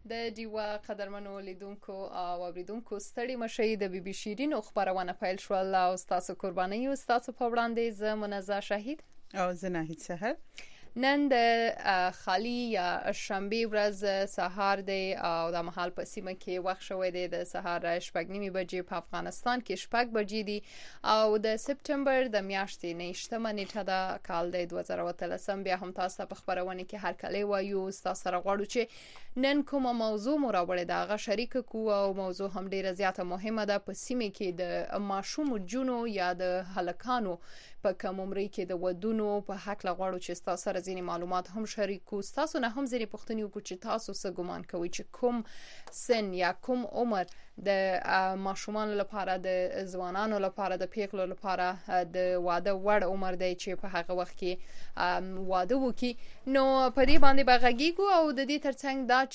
د ډیوا قدرمنو لیدونکو او اوریدونکو ستړي مشي د بي بي شیرینو خبرونه پیل شول او تاسو قرباني او تاسو په وړاندې ز منزه شهید او زه ناهید سحر. نن د خالی یا شنبه ورځ سهار دی او د محل په سیمه کې وخت شوی دی د سهار 8:30 بجې په افغانستان کې 8 بجې دي او د سپټمبر د میاشتې 9 نیټه د کال د 2013 بیا هم تاسو په خبرونه کې هر کله وایو تاسو سره غواړو چې نن کومه موضوع مراوړه دغه شریک کو او موضوع هم ډیره زیاته مهمه ده په سیمه کې د ماشوم جنو یا د هلکانو په کوم عمر کې د ودونو په حق لغواړو چې تاسو سره ځینې معلومات هم شریکو تاسو نه هم ځینې پوښتنې وکړو چې تاسو څه ګمان کوئ چې کوم سن یا کوم عمر د ماشومان لپاره د ځوانانو لپاره د پیغلو لپاره د واده وړ عمر دی چې په هغه وخت کې واده وکي نو په دې باندې بغږیږو او د دې ترڅنګ دا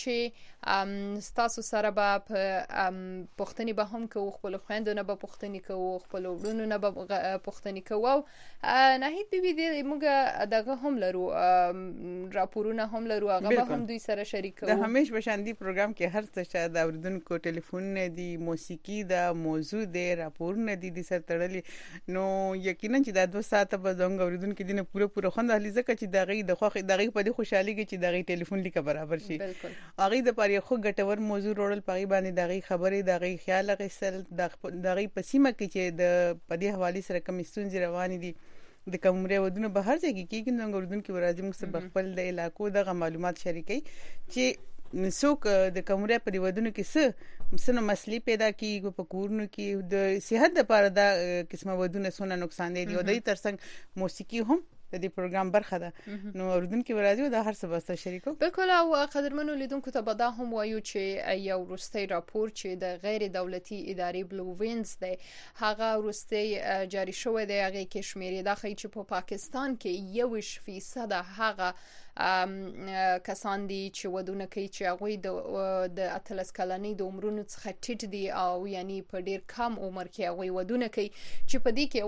چې تاسو سره به پوښتنې به هم کوو خپل خويندو نه به پوښتنې کوو خپل وړونو نه به پوښتنې کوو ناهید بیبي دې موږ دغه هم لرو راپورونه هم لرو هغه به هم دوی سره شریکو د همیش بشاندي پروګرام کې هر څه شاید اوریدونکو ټلیفون نه دی موسیقي دا موضوع دی راپورونه دي د سر تړلي نو یقینا چې دا 2 ساعته به زنګ اوریدونکو دینه پوره خوند اهلی ځکه چې دغه د خوخه دغه په دې خوشحالي کې چې دغه ټلیفون لیکه برابر شي هغه د پاره خو ګټور موضوع وروړل پغی باندې دغه خبره دغه خیال غسل دغه پسیمه کې چې د پدې حواله سره کوم ستونزې روان دي د کومره ودونه به هر ځای کې کېږي نو اوردونکو راځي موږ سره خپل د علاقو دغه معلومات شریکي چې څوک د کومره په ودونه کې څه مسلې پیدا کیږي په کورونو کې د صحت لپاره دا قسمه ودونه څونه نقصان دي او د ترڅنګ موسیقي هم د دې پروګرام برخه ده نو اوردونکو راځي دا هر څه به شریکو بالکل او قدرمنو لیدونکو ته به دا هم وایو چې یو وروستي راپور چې د غیر دولتي ادارې بلو وینز دی هغه وروستي جاری شوی دی هغه کې شمیرې دا خي چې په پاکستان کې 1% هغه کسان دي چې ودونه کوي چې هغه د اتلس کلنۍ د عمرونو څخه ټیټ دي او یعنی په ډیر کم عمر کې هغه ودونه کوي چې په دې کې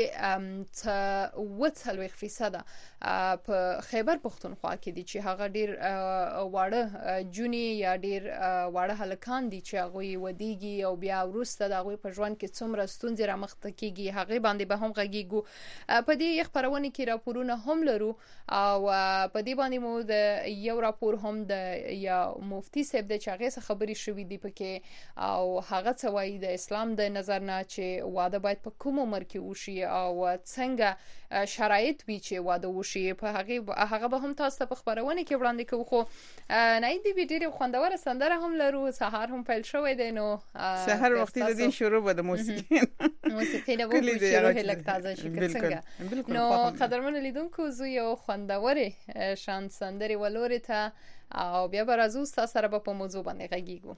اوازه 40% په خیبر پختونخوا کې دي چې هغه ډیر واړه جونی یا ډیر واړه هلکان دي چې هغه ودیږي او بیا ورسته د هغه په ژوند کې څومره ستونزې را مخ ته کیږي هغه باندې به هم غږیږو په دې خبرونه کې راپورونه هم لرو او په دې باندې مو د یو راپور هم د یا مفتي صاحب د چاغه خبري شوې دي پکې او هغه څه وایي د اسلام د نظر نه چې واده باید په کوم عمر کې وشي او څنګه شرایط وي چې واده وشي په هغه به هم تاسو په خبرونه کې وړاندې کوو خو نه دی ډیره خوندوره سندره هم لرو سهار هم پیل شوې ده نو سهار وختي د دې شروع به د موسیقي نه وو چې روح لک تازه شي څنګه نو قدرمن لیدونکو زه یو خوندوره شان سندري ولوري ته او بیا به راځو تاسو سره په موضوع باندې غږیږو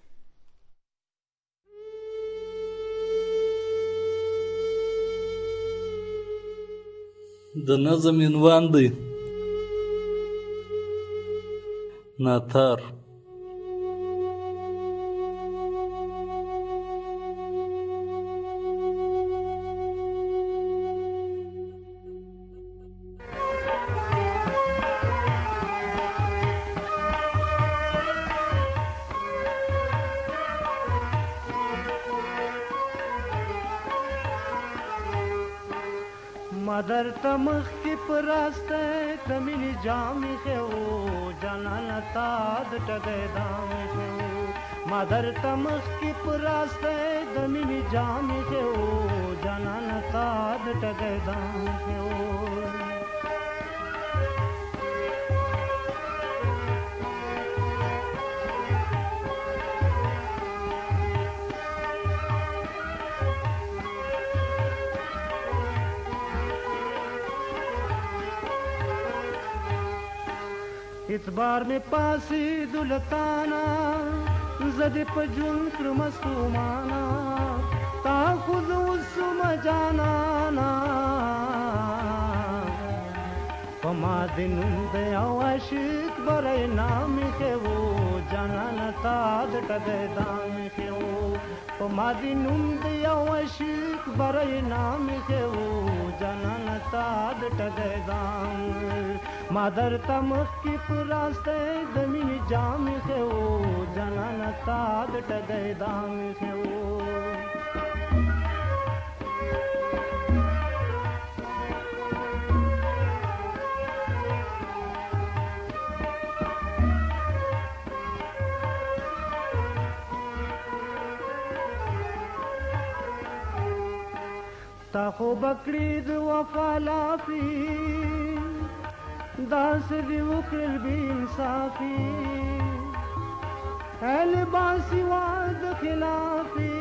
د نظم عنوان دی ناتار مادر تمخ کی پراسته کمینی جامی خو جانان تا د ټګې دام خو مادر تمخ کی پراسته کمینی جامی خو جانان تا د ټګې دام خو اعتبار میں پاسی دلتانا زد پجن کرمسومانا تا خود اسم جانانا پما دنم دیا عاشق برای نام خیو جانانا تا دٹگے دام خیو پما دنم دیا عاشق برای نام خیو جانانا تا دٹگے دام مادر تمخ کی پراستے زمین جام خیو جانا تا د ټګۍ دام خو تا خو بکړې د وفا لافي داسې دې وکړل بې انصافي لباسي وا د خلافي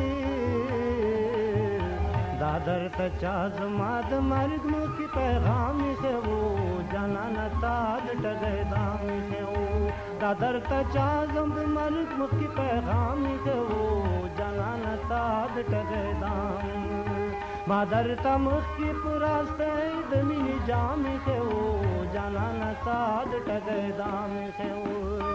دا درته چا زما د مرګ مخکې پیغام ایښی و جانانه تا د ټګۍ دام ایښی و دا درته چا زما د مرګ مخکې پیغام ایښی و جانانه تا د ټګۍ دام ما درته مخکې په راسته د مینې جام ایښی و جانانه تا د ټګۍ دام ایښی و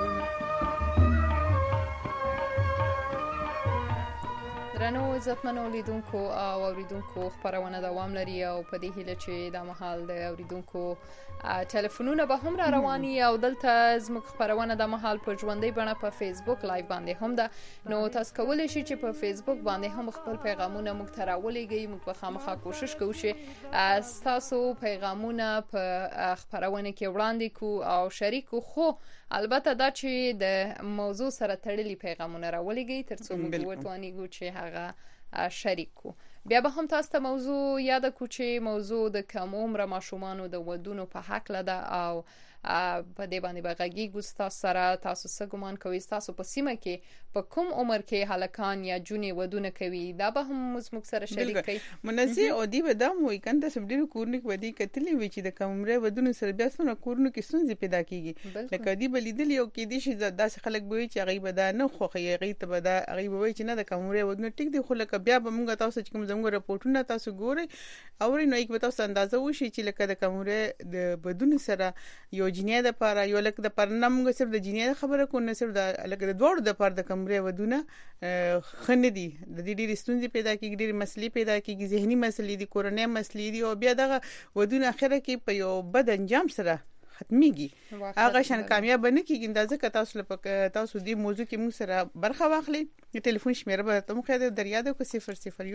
درنو عزتمنو لیدونکو او اوریدونکو خبرونه دوام لري او په دې هیله چې دا مهال د اوریدونکو ټلیفونونه به هم را رواني او دلته زموږ خبرونه د مهال په ژوندۍ بڼه په فیسبوک لایو باندې هم ده نو تاسو کولی شئ چې په فیسبوک باندې هم خپل پیغامونه موږ ته راولېږئ موږ به خامخا کوشش کوو چې تاسو پیغامونه په خبرونه کې وړاندې کو او شریک کو خو البته دا چې د موضوع سره تړلي پیغامونه راولېږئ ترڅو موږ وتوانیږو چې هغه شریک کو بیا به هم تاسو ته موضوع یاد کو چې موضوع د کم عمر ماشومانو د ودونو په حق لده او په دې باندې به غږیږو تاسو سره تاسو څه ګمان کوئ تاسو په سیمه کې په کوم عمر کې هلکان یا جونې ودونه کوي دا به هم موږ سره شریک کړئ منځي او دی به دا موي کنده سبډیر کورنیک ودی کتلې وی چې د کم عمر ودونه سره بیا څونه کورنو کې ستونزې پیدا کیږي لکه دی بلیدلی او کې دي چې داسې خلک به وي چې هغه به دا نه خوخي هغه ته به دا هغه به وي چې نه د کم عمر ودونه ټیک دی خو لکه بیا به موږ تاسو چې کوم زموږ راپورټونه تاسو ګورئ او نو یک به تاسو اندازه وشي چې لکه د کم عمر د ودونه سره یو جنیا د پاره یو لکه د پرنم صرف د جنیا خبره کو نه صرف د لکه د دوړ د پاره د کمرې ودونه خندي د دې ډېر ستونزې پیدا کیږي ډېر مسلې پیدا کیږي ذهني مسلې دي کورنۍ مسلې دي او بیا دغه ودونه اخره کې په یو بد انجام سره ختميږي هغه شان کامیاب نه کیږي اندازه ک تاسو لپاره تاسو دې موضوع کې موږ سره برخه واخلي ټلیفون شمیره به ته مخه د دریاده کو 001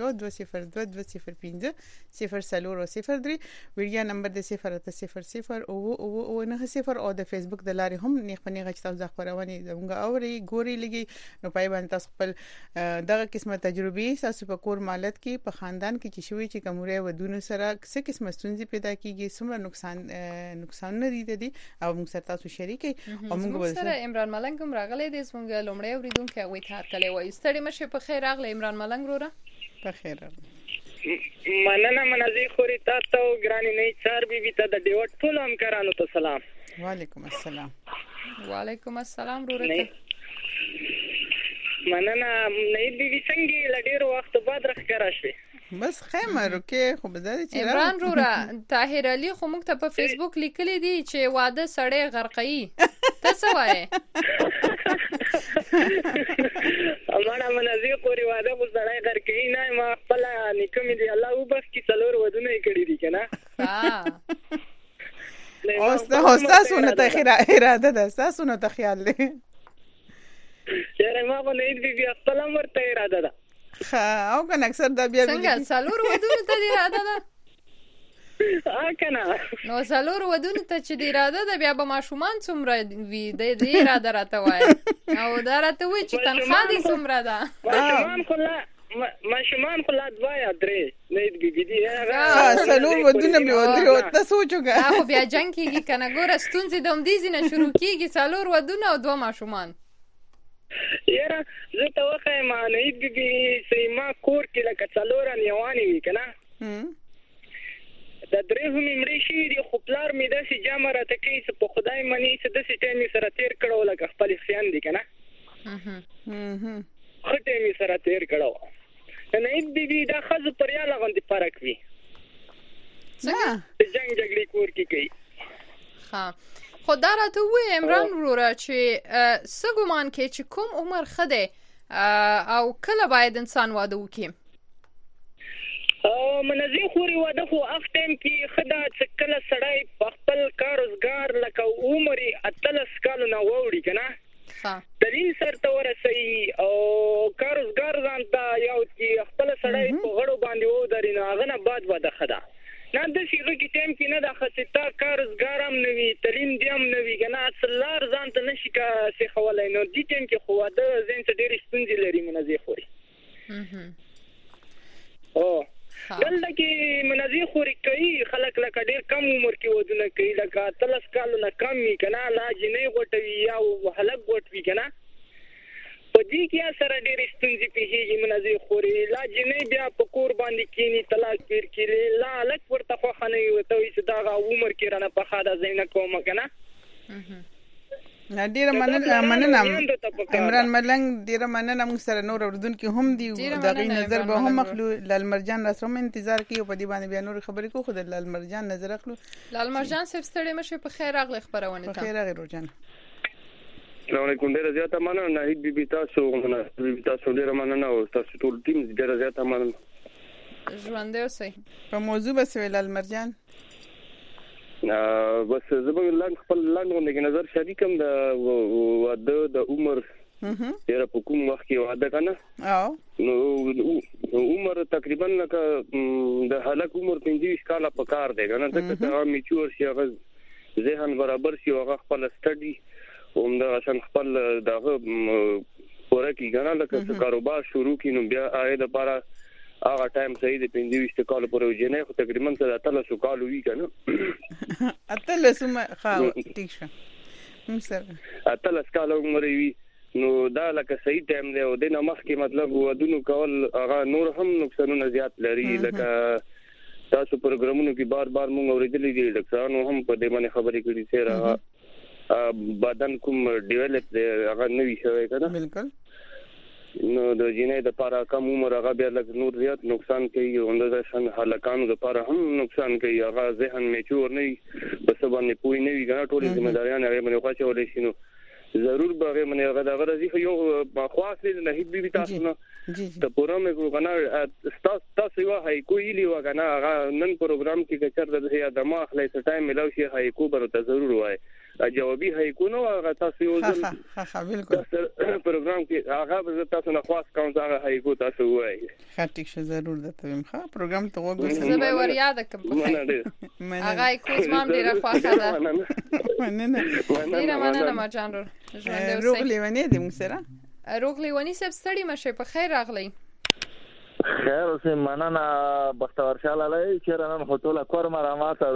202 205 ویډیا نمبر د 000 او 90 او د فیسبوک د لارې هم نه خپل غچ تاسو خبرونه زموږ اوري ګوري لګي نو پای باندې تاسو خپل دغه قسمه تجربه تاسو په کور مالت کې په خاندان کې چې شوي چې کومره ودونه سره څه قسمه ستونزې پیدا کیږي څومره نقصان نه دي او موږ سره تاسو شریکي او موږ سره عمران ملنګ هم راغلی د زموږ لومړی اوریدونکو هغه ته هرکلی وایي ستړي مشه په خیر راغلی عمران ملنګ وروره په خیر مننه منځي خوري تاسو ګرانی نه چار بي ته د ډیوټ ټول همکارانو ته سلام وعلیکم السلام وروره مننه نه بي څنګه لډیر وخت بعد راخره شوي بس خیمه روکه خو بده چې عمران وروره طاهر علي خو موږ ته په فیسبوک لیکلي دي چې واده سړی غرقي ته څه وایې امانه منځي خوري واده خو سړی غرقي نه ما خپل نکم دي الله وبس کی څلور ودونه کړی دي کنه او تاسو نه ته اراده ده تاسو نه ته خیال لې چیرې ما په نه دي خپل مرته اراده ده او کنه اکثر دا بیا څنګه څلور ودونه ته دی اراده ده کنه نو څلور ودونه ته چې دی اراده ده بیا به ماشومان څومره وي د دې اراده راته وای او دا راته وای چې تنخوا دي څومره ده ماشومان خو لا دوا یا درې نه دي دي څلور ودونه به ودرې او تاسو چوګه خو بیا جنگ کیږي کنه ګوره ستونزې د همدې نه شروع کیږي څلور ودونه او دوه ماشومان یاره زه ته وخه ما نه دي سیما کور کې لکه څلور نیوانی وی کنه د درې هم مړی شي دی خو پلار مې داسې جامه راته کوي چې په خدای مني چې داسې ټایم سره تیر کړو لکه خپل خیان دي کنه خټه مې سره تیر کړو نه دې دا خزو پر یا لغوندې فرق وي څنګه جنگ جګړې کور کې کوي ها خو دا راته وې عمران وروره چې څه ګمان کې چې کوم عمر خده او کله باید انسان واده وکړي منځي خوري واده خو افتم کې خدا چې کله سړی په خپل کار روزګار لکه عمر 30 کال نه ووري کنه دلیل سره ورسي او کارزګار ځان ته یو چې خپل سړی په غړو باندې و درینو هغه نه بعد ودا خدا نه د شیغه کې ټیم کې نه د خصيتا کارزګار هم نوي تعلیم دی هم نوي کنه اصلار ځان ته نشي کا سي خولای نو دي ټیم کې خو د زین ته ډېر ستونزې لري منځي خوري او دلته کې منځي خوري کوي خلک لکه ډېر کم عمر کې ودونه کوي لکه 30 کال نه کم می کنه لا جنې غټوي یا هلک غټوي کنه په دې کې سره ډېر ستونزې پیږي منځي خوري لا جنې بیا په کور باندې کینی طلاق پیر کړي لا لک ورته خو خنه وي ته چې دا عمر کې رانه په خاطر زینه کوم کنه ډیره مننه عمران ملنګ ډیره مننه موږ سره نور اوردونکو هم دی دغه نظر به هم اخلو لالمرجان راسره انتظار کوي په دې باندې بیا نور خبرې کو خو د لالمرجان نظر اخلو لالمرجان صاحب ستړي مشه په خیر اغلی خبرونه ته خیر اغلی روزان السلام علیکم ډیره زیاته مننه ناهید بیبي تاسو ډیره مننه او تاسو ټول ټیم ډیره زیاته مننه ژوند اوسئ په موضوع بس ویلال مرجان بس زبر خپل لاندې کې نظر شریکم د واده د عمر ډیره په کوم وخت کې واده کنه نو عمر تقریبا لکه د هلک عمر 25 کال په کار دی کنه ته میچور شي هغه ذهن برابر شي هغه خپل سټډي هم د عشان خپل دغه پوره کی کنه لکه کاروبار شروع کینو بیا آید لپاره هغه ټایم صحیح دی 25 کال پورې جنې خو تقریبا 13 کال وی کنه اتلسمه خاو ټیک شو سر 13 کال عمر وی نو دا لکه صحیح ټایم دی او د نمخ کې مطلب ودونو کول هغه نور هم نقصانونه زیات لري لکه تاسو پروګرامونو کې بار بار مونږ اوریدلې دي ډاکټرانو هم په دې باندې خبرې کړې سره بدن کوم ډیولپ دی هغه نوی شوی کنه بالکل نو د جنې د لپاره کم عمر هغه بیا لږ نور زیات نقصان کوي او د شان هلکانو د لپاره هم نقصان کوي هغه ذهن میچور نه بس باندې پوي نه وي ګټه ټول ذمہ داریان هغه باندې خاصه ولې شنو ضرور به باندې هغه د غرضی یو خاصه نه هیڅ بي تاسو نه ته پروګرام کو کنه تاسو یو هاي کوی لی وکنه هغه نن پروګرام کې کچر د هي د ما خلای ټایم ملو شي هاي کو بر ته ضرور وای جوابي هاي کو نو هغه تاسو یو ها بالکل پروګرام کې هغه تاسو نه خاص کوم هغه هاي کو تاسو وای خاطر شه ضرور درته ویم ها پروګرام ته وګورئ زه به ور یاد کوم هغه کوز مام ډیره خوښه ده مننه ما جان روغ لیونی دی موږ سره روغ لیونی سب ستړي مشه په خیر راغلی خیر اوسه مننه بختور شاله لای چې رانن هوټل کور مراماته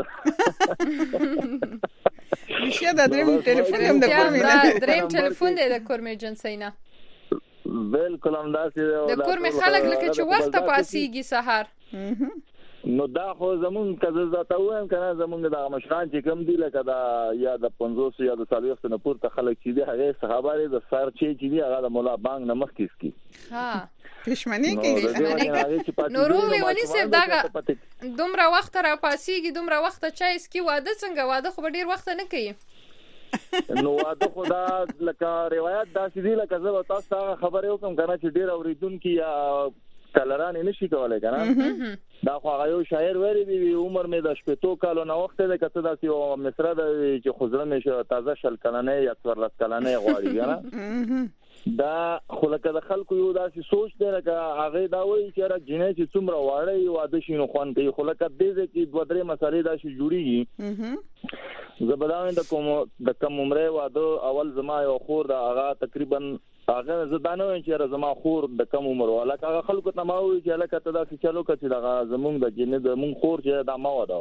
نشه دا دریم ټلیفون هم د کور مې دریم ټلیفون دی د کور مې جنسینا بالکل هم داسې د کور مې خلک لکه چې وخت پاسيږي سحر نو دا خو زمون کزه زاته وایم کنه زمونږ د مشران چې کم دی لکه دا یا د 50 یا د 40 نه پورته خلک چې دی هغه خبره د سر چې دی هغه د مولا بانک نه مخ کیس کی ها پښمنی کوي نورو لیونی سیب دا دومره وخت را پاسيږي دومره وخت چا اس کی واده څنګه واده خو ډیر وخت نه کوي نو واده خدا لکه روایت دا سړي لکه زه تاسو خبره وکم کنه چې ډیر اوریدونکو یا کلران نشي کولای کنه دا خو هغه یو شاعر ویلي دی عمر مې د 15 کالو نه وخت ده کته داسې یو مصره ده چې خزر مې شو تازه شل کلنه یا 14 کلنه غواړي کنه دا خلک د خلکو یو داسې سوچ دی لکه هغه دا وایي چې را جنې چې څومره واړی واده شي نو خوان کوي خلک دې چې دوه درې مسالې داسې جوړیږي زبرداوین د کم عمره واده اول زما یو خور دا هغه تقریبا هغه زدانو چې زما خور د کم عمر والا هغه خلکو ته ما وی چې لکه ته دا چې چلو کړي دا زمونږ د جنې د مون خور چې دا ما ودا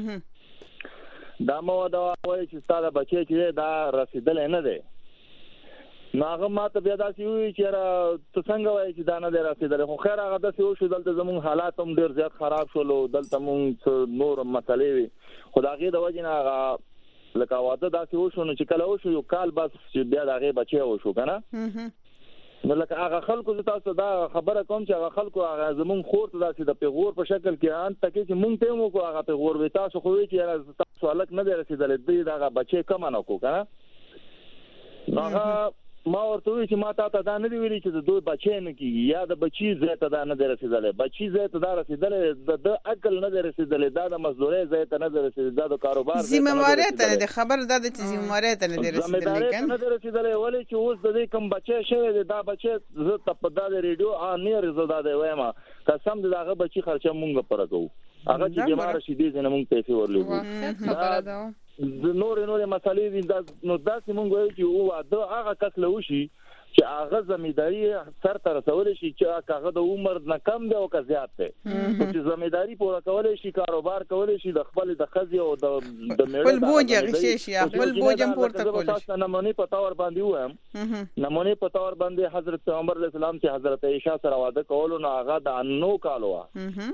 وای چې ستاره بچي چې دا رسیدل نه دی ناغه ماته بیا دا چې وی چې ته څنګه وای چې دا نه دی رسیدل خو خیر هغه د څه شو دلته زمونږ حالات هم ډیر زیات خراب شول دلته مونږ نور مسلې وي خدای د وجه نه هغه لکه واده داسې وشو نو چې کله وشو یو کال بس چې بیا دغه بچي وشو کنه نو لکه هغه خلکو تاسو دا خبره کوم چې هغه خلکو هغه زمون خور ته داسې د پیغور په شکل کې ان تکي چې مونږ ته مو کو هغه پیغور وي تاسو خو وی چې تاسو الک نه درسیدل دې دغه بچي کم نه کو کنه هغه ما ورته وی چې ما ته دا نه دی ویلي چې د دوی بچی نه کیږي یا د بچی زه ته دا نه دی رسیدلی بچی زه ته دا رسیدلی د عقل نه دی رسیدلی دا د مزدورۍ زه ته نه دی رسیدلی دا د کاروبار ذمہواری ته نه دی خبر دا د ذمہواری ته نه دی رسیدلی کنه نه دی رسیدلی ولې چې اوس د دې کوم بچی شوی دی دا بچی زه ته په دا ریډیو نه رسیدا دی وایم قسم دې هغه بچی خرچه مونږ پر کوو هغه چې بیمار شي دې نه مونږ پیسې ورلېږو خبره ده د نور مسالې دي نو داسې مونږ وایو چې واده هغه کس له وشي چې هغه زمینداری سر ته رسول شي چې هغه د عمر نه کم دی او که زیات دی چې زمینداری پوره کولای شي کاروبار کولای شي د خپل د خزي او د میړه خپل بوج غشي شي خپل بوجم پورته کولای شي نمونه په تور باندې وایم نمونه په تور باندې حضرت عمر علیه السلام چې حضرت عائشہ سره واده کولو نو هغه د 9 کال و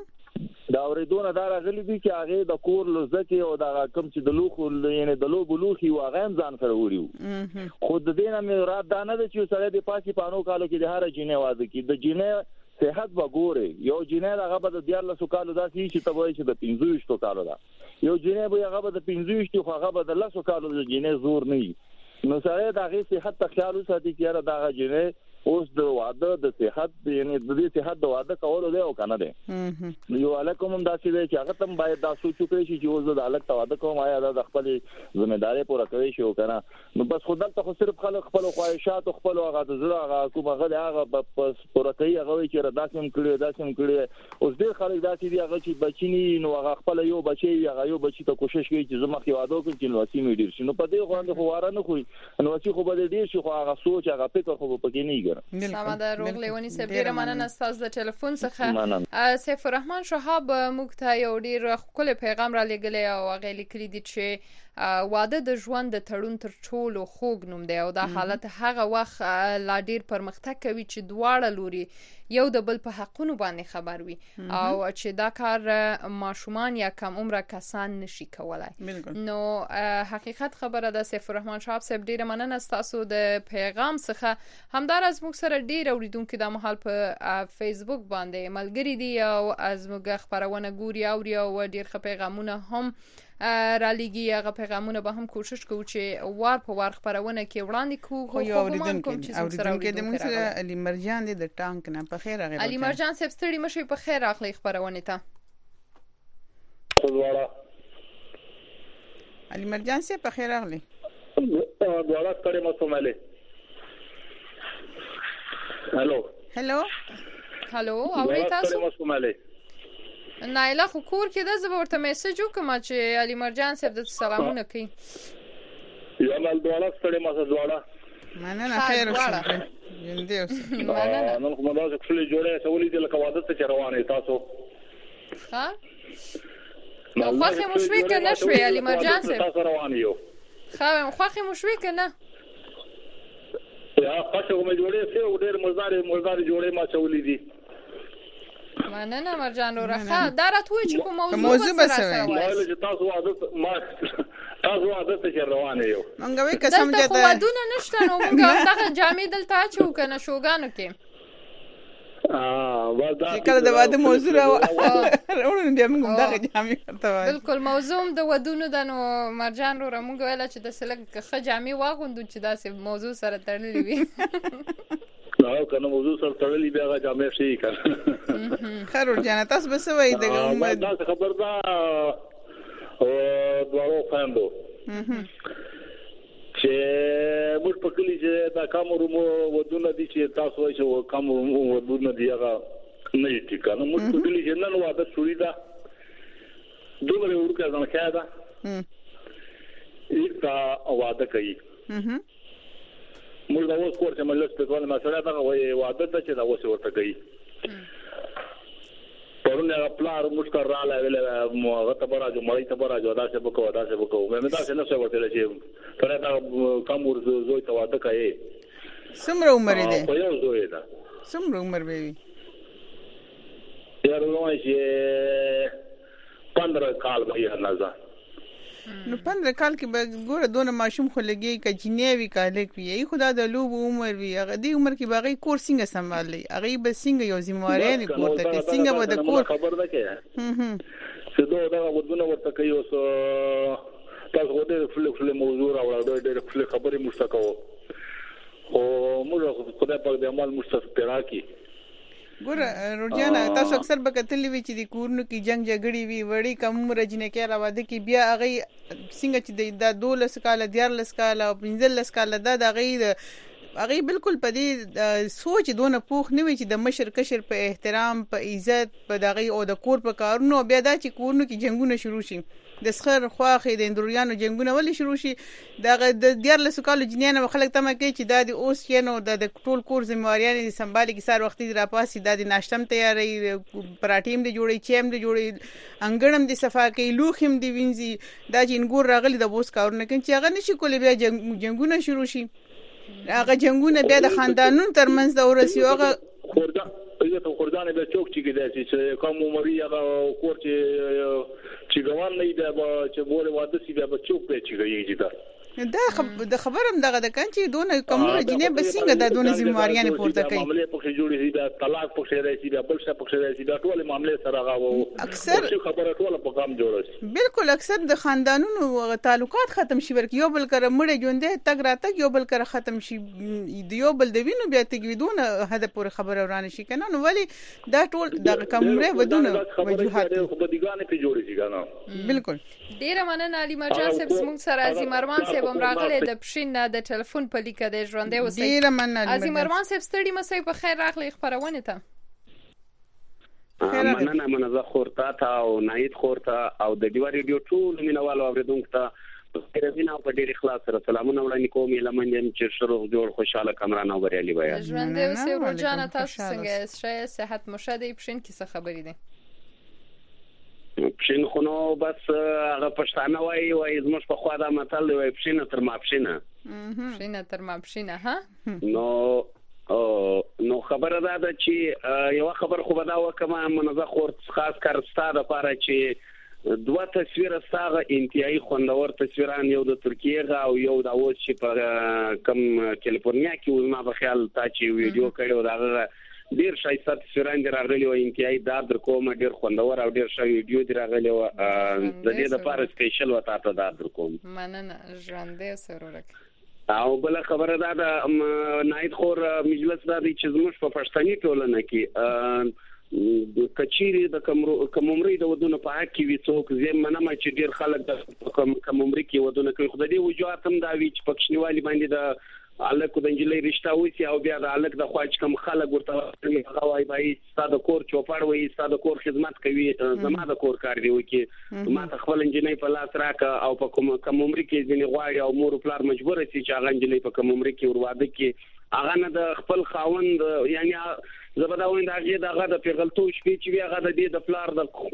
دا اوریدونه دا راغلي دي چې هغه د کور لزکه او دا کم چې د لوخو یعنی د لوبو لوخي واغه هم ځان سره وړیو خود دینه مې رات دانه د چې سره د پاسي پانو کالو کې د هر جینې واده کې د جینې صحت وګوره یو جینې هغه به د 14 کالو داسې چې تبوي چې د 15 کالو دا یو جینې به هغه به د 15 خو هغه به د 10 کالو د جینې زور نه نو سره د هغه صحت ته خیال وساتي چې دا جینې اوس د واده د صحت یعنی د دې صحت د واده کول له او کنه ده یو علیکم هم داسې دی چې هغه تم باید دا سوچ وکړي چې اوس د الګ واده کوم آیا د خپل ځمېداري پوره کوي شو کنه نو بس خدای ته خو صرف خلک خپل خواهشات او خپل هغه د زړه هغه کومه هغه پوره کوي هغه چې داسم کړی اوس ډیر خلک داسې دي هغه چې بچینی نو هغه خپل یو بچي هغه یو بچي ته کوشش کوي چې زما خو واده کوم چې نو اسی مې ډیر شي نو په دې غوړاندې خو واره نه خوې نو اسی خو به ډیر شي خو هغه سوچ هغه فکر خو پکې نه سلام ده روغ لیونی سب ډیره مننه تاسو د ټلیفون څخه سیف الرحمن شهاب موږ ته یو ډیر خپل پیغام را لګلې او هغه لیکلي دي چې واده د ژوند د تړون تر ټولو خوږ نوم دی او دا حالت هغه وخت لا ډیر پرمختګ کوي چې دواړه لوري یو د بل په حقونو باندې خبر وي او چې دا کار ماشومان یا کم عمره کسان نشي کولای نو حقیقت خبره ده سیف الرحمن شهاب صاحب ډیره مننه تاسو د پیغام څخه همدار از موږ سره ډیر اوریدونکو د محل په فیسبوک باندې ملګری دي او از موږ خبرونه ګوري او ډیر ښه پیغامونه هم را لګي هغه پیغامونه به هم کوشش کوو چې وار په وار خبرونه کې وړاندې کوو خو یو اوریدونکو د موږ سره علي مرجان د ټانک نه په خیر راغلی علي مرجان صاحب ستړي مشي په خیر راغلی خبرونه ته علي مرجان صاحب په خیر راغلی دواړه ستړي مو سماله هالو اوري تاسو نایله خو کور کې د زبر ورته میسج وکم چې علي مرجان صاحب د سلامونه کوي یو مال دواړه ستړي ما سره دواړه مننه خیر اوسه ژوندې اوسه نن کومه دا څه جوړه سوالې د لکواده ته روانه تاسو ها نو خوخه مشوي کنه شوي علي مرجان صاحب تاسو روان یو خوخه مشوي کنه یا خاصه کومه جوړه څه ډېر مزدار جوړه ما سوالې دي مننه مرجان ورخه دا راتوي چې په موضوع بس وایي چې تاسو عادت ته روانه یو مونږ وی قسم جته خو ودونه نشته نو مونږ دغه جامې دلته چو کنه شوګانو کې کله د واده موضوع راوړو بیا موږ دغه جامې ورته بالکل موضوع د ودونو د نو مرجان رو موږ ویل چې د سلګ خ جامې واغوندو چې داسې موضوع سره تړلې وي نو کنه موضوع سره تړلې بیا جامې شي کنه خیر ورجانه تاسو به څه وایي دغه دا خبر ده او دواړو فاندو چې موږ په کلی چې دا کامرو ودونه دي چې تاسو وایي چې کامرو ودونه دي هغه نه دي کنه موږ په کلی چې نن واده شوې ده دومره ورکه ځان کېدا ایستا واده کوي موږ دا اوس کور چې مجلس په ټول مسله دا وایي واده ته چې دا اوس ورته کوي پرونه خپلار مشکل را لایل موغه ته راځو مړی ته راځو دا څه وکړو مې دا څه نه څه ورته چې پر دا کوم زوی ته واده کوي څومره عمر دی په یو زوی دا څومره عمر به وي یاره نو چې 15 کال به یې نازا نو 15 کال کې به ګوره دونه ماشوم خو لګي ک جنیوي کالک وي خدا د لوب عمر وي هغه دی عمر کې باغی کور څنګه سمالي هغه به څنګه یو ذمہواری نه کوته کې څنګه به د کور خبر ده کې څه دا ودونه ورته کوي اوس تاسو غوډه فل موضوع راوړل ډېر خبرې مستقو او موږ خدای پاک دې عمل مستقرا کی. ګور روجانا تاسو اکثر به کتلې وی چې د کورونو کې جنگ جګړې وی وړي کم عمر جنې کې راوده کې بیا هغه څنګه چې د 12 کال 14 کال او 15 کال د هغه بالکل په دې سوچ دونه پوخ نه وي چې د مشر کشر په احترام په عزت په دغه او د کور په کارونو بیا دا چې کورونو کې جنگونه شروع شي د سخر خواخې د اندوریانو جنگونه ولې شروع شي دغه د 14 کال جنیانو خلک تمه کوي چې دا د اوس یې نو د ټول کور ذمہواریان دي سمبالي کې سار وختي را پاسي د ناشتم تیاری پراټیم دی جوړي چیم دی جوړي انګړم دی صفا کوي لوخم دی وینځي دا جنګور راغلي د بوس کارونه کوي چې هغه نشي کولای بیا جنگونه شروع شي هغه جنگونه بیا د خاندانونو ترمنځ د ورسي هغه خوردان به چوک چې کېدای چې کوم عمري هغه کور چې ګوان نه دی چې بوله واده سی بیا چوک به چې کېږي دا د خبرم دغه د کان چې دونه کومه جنې بسنګ د دونه ذمہواریان پورته کوي معاملې په جوړې دي د طلاق په شری دي د بل څه په شری دي د ټول معاملې سره غاوو اکثر خبره ټول په کام جوړه بالکل اکثر د خاندانونو تعلقات ختم شي ورک یو بل کړه مړ ژوندې تک راتک یو بل کړه ختم شي یو بل د وینو بیا تګویدونه هدا پور خبره ورانه شي کنه نو ولی دا ټول د کومره ودونه وجوهات په دیګانه په جوړې شي کنه بالکل ډیره مننه علي مرجان صاحب زموږ سره عظیم ارمان صاحب هم راغلی د پښین د ټلیفون په لیکه د ژوندې اوسئ. ډیره مننه عظیم ارمان صاحب ستړي مسئ په خیر راغلی خبرونه ته. مننه منزه خورتا او ناید خورتا او د دیوار ریډیو ټول مینوالو اوریدونکو ته خیرونه په ډیر اخلاص سره سلامونه وړاندې کوم لمنځم چې شروع جوړ خوشاله کمران او بریالي وای. ژوندې اوسئ روجانا تاسو څنګه صحت مشاده پښین کې څه خبرې دي؟ پښین خو نو بس هغه پښتانه وای زموږ په خوا دا متل دی وای پښینه تر ما پښینه پښینه تر ما پښینه ها نو خبره ده چې یو خبر خو به دا وکما منزه خورت خاص کار ستاده لپاره چې دوه تصویر ستاغه انتهایی خوندور تصویران یو د ترکیه او یو د اوس چې په کم کالیفورنیا کې ما په خیال تا چې ویډیو کړو دا ډیر شایسته تصویران دي راغلي او انتهایی دا در کوم ډیر خوندور او ډیر ښه ویډیو دي راغلي او د دې لپاره سپیشل وتا ته دا در کوم. مننه ژوندې سرورک. او بل خبره دا د نایت خور مجلس دا دی چې زموږ په پښتني ټولنه کې کچيري د کومري د ودونه په حق کې وي څوک زمونه ما چې ډیر خلک د کومري کې ودونه کوي خدای دې وجوهات هم دا وی چې پښنیوالي باندې د الکو د انجلۍ رشتہ وسی او بیا د الک د خواج کم خلک ورته غواړي بای ستاسو کور چوپړ وي ستاسو کور خدمت کوي زما د کور کار دی وکي ما ته خپل انجنۍ په لاس راکا او په کوم عمر کې ځنی غواړي او مور پلار مجبور شي چې هغه انجنۍ په کوم عمر کې ورواده کې هغه نه د خپل خاوند یعنی زبداوین دغه د پیغلتو شپې چې هغه د پلار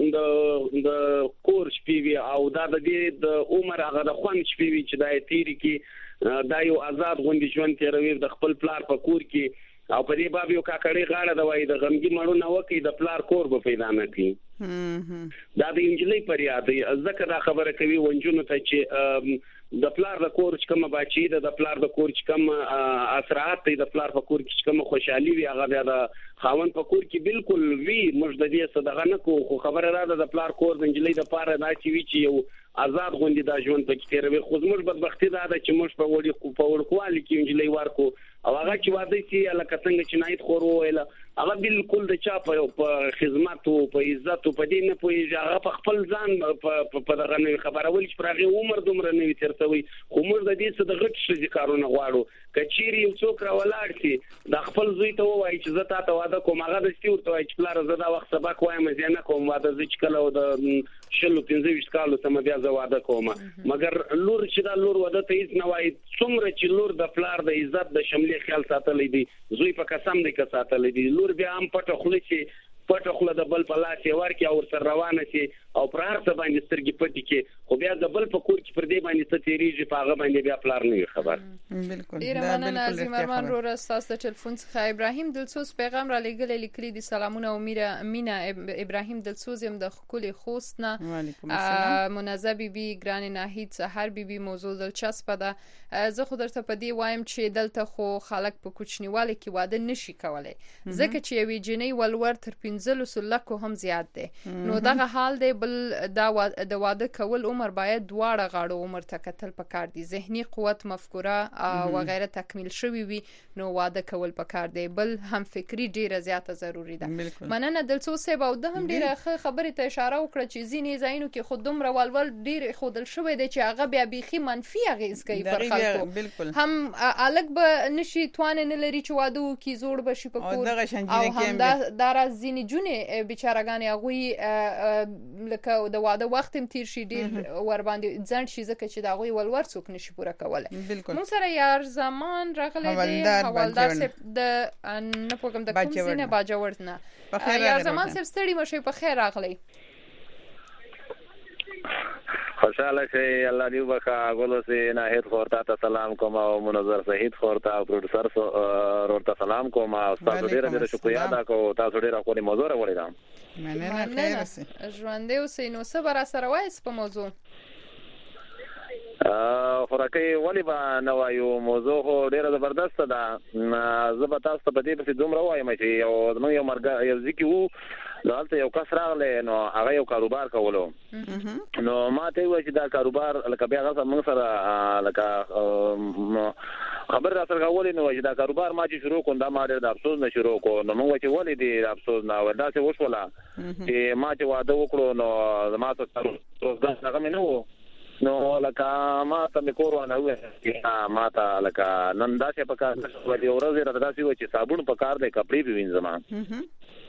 د کور شپې وي او دا د عمر هغه د خوان شپې وي چې د تیری کې دا یو آزاد غونډې ژوند تیروي د خپل پلار په کور کې او په دې باب یو کاکړی غاړه د وای د غمګي مړونه وکي د پلار کور به پیدا نه کی دا د انجلۍ پر یاد ځکه دا خبره کوي ونجونو ته چې د پلار د کور چې کوم باچی د پلار د کور چې کوم اثرات د پلار په کور کې کوم خوشحالي وي هغه د خاوند په کور کې بالکل وی مجددي صدقه نه کو خبره را ده د پلار کور د انجلۍ د پاره دا چې وی چې یو آزاد غونډې دا ژوند پکې تیروي خو زموږ بدبختی دا ده چې موږ په ورکوالي کې انجلۍ ورکو او هغه چې واده شي لکه څنګه چې نایت خور ویل هغه بالکل د چا په خدمت او په عزت او په دې نه پوهیږي هغه په خپل ځان په دغه نه خبرول چې پرغه عمر دومره نه تیرتوي خو موږ د دې څه د غټ شي کارونه غواړو کچيري یو څوک راولاړ شي د خپل زوی ته وایي چې زه تاسو واده کوم هغه د ستور ته وایي چې پلار زه دا وخت سبق وایم زه نه کوم واده زه چې کله د شلو 15 کالو سم بیا زه واده کوم مګر لور چې دا لور واده ته هیڅ نه وایي څومره چې لور د پلار د عزت د شملې خیال ساتلې دي زوی په قسم دی که ساتلې دي لور بیا هم پټه خلشي پټه خله د بل په لاس یې ورکي او سر روانه شي او پر هر څه باندې سترګې پټې کې خو بیا د بل په کور کې پر دې باندې څه تیریږي په هغه باندې بیا پلار نه خبر بالکل ډیر مننه عظیم ارمان رو راستاست ټلیفون څخه ابراهیم دلسوز پیغام را لګل لیکلي دي سلامونه او مینا ابراهیم دلسوز هم د خولي خوستنه وعلیکم السلام منزه بیبي ګران ناهید سحر بیبي موضوع دلچسپ ده زه خو درته په دې وایم چې دلته خو خلک په کوچنیواله کې واده نشي کولای ځکه چې وی جنې ولور تر 15 لکو هم زیات دي نو دغه حال دی بل د واده کول عمر باید دواړه غاړو عمر ته کتل پکار دي. ذهني قوت، مفکوره او غیره تکمیل شوی وي نو واده کول پکار دی. بل هم فکری ډیره زیاته ضروری ده. مننه دلڅو سیب او د هم ډیره خبره ته اشاره وکړه چې ځینې ځایونو کې خودم روالول ډیر خودل شوی دی چې هغه بیا بيخي منفي اغیز کوي پر خلکو. هم الګ به نشي توان نه لري چې واده کی زوړ بشي په کور او هم دا راز ځینې جونې بیچارهګانې هغه لکه د واده وخت هم تیر شي ډیر ور باندې ځن شي ځکه چې دا غوي ولور څوک نشي پوره کولای. مو سره یار زمان راغلی دی حوالدار صاحب د نه پوګم د کوم سینه باجوړ نه. یار زمان صاحب ستړي مشه په خیر راغلی. خوشاله شي الله دې وبخا غولو سي ناهید خورتا ته سلام کوم او منظر شهید خورتا او پروډوسر ورته سلام کوم او تاسو ډیره شکریا ادا کوم. تاسو ډیره خوري موضوع راوړی دا مننه خیر سي ژوندې اوسې. نو څه بر سره وایس په موضوع خوراکي ولې به نه وایو؟ موضوع خو ډیره زبردست ده. زه به تاسو ته په دې پسې دومره وایم چې یو مرګ یو ځکه وو دلته یو کس راغلی نو هغه یو کاروبار کولو نو ما ته وایي چې دا کاروبار لکه بیا هغه موږ سره لکه خبر را سره غوړې نو چې دا کاروبار ما چې شروع کوم دا ما ډېر د افسوس نه شروع کو. نو موږ چې ولې دې افسوس نه ودا چې وشولا چې ما چې واده وکړو نو ما ته روزګار هغه مې نه وو نو لکه ما ته مې کور ونه وې ما ته لکه نن دا چې پکار دی ورځ را داسې و چې صابون پکار دی کپړې به وینځم.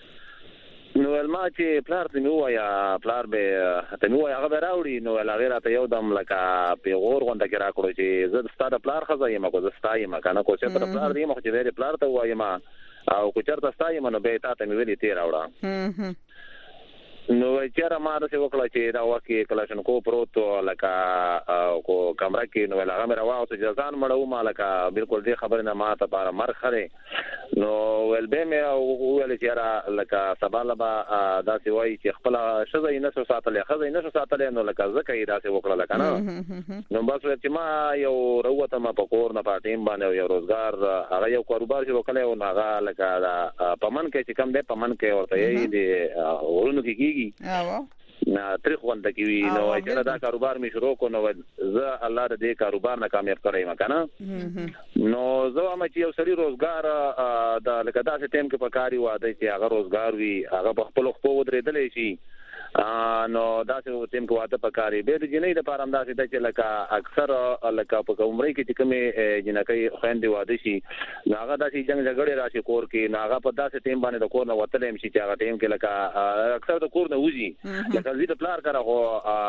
نو ما چې پلار ته مې وایا پلار به ته مې وایا هغه راوړي نو هغه راته یو دم لکه پیغور غونډه کې راکړو چې زه ستاره پلار خزایم کو زه ستایم کنه کو چې پر پلار دی مخ چې پلار ته وایم او کو چرته ستایم نو به تا ته مې ویلي تیر راوړه. نو چیرې ما راځي وکړه چې دا وکی کلاشن کو پروت لکه کو کمره کې نو هغه مې راوځو چې ځان مړو ما لکه بالکل دې خبر نه ما ته پر مر خره نو ول به مې ویل چې را لکه سبالبا دا سی وای چې خپل شزې نه ساتلې خزې نه ساتلې نو لکه زکه یې داسې وکړه لکه نه نو بس چې ما یو وروته ما په کور نه پاتیم باندې یو روزګار هغه یو کاروبار چې وکړې او هغه لکه دا پمن کې چې کم دی پمن کې ورته یې دي ورونو کې نه تاریخ وانت کی نو چې دا کاروبار می شروع کو نو زه الله دې کاروبار نه کامیاب کړی ما کنه نو زه ما چې یو سړي روزګار د لکه داسې ټیم کې پکاري واده چې هغه روزګار وي هغه په خپل خپل ودرېدلې شي نو داسې ټیم کې واده پکاري به د جنې د پاره اندازې د چې لکه اکثر لکه په عمرې کې چې کومه جنکې خويندې واده شي هغه داسې جنگ جګړې راشي کور کې هغه په داسې ټیم باندې د کور نه وتلې شي چې هغه ټیم کې لکه اکثر د کور نه وځي لکه زید پلار کړه هو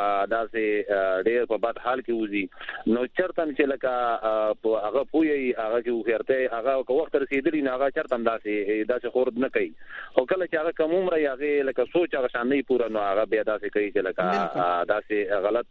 داسې ډېر په بد حال کې وځي نو چرته چې لکه هغه پوي هغه چې وخرته هغه وخت رسیدلی نه هغه چرته داسې خورد نه کوي او کله چې هغه کوم عمر یې لکه سوچ هغه شان نه پورا نو هغه بیا داسې کوي چې لکه داسې غلط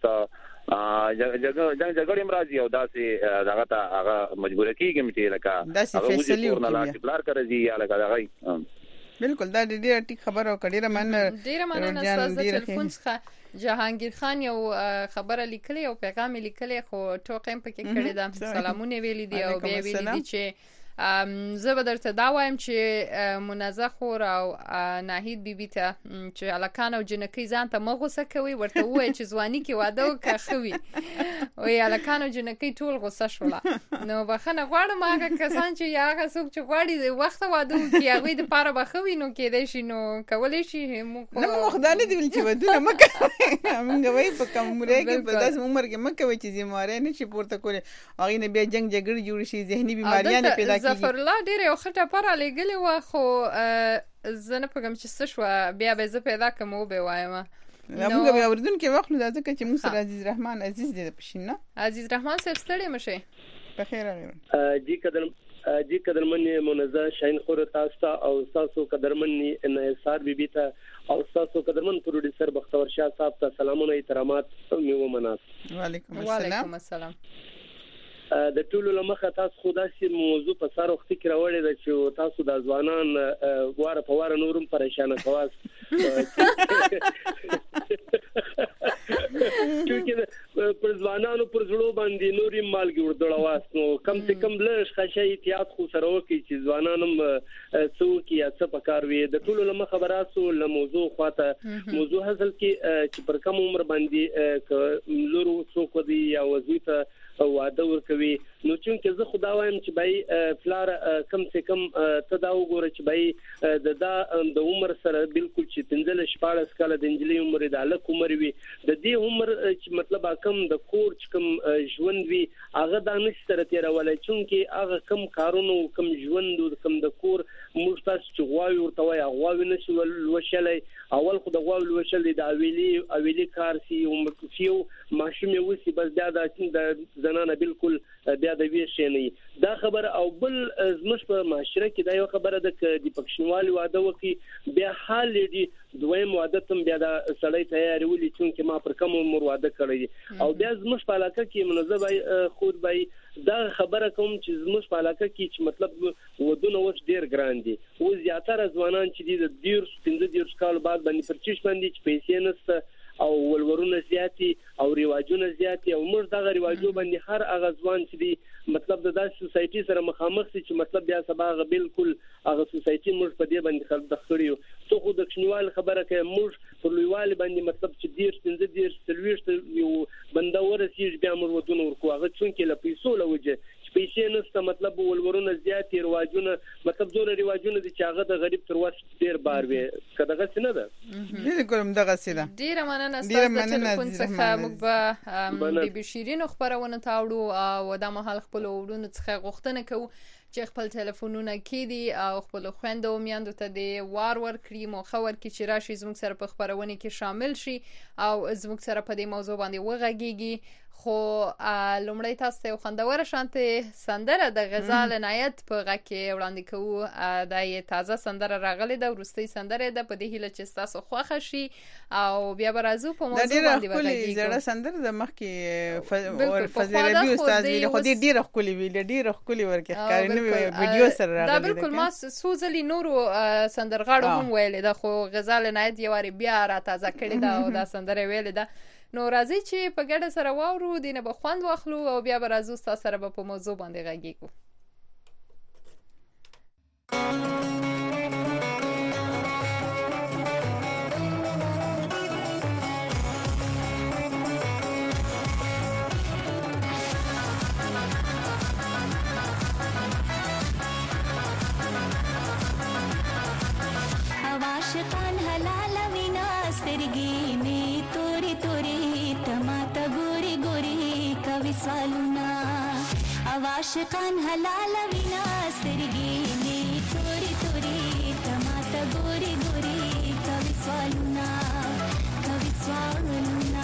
جګړې مرضی او داسې دغه ته هغه مجبور کیږي چې لکه هغه وځي کور نه لاس پلار کوي یا لکه دغه بالکل دا ډیره ټیک خبره او ډیره مننه استاد تلیفون څخه جهانگیر خان یو خبره لیکلې او پیغام لیکلې خو ټوکم پکې کړی دا سلامونه ویلي دی او بیا ویلي دی چې زه به درته دا وایم چې منزه خور او ناهید بیبي ته چې الکان او جنکې ځان ته مغوسه کوي ورته وای چې ځواني کې واده وکړي وي الکان او جنکې ټول غوسه شولا نو بخنه غواړم هغه کسان چې هغه څوک چې غواړي وخت واده وکړي هغه د پاره بخوي نو کېدای شي نو کولای شي نو خدای دې ول چې ودونه مکه موږ وای په کومره کې په داس عمر کې مکه وای چې زمواره نه شي پورته کوله هغه نه بیا جنگ جګړه جوړ شي ذهني بیماریاں پیدا ظفر الله ډېر یو خټه پر لګلې و خو زه نه پوهم چې څه شو بیا به زه پیدا کوم او به وایم موږ بیا وردون کې وخت نه ځکه چې موږ سره عزیز رحمان عزیز دې پښینه عزیز رحمان صاحب ستړي مشه په خیر راغلی جی قدرمن منزه شاین خور تاسو او تاسو قدرمن انحصار بیبي ته او تاسو قدرمن پروډوسر بختور شاه صاحب ته سلامونه احترامات میو مناس وعلیکم السلام د ټولو لمخه تاسو خدای موضوع په سار وخت کې راوړی د چې تاسو د ځوانان واره په واره نورم پریشان کواس چې پر ځوانانو پر زړه باندې نوري مالګي ورډړه واسنو کم څه کم لږ خشه احتیاط خو سره وکړي چې ځوانانو څوک یا څه پکار وي د ټولو لمه خبراتو له موضوع خواته موضوع حاصل کې چې پر کم عمر باندې لورو څوک دی یا وظیفه واده ورکوي نو چې زه خدا وایم چې بای فلار کم څه کم ته دا وګوره چې بای د عمر سره بالکل چې 15-14 کال د انجلۍ عمر د الک عمر وي د دې عمر چې مطلب کم د کور چې کم ژوند وي هغه د نشتره تیرولای چې هغه کم کارونو کم ژوند کم د کور مشتاس چې غواوي ورته وای غواوي نشي وشلای اول خو د غواوي وشل د اویلی کار سی او ماشومه وسی بس د زنانه بالکل بیا د ویښ نه دا خبر او بل زمش په معاشره کې دا یو خبره ده د پښنوالي واده وکي بیا حال دی دویم واده تم بیا د سړی تیاری ولي چې ما پر کوم عمر واده کړی او بیا زمش په علاقه کې منظم خود بای دا خبره کوم چې زموږ په علاقه کې چې مطلب ودونه وښ ډیر ګران دي او زیاتره ځوانان چې د 15 کال بعد باندې پرچیش باندې چې پیسې نسته او ولورونه زیاتی او رواجونه زیاتی او موږ دغه رواجو باندې هر هغه ځوان چې دی مطلب د داسې سوسایټي سره مخامخ شي چې مطلب بیا سبا بالکل هغه سوسایټي موږ په دې باندې خلک د خړیو څو خو د کښنوال خبره کوي موږ په لویوال باندې مطلب چې ډیر سلويشت یو بنده ورسیږي بیا موږ ودونه ورکو هغه څنګه له پیسو لوجه پیسې نسته مطلب ولورونه زیات رواجونه مطلب زول رواجونه دي چې هغه د غریب تر وسط ډیر بار وي کداغه څه نه ده بالکل دغه څه ده ډیر مننه تاسو د ټلیفون څخه موږ به د بشیرینو خبرونه تاوړو او د مهال خپل وړونو څخه غوښتنه کوو چې خپل ټلیفونونه کیدي او خپل خويندو میاندو ته دی وار کړی مو خبر کې چې راشي زموږ سره په خبرونه کې شامل شي او زموږ سره په دې موضوع باندې وغږیږي خو لومړی تاسو ته خوندور شانته سندره د غزال عنایت په غږ کې وړاندې کوو دا یې تازه سندره راغلي ده ورستۍ سندره ده په دې هیله چې تاسو خوښ شي او بیا برازو په موضوع باندې وغږیږي دا ډیره سندره د مخ کې اور فضل ربی استاد ویل خو دې ډیره خولي ویل ډیره خولي ورکه ښکاري نو ویډیو سره راغلی دا بالکل ما سوزلی نورو سندرغاړو هم ویل دا خو غزال عنایت یو واری بیا را تازه کړی دا او دا سندره ویل ده نو راځي چې په ګډه سره واورو دینه به خوند واخلو او بیا به راځو تاسو سره په موضوع باندې غږیږو عاشقان حلال وینا سترګې می توري توري تماته ګوري ګوري کوي سوالونه عاشقان حلال وینا سترګې می توري توري تماته ګوري ګوري کوي سوالونه کوي سوالونه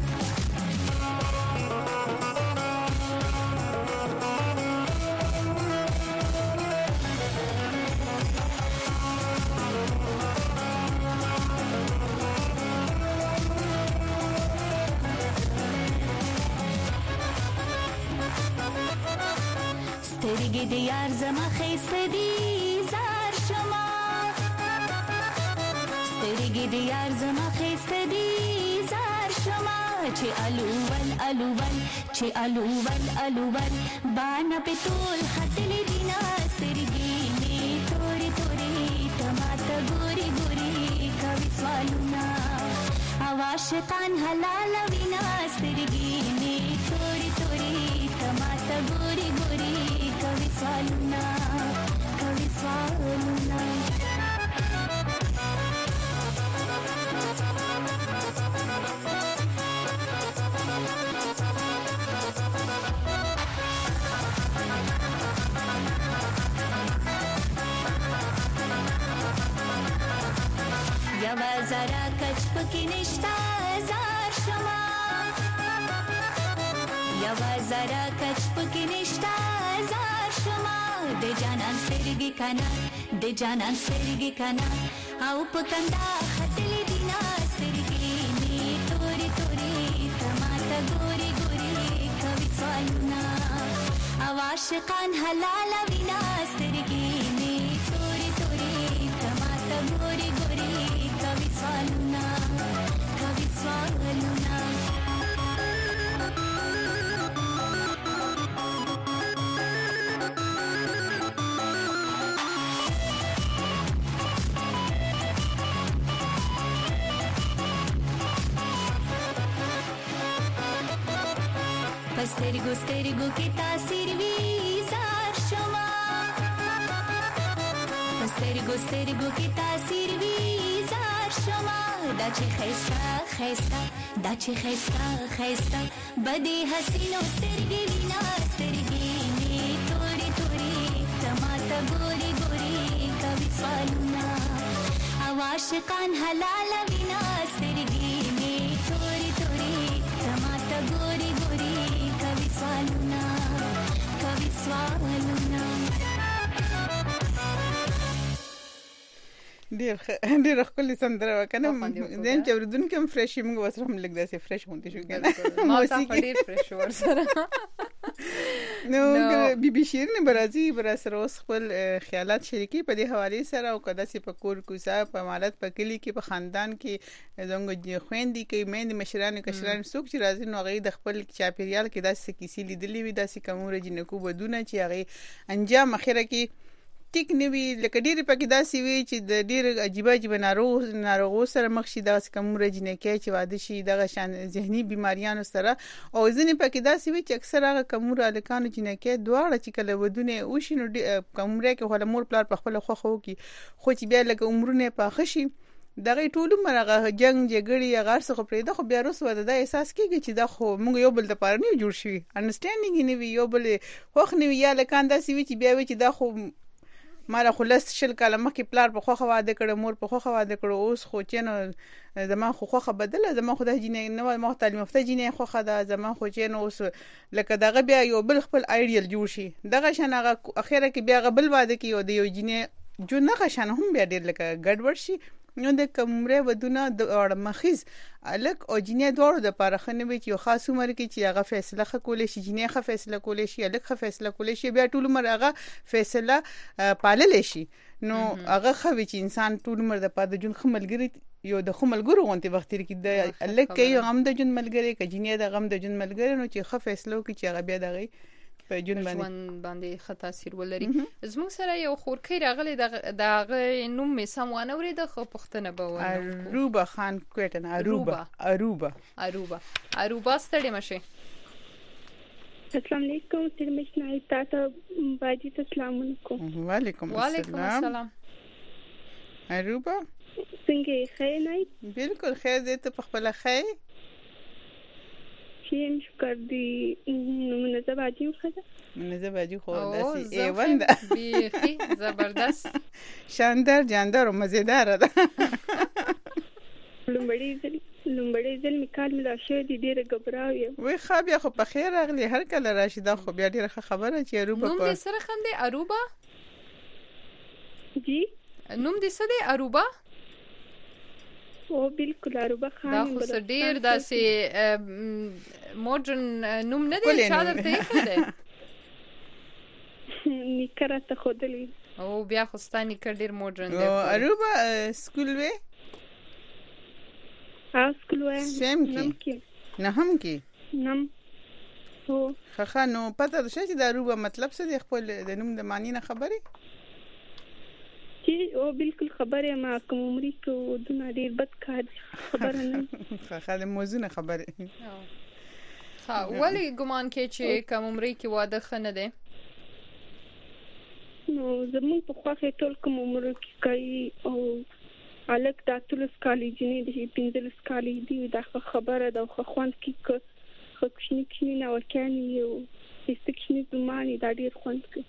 سترګې د یار زما خېسته دي زار شما سترګې د یار زما خېسته دي زار شما چې الوول الوول چې الوول الوول باندې په ټول خطلې دینا سترګې می توري توري تماته ګوري ګوري کوي سوالونه عاشقان حلال وینا سترګې می توري توري تماته ګوري ګوري کوي سوالونه کوي سوالونه یوا زرا کچ پکې نشتا زار شما یوا زرا کچ پکې نشتا زار شما د جانان سترګې کنا د جانان سترګې کنا او پکندا خطلې دینا سترګې می توري توري تماته ګوري ګوري کوي سوالونه عاشقان حلال وینا سترګې می توري توري تماته ګوري ګوري کوي سوالونه کوي سوالونه سترګو سترګو کې تاثیر وی زار شما سترګو سترګو کې تاثیر وی زار شما دا چې خيستا خيستا دا چې خيستا خيستا بدی حسینو سترګې وینا سترګې می توري توري تماته ګوري ګوري کوي سوالونه عاشقان حلال وینا سترګې می توري توري تماته ګوري ګوري کوي سوالونه ډېر ښکلې سندره وکنه زم چې اوریدونکو هم فرش موږ وسره هم لګ داسې فرش غونډې شو کنه موسیقي ډېر فرش ورسره نو بي شیرین برازي براسره اوس خپل خیالات شریکي په دې حواله سره او کدا سي په کور کوسا په مالت په کلی کې په خاندان کې زنګ خويندې کې مېند مشران کشران څوک چې راځي نو غي د خپل چاپیریال کې داسې کیسې لیدلې وي داسې کومره جنکو بدونه چې هغه انجام اخره کې ټیک نیوی لکه ډېر پکې داسې وي چې د ډېر عجیب ناروغ سره مخ شي داسې کومره جنکې چې واده شي دغه شان ذهني بیماریانو سره او ځینې پکې داسې وي چې اکثر هغه کومره الکانو جنکې دواړه چې کله ودونه وشي نو کومره کې هله مور پلار په خپل خوخه وکي خو چې بیا لکه عمرونه پاخه شي دغه ټول مرغه جنگ جګړې غار څخه پرې د خو بیا روس وده د احساس کیږي چې دا خو موږ یو بل د پاره نه جوړ شي انډرستانډینګ نه وی یو بل خوخ نه وی یا لکان داسې وي چې بیا وي چې دا خو ماره خلاص شل کاله مخکې پلار په خوخه واده کړ مور په خوخه واده کړ اوس خو چې نو زما خوخه بدله زما خدای جنې نو ما تعلیم یافته جنې خوخه ده زما خو چې نو اوس لکه دغه بیا یو بل خپل ایډیل جوړ شي دغه شان هغه اخیره کې بیا غبل واده کې یو د یو جنې جو نه غشن هم بیا ډیر لکه ګډوډ شي نو د کومره ودونه د اړمخیز الک او جنې دوړو د پارخنه وی چې خاص عمر کې چې هغه فیصله کولې شي جنې خه فیصله کولې شي الک خه فیصله کولې شي بیا ټول عمر هغه فیصله پالل شي نو هغه خو چې انسان ټول عمر د پاده جون خملګری یو د خملګرو غونتی وخت کې د الک کې غم د جون ملګری کې جنې د غم د جون ملګری نو چې خه فیصله کوي چې هغه بیا دغه په جون باندې ښه تاثیر ولري زموږ سره یو خورکی راغلی د نوم می سموانه ورې د خو پښتنه به ونه اروبا خان کوټن اروبا ستړي مشه السلام علیکم ترمشنا تاسو باجی السلام علیکم وعلیکم السلام اروبا څنګه خیر نه بالکل خیر دې ته په خپل خیر شیم شکر دی منځه باجی خو داسې ایوان ده بیخي زبردست شاندار جاندار او مزیدار ده لومبړی ځل میکال ملا شو دي ډیره غبراوي وای خو بیا خو په خیر راغلی هر کله راشي دا خو بیا ډیره خبره چې اروبا نوم دې سره خنده اروبا جی نوم دې څه دی اروبا او بالکل اروبا خان دا خو ډیر داسې ماډرن نوم نه دی چا درته یې ده نیکره ته خودلی او بیا خو ستانی کړ ډیر ماډرن دی اروبا سکول وې سکول وې سیم کې نه هم کې نم هو خخه نو پته ده چې د اروبا مطلب څه دی خپل د نوم د معنی نه خبره او بالکل خبره ما کوم عمرې کو د ډیر بد کار خبره نه خاله موضوع نه خبره ها ولی ګمان کې چې کوم عمرې کې واده خنه ده نو زمون په خواخه ټول کوم عمر کې کوي او الک د اتلس کالي جنې د 15 کالي دی دا خبره د خوند کې خښنی نه وکاني یو استکشنی زماني دا ډیر خوند کوي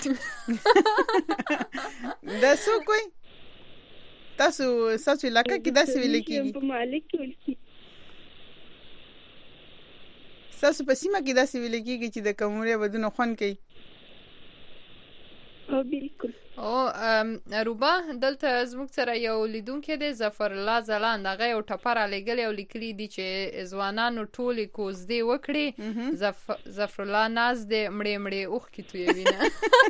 دا څو کوي تاسو لکه کې داسې ویل کېږي په مالک کې تاسو په سیمه کې داسې ویل کېږي چې د کومره بدون خوند کوي او بالکل او اروبا دلته زموږ سره یو لیدونکو دی ظفر الله زلان دغه یو ټپر لګل یو لیکلي دي چې ځوانانو ټولې کوزدې وکړي ظفر الله ناز دې مړې اوخ کې توی وینه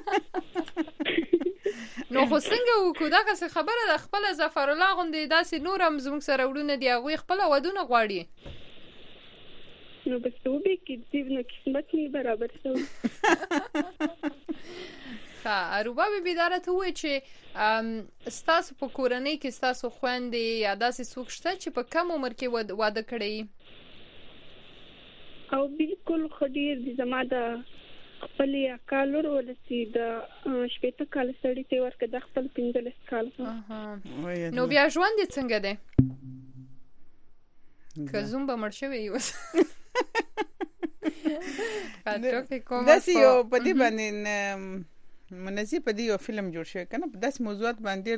نو خو څنګه وکړو دا څه خبره د خپل ظفر الله غوندې داسې نور هم زموږ سره وړونه دی هغه خپل ودونه غواړي نو بس وبې کې دې نو قسمت نه برابر شو اروبا به بیداره ته وای چې ستاسو په کورنۍ کې ستاسو خويندې یا داسې څوک شته چې په کم عمر کې واده کړی او بالکل خډیر د زما د خپل کالور ولسی د شپته کال سړی ته ورکه د خپل 15 کال. نو بیا ژوند څنګه دی؟ که زوم به مړ شوی اوس داسې یو په دې باندې منځي په دې یو فلم جوړ شوی کنه په داسې موضوعات باندې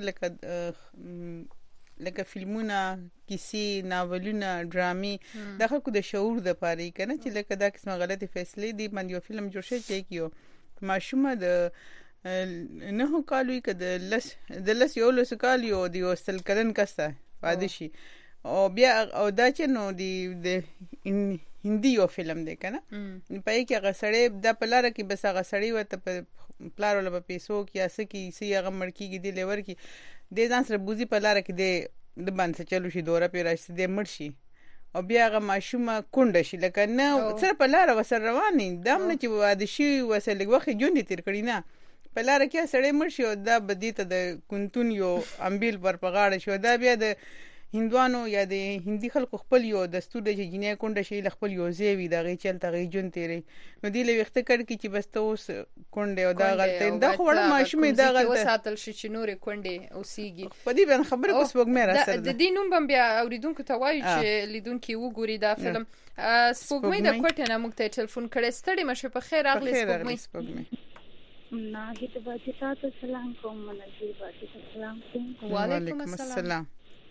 لکه فلمونه، کیسې، ناولونه، ډرامې د خلکو د شعور د پاره کنه چې لکه دا قسمه غلطي فیصله دي باندې یو فلم جوړ شوی چې یو ماشومه د نه کالوي کده لس یو لس کالو دی وستل کلن کسته واده شي او بیا او دا چې نو دی هندي یو فلم دی کنه په کې هغه سړی د پلار کې بس هغه سړی وته په پلار ولا په پیسو کې اسکی سی هغه مړکیږي دی لور کې د ځان سره بوزي پلار کې د باندې چلو شي دوره پیراشي د مرشي او بیا هغه ماشومه کونډه شي لکه نه سره پلار وسره رواني دام نه چې واده شي وسله وخت جون دي تیر کړی نه پلار کې سړی مرشي او دا بدی ته د کونتون یو امبیل پر پغاړه شو دا بیا د هندوانو یا د هندي خلکو خپل یو دستور دی چې جنې کونډه شي خپل یو زیوی دغه چلته غي جون تیری نو دی له وخت کړ کی چې بس ته اوس کونډه او دا غلطه دا خو وړه ماشومه دا غلطه وساتل شي چې نور کونډه اوسېږي په دې باندې خبره کوس وګمه را سره د دې نوم بم بیا اوریدونکو ته وایي چې لیدونکو وګوري دا فلم سپوږمۍ د کوټه نه موږ ته ټلیفون کړي ستړي مشه په خیر اغلی سپوږمۍ نه هیڅ باندې تاسو سلام کوم منځي باندې سلام کوم وعلیکم السلام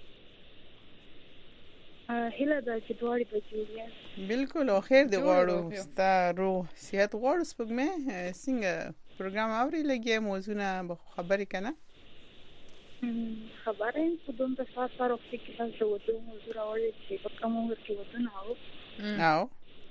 هله دا چې دوړې بچیږي بالکل او خیر دی غواړو ستاسو صحت غواړو سپوږمۍ څنګه پروګرام اوري لګي موضوعونه خبرې کنه خبرې په دوم د سره وخت کې تاسو وته موضوع راوړل چې په کوم وخت کې وته نو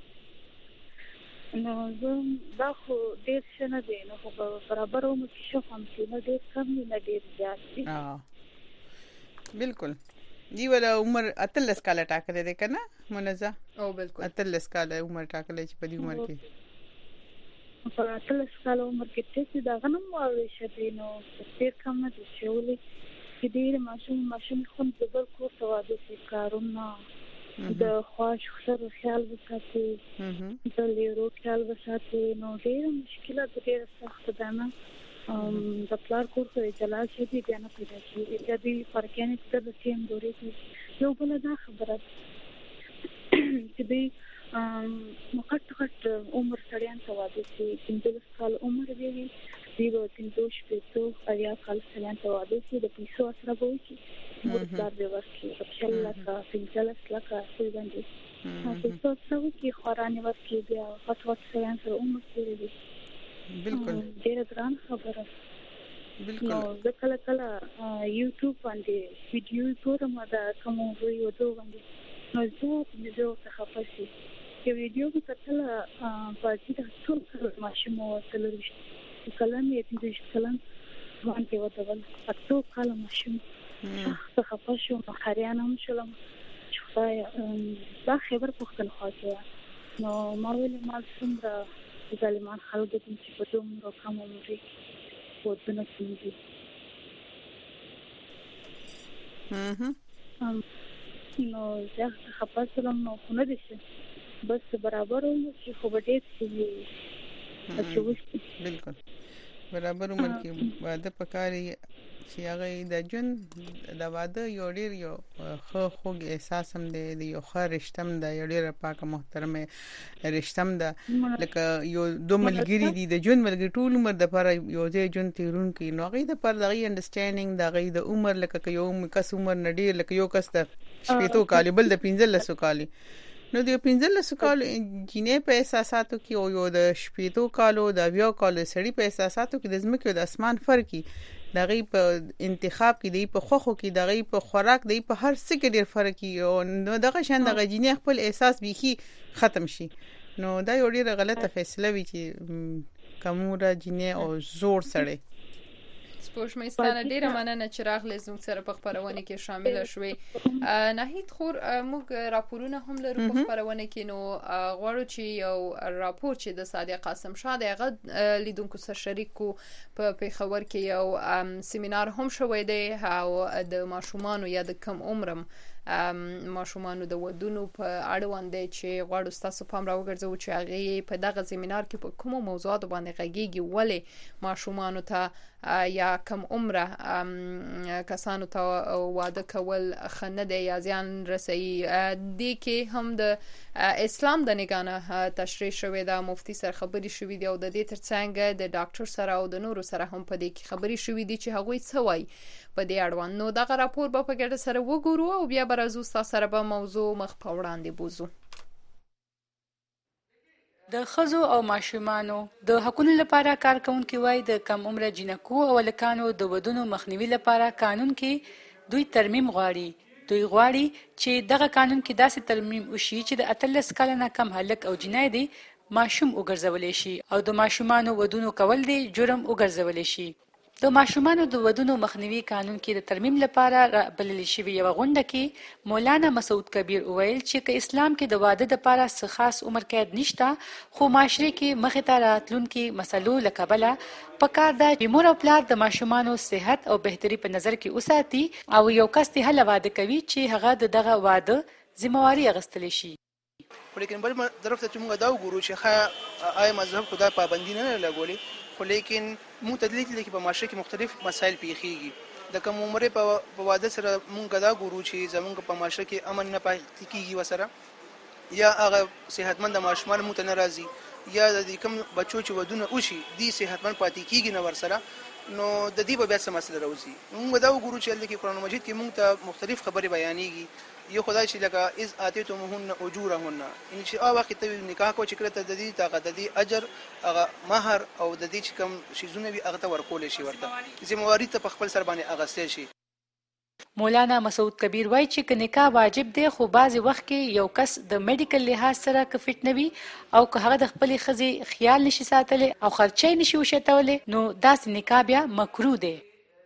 نو دا خو ډېر څه دی نو په برابر ومو کې شو هم چې نه ډېر کم نه ډېر زیات دي بالکل دی ولا عمر اتلس کاله ټاکلې ده کنه منزه او بالکل اتلس کاله عمر ټاکلې چې په دې عمر کې په اتلس کاله عمر کې چې دا غنم واوي شته نو ډېر کم نه دي شولې چې ډېر ماشوم خو د بل کو سواده سي کارونه د خواش سره خیال وساتي د لیرو خیال وساتي نو ډېر مشکلات ډېر سخت ده نه د پلار کور ته چلا شي دي بیا نه پیدا شي چې دې فرقانه څه د سیم دورې کې یو بل دا خبره چې دې مقطعت عمر سړیان سواده شي 15 کال عمر دی دی و 3 شپږ یا کال سړیان سواده شي د پیسو سره وایي چې مرګدار دی ورکی خپل لکه 15 لکه څه باندې تاسو څه کی خورانه ورکی بیا پاتوت سړیان سره عمر دی بالکل ډېر ګران خبره بالکل نو زه کله یوټیوب باندې ویډیو ګورم دا کوم ویډیو باندې نو زه څه پاسي چې ویډیو کې کتل پاتې د ټول ماشوم وتلل کلم یې د کلم باندې وتول پاتو کله ماشوم څه پاسو مخاريان هم شلم دا خبر پختل خاصه نو ما ویل ما څنګه ظالمان خلک دې چې په دومره کم عمر کې ودونه کیږي نو زه خپاسلم نو خو نه دي بس برابر وو چې خو به دې شي بالکل برابر عمر کې واده پکاري چې هغه د جون د واده یو ډیر یو خو احساس هم دی یو خار رښتم د یو ډیر پاک محترمه رښتم د لکه یو دوه ملګری دي د جون ملګری ټول عمر د پر یو ځای جون تیرون کې نو غي د پر دغه انډرستانډینګ دغه د عمر لکه یو کس عمر نډیر لکه یو کس د شپېتو کال بل د 15 کال نو د 15 کال جنې په احساساتو کې او یو د شپېتو کالو د 20 کال سړي په احساساتو کې د زمکه د اسمان فرق دغه په انتخاب کې دی په خوخو کې دغه په خوراک دی په هر څه کې ډیر فرق او نو دغه شان دغه جنې خپل احساس بيخي ختم شي نو دا یو ډیره غلطه فیصله وی چې کومه جنې او زور سره سپوږمۍ ستانه ډیره مننه چې راغلی زموږ سره په خبرونه کې شامل شوي ناهید خور موږ راپورونه هم لرو په خبرونه کې نو غواړو چې یو راپور چې د صادق قاسم شاه دغه لیدونکو سره شریکو په پیښور کې یو سیمینار هم شوی دی او د ماشومان یا د کم عمرم ماشومان د ودونو په اړوند چې غواړو تاسو پام راوګرځو چې هغه په دغه سیمینار کې په کومو موضوعات باندې غږیږي ولې ماشومان ته یا کم عمره کسانو ته واده کول خنه دی یا ځان رسي د کې هم د اسلام د نگانه تشریح شوې ده مفتي سره خبري شوې دي او د دې ترڅنګ د ډاکټر سره او د نورو سره هم په دې کې خبري شوې دي چې هغوی څه وایي په دې اړوند. نو دغه راپور به په ګډه سره وګورو او بیا به راځو تاسو سره به موضوع مخ په وړاندې بوزو. د ښځو او ماشومانو د حقوقو لپاره کارکونکي وایي د کم عمره جنکو او لکانو د ودونو مخنیوي لپاره قانون کې دوی ترمیم غواړي. دوی غواړي چې دغه قانون کې داسې ترمیم وشي چې د 18 کال نه کم هلک او جنۍ دی ماشوم وګرځولې شي او د ماشومانو ودونو کول دی جرم وګرځولې شي. د ماشومانو د ودونو مخنیوي قانون کې د ترمیم لپاره بلل شوی یو غونډه کې مولانا مسعود کبیر وویل چې که اسلام کې د واده لپاره څه خاص عمر قید نشته خو معاشره کې مخې ته راتلونکي مسلو لکبله پکار ده چې مور او پلار د ماشومانو صحت او بهتري په نظر کې وساتي او یو کس ته هله واده کوي چې هغه دغه واده ذمہواری اخیستل شي. ولیکن بل طرف ته موږ دا وګورو چې آیا مذهب خدا پابندي نه لګولي خو لیکن موږ تدلیل کې په معاشره کې مختلف مسایل پیښیږي. د کوم عمره په واده سره موږ دا ګورو چې زمونږ په معاشره کې امن نه پاتې کیږي وسره یا هغه صحتمند ماشومان مو ته ناراضي یا د کوم بچو چې ودونه وشي دي صحتمند پاتې کیږي نه ورسره نو د دې په بیا څه مسله راوځي. موږ دا وګورو چې د قرآن مجید کې موږ ته مختلف خبرې بیانېږي. یو خدای چې لکه اذ اتیتموهن اجورهن ان چې او وخت ته نکاح کو چې کړه ته د دې طاقت د اجر هغه مہر او د دې چې کوم شیزونه وي هغه ته ورکول شي ورته ذمہواری ته په خپل سر باندې اغستې شي. مولانا مسعود کبیر وایي چې نکاح واجب دی خو بعضی وخت کې یو کس د میډیکل لحاظ سره کفیټ نه وي او که هغه د خپل خزي خیال نشي ساتلی او خرچې نشي وشتولې نو داسې نکاح بیا مکروه دی.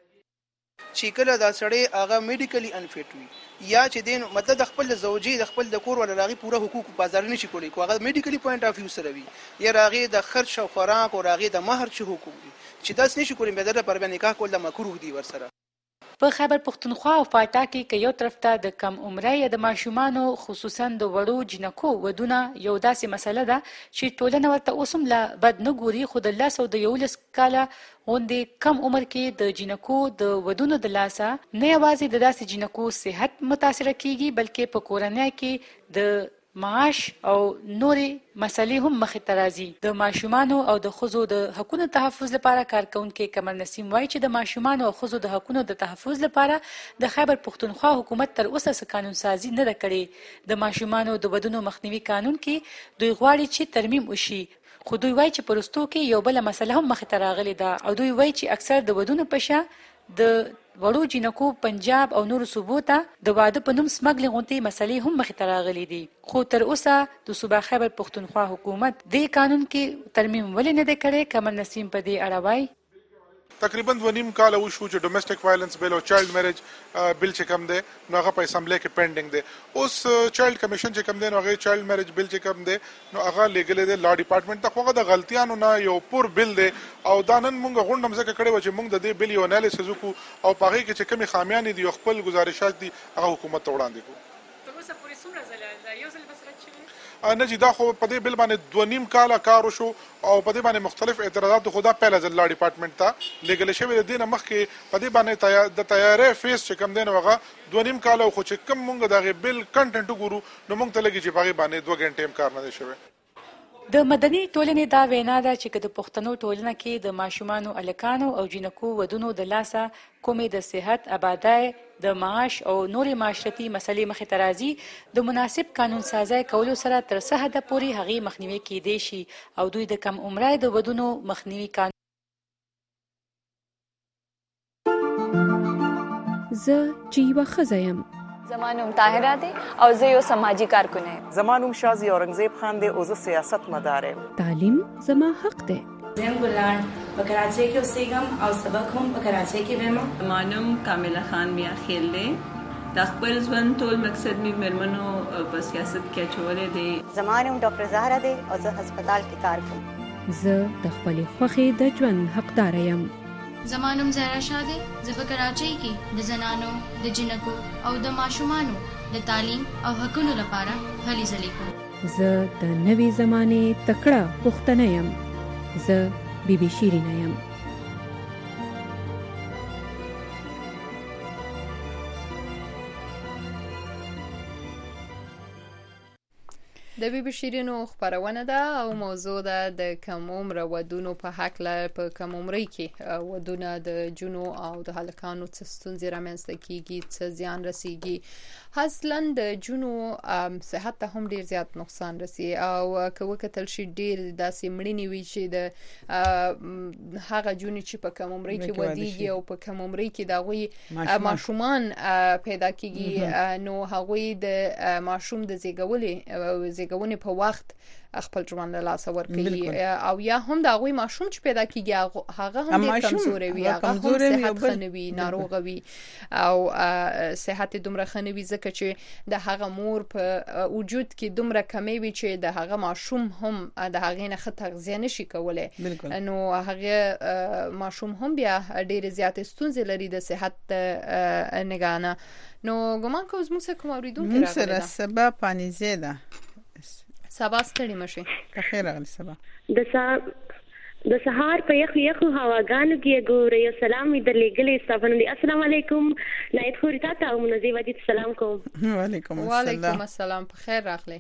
چې کله دا سړی هغه میډیکلی انفیټ وي یا چې دین مطلب د خپل زوجي د خپل د کور ولا راغي پوره حقوق بازار نشي کولی کو هغه میډیکلی پوینټ اف ویو سره وي یا راغي د خرچ او خوراک او راغي د مہر چې حقوق دي چې داس نشي کولی به در پر نکاح کول د مکروه دي ورسره. په خیبر پختونخوا او فاټا کې یو طرف ته د کم عمره یا د ماشومانو خصوصا د وړو جنکو ودونه یو داسې مسله ده چې ټولنه ورته اوسم لا بد نه ګوري خو د 1911 کاله غوندې کم عمر کې د جنکو د ودونو د لاسه نه یوازې د داسې جنکو صحت متاثر کیږي بلکې په کورنۍ کې د معاش او نوري مسلې هم مخې ته راځي. د ماشومانو او د ښځو د حقوقو تحفظ لپاره کارکونکي کمال نسیم وایي چې د ماشومانو او ښځو د حقوقو د تحفظ لپاره د خیبر پختونخوا حکومت تر اوسه قانون سازي نه کړې. د ماشومانو د ودونو مخنیوي قانون کې دوی غواړي چې ترمیم وشي خو دوی وایي چې پرستو کې یو بل مسله هم مخې ته راغلي ده او دوی وایي چې اکثر د ودونو پشه د وړو جنکو پنجاب او نورو صوبو ته د واده په نوم سمګلې غونډې مسلې هم مخې ته راغلي دي خو تر اوسه د صوبه خیبر پختونخوا حکومت د قانون کې ترمیم ولې نه دی کړی. کمال نسیم په دې اړه وایي تقریبا 2.5 کال وشو چې ډومېسټک وایلنس بیل او چایلډ میریج بیل چې کوم دی نو هغه په اسمبلی کې پینډینګ دی. اوس چایلډ کمیشن چې کوم دی نو هغه چایلډ میریج بیل چې کوم دی نو هغه لیګل دی لا ډپارټمنټ ته خو د غلطیانو نه یو پور بیل دی او دا نن موږ غونډه مزه کړې و چې موږ د دې بیل یو انالیسز وکړو او په هغه کې چې کومې خامیان دي خپل گزارشات دي هغه حکومت ته وړاندې کړو. تر اوسه پورې څومره ځله یو ځل بس راځي نه جی دا خو په دې بل باندې 2.5 کال کار وشو او په دې باندې مختلف اعتراضات خدا پهله ځل لا ډپارټمنټ ته لګل شوی د دینه مخکې په دې باندې د تیارې فیس چې کم دین وغه 2.5 کال خو چې کم مونږ دغه بل کنټنټ ګورو نو مونږ ته لګي چې په باندې 2 غنټې کار نه دی شوی. د مدني ټولنې دا وینا ده چې د پښتنو ټولنه کې د ماشومانو الکانو او جنکو ودونو د لاسه کومې د صحت آبادای د معاش او نورې معاشرتي مسلې مخې ته راځي د مناسب قانون سازی کولو سره تر څه حده پورې هغې مخنیوي کیدی شي او دوی د کم عمره د ودونو مخنیوي قانون. زه چې یوه ښځه یم زما نوم طاهره دی او زه یو سماجی کارکن یم. زما نوم شازي اورنګزیب خان دی او زه سیاست مدار یم. تعلیم زما حق دی. زم ګلان په کراچۍ کې اوسېږم او سبق هم په کراچۍ کې وایم. زما نوم کامله خان میا خیل دی. د خپل ژوند ټول مقصد می مرمنو په سیاست کې چولې دی. زما نوم ډاکټر زهرا دی او زه هسپتال کې کار کوم. زه د خپل خوښې د ژوند حقدار یم. زما نوم زهرا شاه دی. زه په کراچۍ کې د زنانو د جنکو او د ماشومانو د تعلیم او حقوقو لپاره هلې ځلې کوم. زه د نوې زمانې تکړه پښتنه یم. زه بیبي شیرینه یم. د بیبي شیرینو خبرونه ده او موضوع ده د کم عمر ودونو په حق له په کم عمرۍ کې ودونه د جنو او د هلکانو څه ستونزې رامنځته کیږي، څه زیان رسیږي. اصلا د جنو صحت ته هم ډیر زیات نقصان رسي او که وکتل شي ډیر داسې مړینې وي چې د هغه جنې چې په کم عمرۍ کې ودیږي او په کم عمرۍ کې د هغوی ماشومان پیدا کیږي، نو هغوی د ماشوم د زیږونې په وخت خپل ژوند له لاسه ورکوي او یا هم د هغوی ماشوم چې پیدا کیږي هغه هم ډیر کمزوري وي، هغه هم صحت ښه نه وي، ناروغه وي او صحت دومره ښه نه وي ځکه چې د هغه مور په وجود کې دومره کمی وي چې د هغه ماشوم هم د هغې نه ښه تغذیه نشي کولی، نو هغه ماشوم هم بیا ډیر زیاتې ستونزې لري د صحت نگاه نه. نو ګمان کوم زموږ څخه کوم اوریدونکي راغلي سره سبا پانیزه ده. سبا ستړي مشي. بخیر راغلی سبا. د سهار په یخو هواګانو کې ګورې یو سلام دې لګلې استفانو دي. السلام علیکم نایت خوري تاسو او منځي ودی سلام کوم. وعلیکم السلام په خیر راغلی.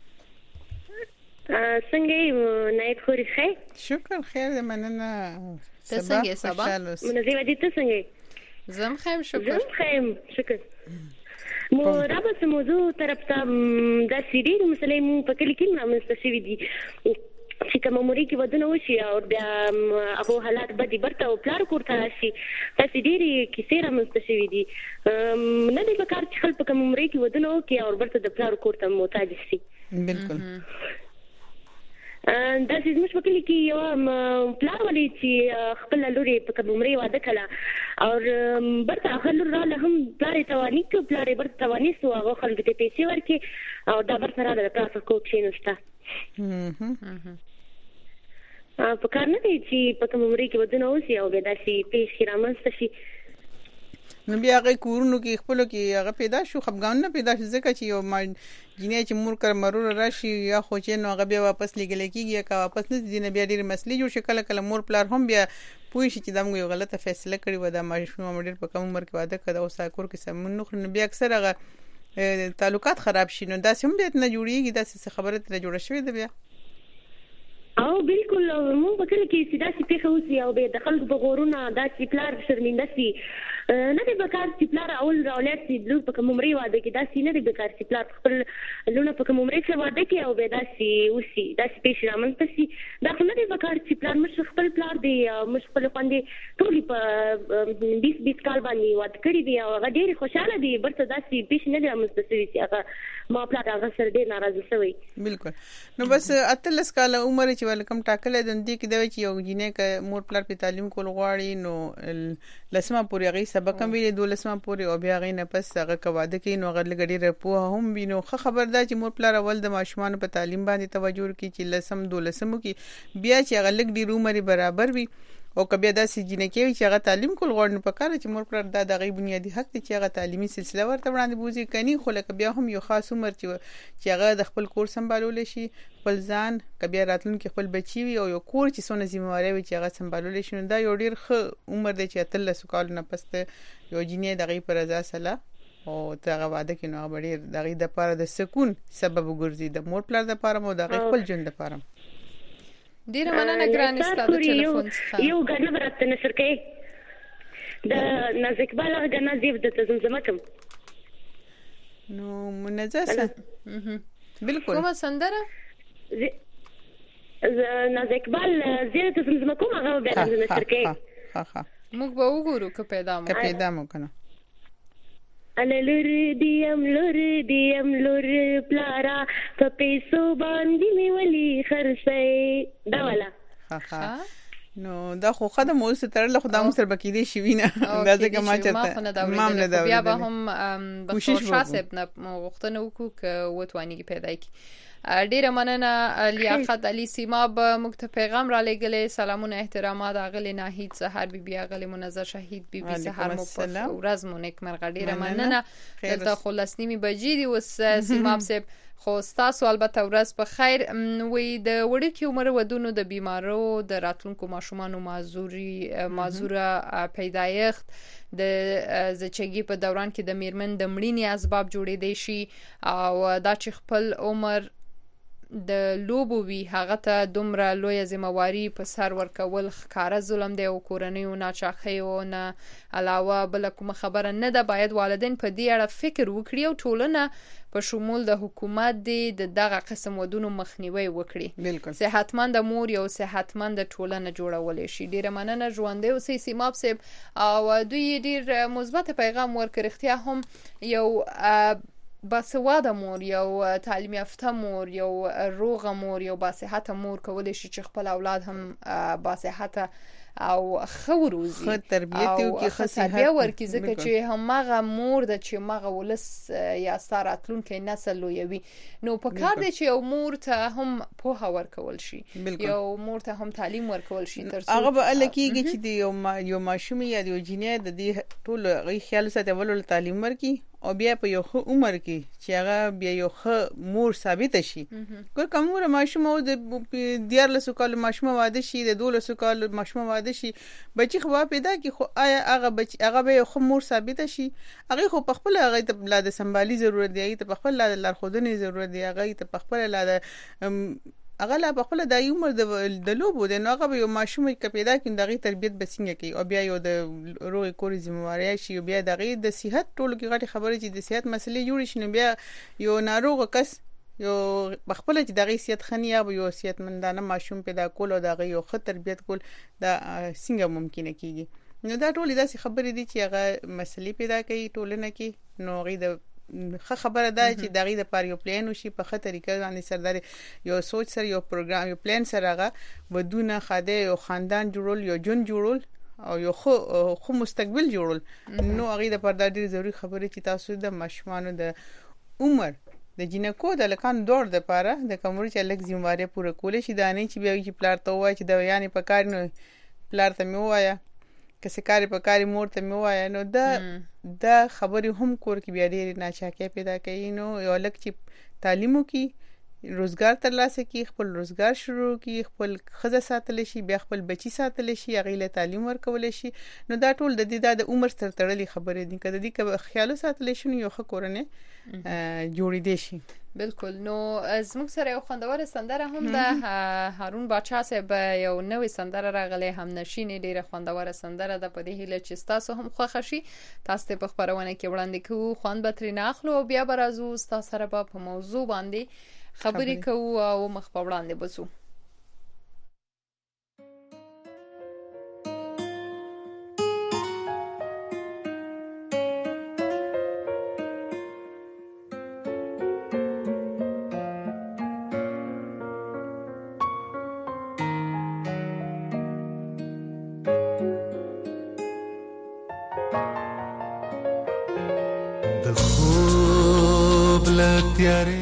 څنګه نایت خوري خیر؟ شکر خیر دې مننه. څنګه سبا منځي ودی ته څنګه؟ زم خیم شکر. رابطه موضوع طرف ته د سیدی مسلې مو په کلی کې رامنځته شوې دي چې کوم موري کې ودونه وشي او د هغه حالات بدی برته او پلار کوړه راشي تاسو ډېری کیسې رامنځته شوې دي نه د کار چې خپل په کوم موري کې ودونه وکي او برته د پلار کوړه محتاج شي. بالکل دا چې موږ په کلی کې یو پلار ولې چې خپل لوري په کوم عمرې واده کړه او برته خپل لور له هم پلار توانی کو پلار برته توانی سو هغه خلک ته پیسې ورکي او دا برته را د تاسو کو کښینسته په کار نه دی چې په کوم عمرې کې ودونه وشي او به داسې پیسې رامنځته شي. نو بیا هغه کورونو کې خپل کې هغه پیدا شو خپګان نه پیدا شي ځکه چې یو جنې چې مور کر مرور راشي یا خو چې نو هغه بیا واپس لګل کېږي یا واپس نه دي نه بیا ډېر مسلې جوړ شي کله مور پلار هم بیا پوه شي چې دا موږ یو غلطه فیصله کړې و دا ماشوم ډېر په کم عمر کې واده کړ او ساکور کې سمون نو بیا اکثر هغه تعلقات خراب شي نو داسې هم بیا نه جوړیږي داسې خبره تر جوړه شوې ده بیا او بالکل مو په کله کې سیدا سي پیښه وسی او به د خلکو بغورونه داسې پلار شرمنده سي نه دی بکار چې پلار اول راولات سي لور په کوم عمرې واده کې داسې نه دی بکار چې پلار خپل لونه په کوم عمرې کې واده کې او به داسې وسی داسې پیښه رامنځته سي دا نه دی بکار چې پلار مش خپل پلار دی مش خپل باندې ټول په 20 کال باندې واده کړی دی او هغه ډېر خوشاله دی برته داسې پیښه نه دی رامنځته سي چې هغه ما پلار هغه سره ډېر ناراضه شوی. بالکل نو بس 38 کال عمر چې ولکم ټاکل د دې کې دوی چې یو جنې ک مور پلار په تعلیم کول غواړي نو لسمه پورې غي سبق هم ویلې 12 پورې او بیا غي نه پس هغه کواده کې نو غړل غړي رپوه هم وینو خبردار چې مور پلار اول د ماشومان په تعلیم باندې توجه وکړي چې لسم 12 کې بیا چې هغه لګ ډیر عمر برابر وي او کبه داسې جنې کې چې هغه تعلیم کول غواړي په کار چې مور پلار د غي بنیادی حق دی چې هغه تعلیمي سلسله ورته وړاندې بوزي کني خو لکه بیا هم یو خاص عمر چې هغه د خپل کور سمبالول شي خپل ځان کبه راتلونکي خپل بچي وي او یو کور چې سونه ذمہواری وي چې هغه سمبالول شي نو دا یو ډیر ښه عمر دی چې 13 کال نه پسته یو جنې د غي پر رضا سره او تاغه واده کې نو غړي د غي د لپاره د سکون سبب وګرځي د مور پلار د لپاره مو د خپل ژوند لپاره ډیره مننه ګرانه ستاسو ټلیفون څخه یو غنه برته نشر کې د نازک بالا غنه زیب د زمزمه کوم نو منجسه بالکل کومه سندره نازک بال زیب د زمزمه کوم هغه به نشر کې موږ به وګورو که پیدا مو کنه لور دیم پلارا په پیسو باندې می ولي خرڅي دا والا نو دا خو خدای مو ستر له خدای مو سره بکیدي شي وینه دا ځکه ما چرته ما نه دا بیا به هم بخښه صاحب نه غوښتنه وکړو ک وټوانی پیدا کی ډیره مننه لیاقت علي سیماب موږ ته پیغام را لګلې. سلامونه احترامات اغلی ناهید سحر بیبي اغلی منظر شهید بیبي سحر مو په ورځ مو نیکمرغه. ډیره مننه. دلته خلاص نیمه بجې دی اوس سیماب صاحب خو تاسو البته ورځ په خیر. وي د وړوکي عمر ودونو د بیمارو د راتلونکو ماشومانو معذوره پیدایښت د زچګي په دوران کې د میرمن د مړینې اسباب جوړېدای شي او دا چې خپل عمر د لوبو وی هغه ته دومره لوی ذمہواری په سر ورکول ښکارا ظلم دی او کورنیو ناچاخي او نه علاوه بل کوم خبره نه ده. باید والدین په دې اړه فکر وکړي او ټولنه په شمول د حکومت د دغه قسم ودونو مخنیوي وکړي. بالکل صحتمند مور یو صحتمند ټولنه جوړولې شي. ډیره مننه ژوندې اوسې سیماب صاحب او دوی ډیر مثبت پیغام ورکړ. اختیا هم یو باسواده مور یو تعلیم یافته مور یو روغه مور یو باصحت مور کولای شي چې خپل اولاد هم باصحت او خو روزي خو تربیت او کې خصيحت ورکی ځکه چې همغه مور د چې مغه ولس یا ستاراتلونکو نسل لویوي نو په کار دی چې یو مور ته هم پوهه ورکول شي یو مور ته هم تعلیم ورکول شي ترڅو هغه به الکیږي چې یو ماشوم یا یو جنیا د دې ټول غي خیال ساتلو تعلیم ورکي او بیا په یو خو عمر کې چې هغه بیا یو خو مور ثابت شي. کومه ماشوم او د 14 کال ماشوم واده شي د 12 کال ماشوم واده شي بچي خو پیدا کی خو آیا هغه بچي هغه به خو مور ثابت شي هغه خو په خپل هغه ته بلاد سنبالي ضرورت دی ته په خپل لارښودنې ضرورت دی هغه ته په خپل لاله هغه لا په خپل د عمر د لوبو د نوغه به یو ماشوم کې پیدا کین دغه تربیت بسنګ کوي او بیا یو د روغ کوري ذمہواری شي بیا دغه د صحت ټولو کې غټي خبره چې د صحت مسلې جوړ شي نو بیا یو ناروغ کس یو بخپل چې دغه صحت خنی یا یو صحت مندانه ماشوم پیدا کول او دغه یو ښه تربیت کول دا څنګه ممکنه کیږي. نو دا ټول داسې خبرې دي چې هغه مسلې پیدا کوي ټولنه کې نو غي د خبره ده چې دغه د پاره یو پلان وشي په خه طریقه باندې سردار یو سوچ سره یو پروګرام یو پلان سره هغه ودونه خاده یو خاندان جوړول یو جون جوړول او یو خو مستقبل جوړول نو هغه د پاره ډېر ضروری خبره چې تاسو د مشمانو د عمر د جنکو د لکان دور د پاره د کومر چې لک ذمہواری پوره کول شي دا نه چې بیا چې پلار ته وای چې دا یعنی په کار نو پلار ته مې وایا کسه کاری په کاری مور ته مې وایا نو دا خبرې هم کور کې بیا ډېر ناچاکي پیدا کوي. نو یو لک چې تعلیمو کې روزګار ترلاسه کی خپل روزګار شروع کی خپل خزه ساتل شي بیا خپل بچی ساتل شي هغه له تعلیم ورکول شي نو دا ټول د دې د عمر سره تړلې خبرې دي کله دې کې خیال ساتل شي یو ښه کورنه جوړې دي شي. بالکل. نو زموږ سره یو خوندور سندره هم ده هارون باچا صاحب یو نوې سندره راغله هم نشینې ډیره خوندور سندره ده په دې هیله چې تاسو هم خوښ شي تاسو په خبرونه کې وړاندې کوو خوان به ترې ناخلو او بیا برازو تاسو سره په موضوع باندې خبرې کوو او مخ په وړاندې بسو. د خوب لتیارې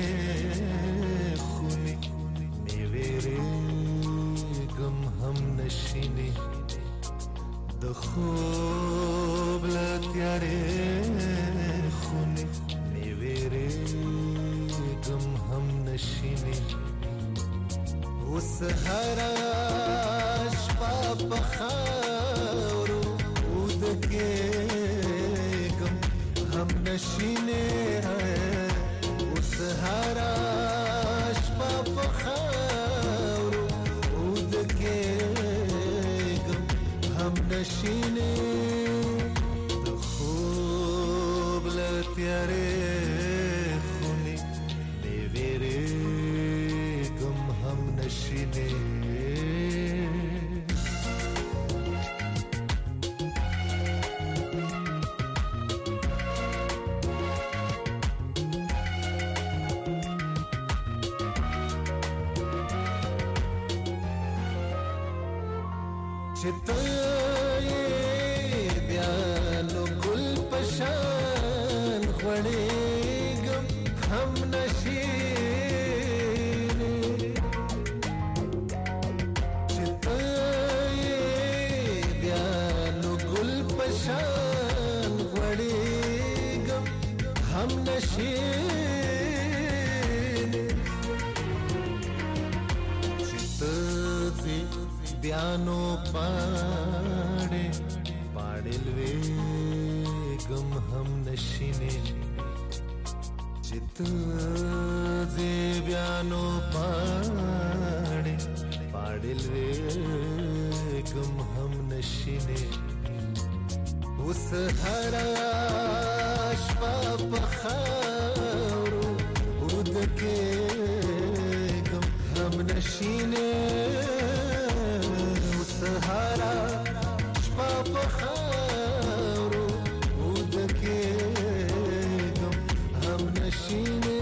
خوب لتیارې خونې نیویرې غم هم نشینې اوس هر شپه په خاورو ودکې غم هم نشینې اوس هر شپه په خاورو ودکې نشینه د خوب لتیارې خونې نیویرې غم هم نشینه چې هم نشین چې ته بیانو پاړې پاړل وې غم هم نشینې چې ته بیانو پاړې پاړل وې غم هم نشینې اوس هر شپه په خاورو ودکې غم هم نشینې اوس هر شپه په خاورو ودکې غم هم نشینې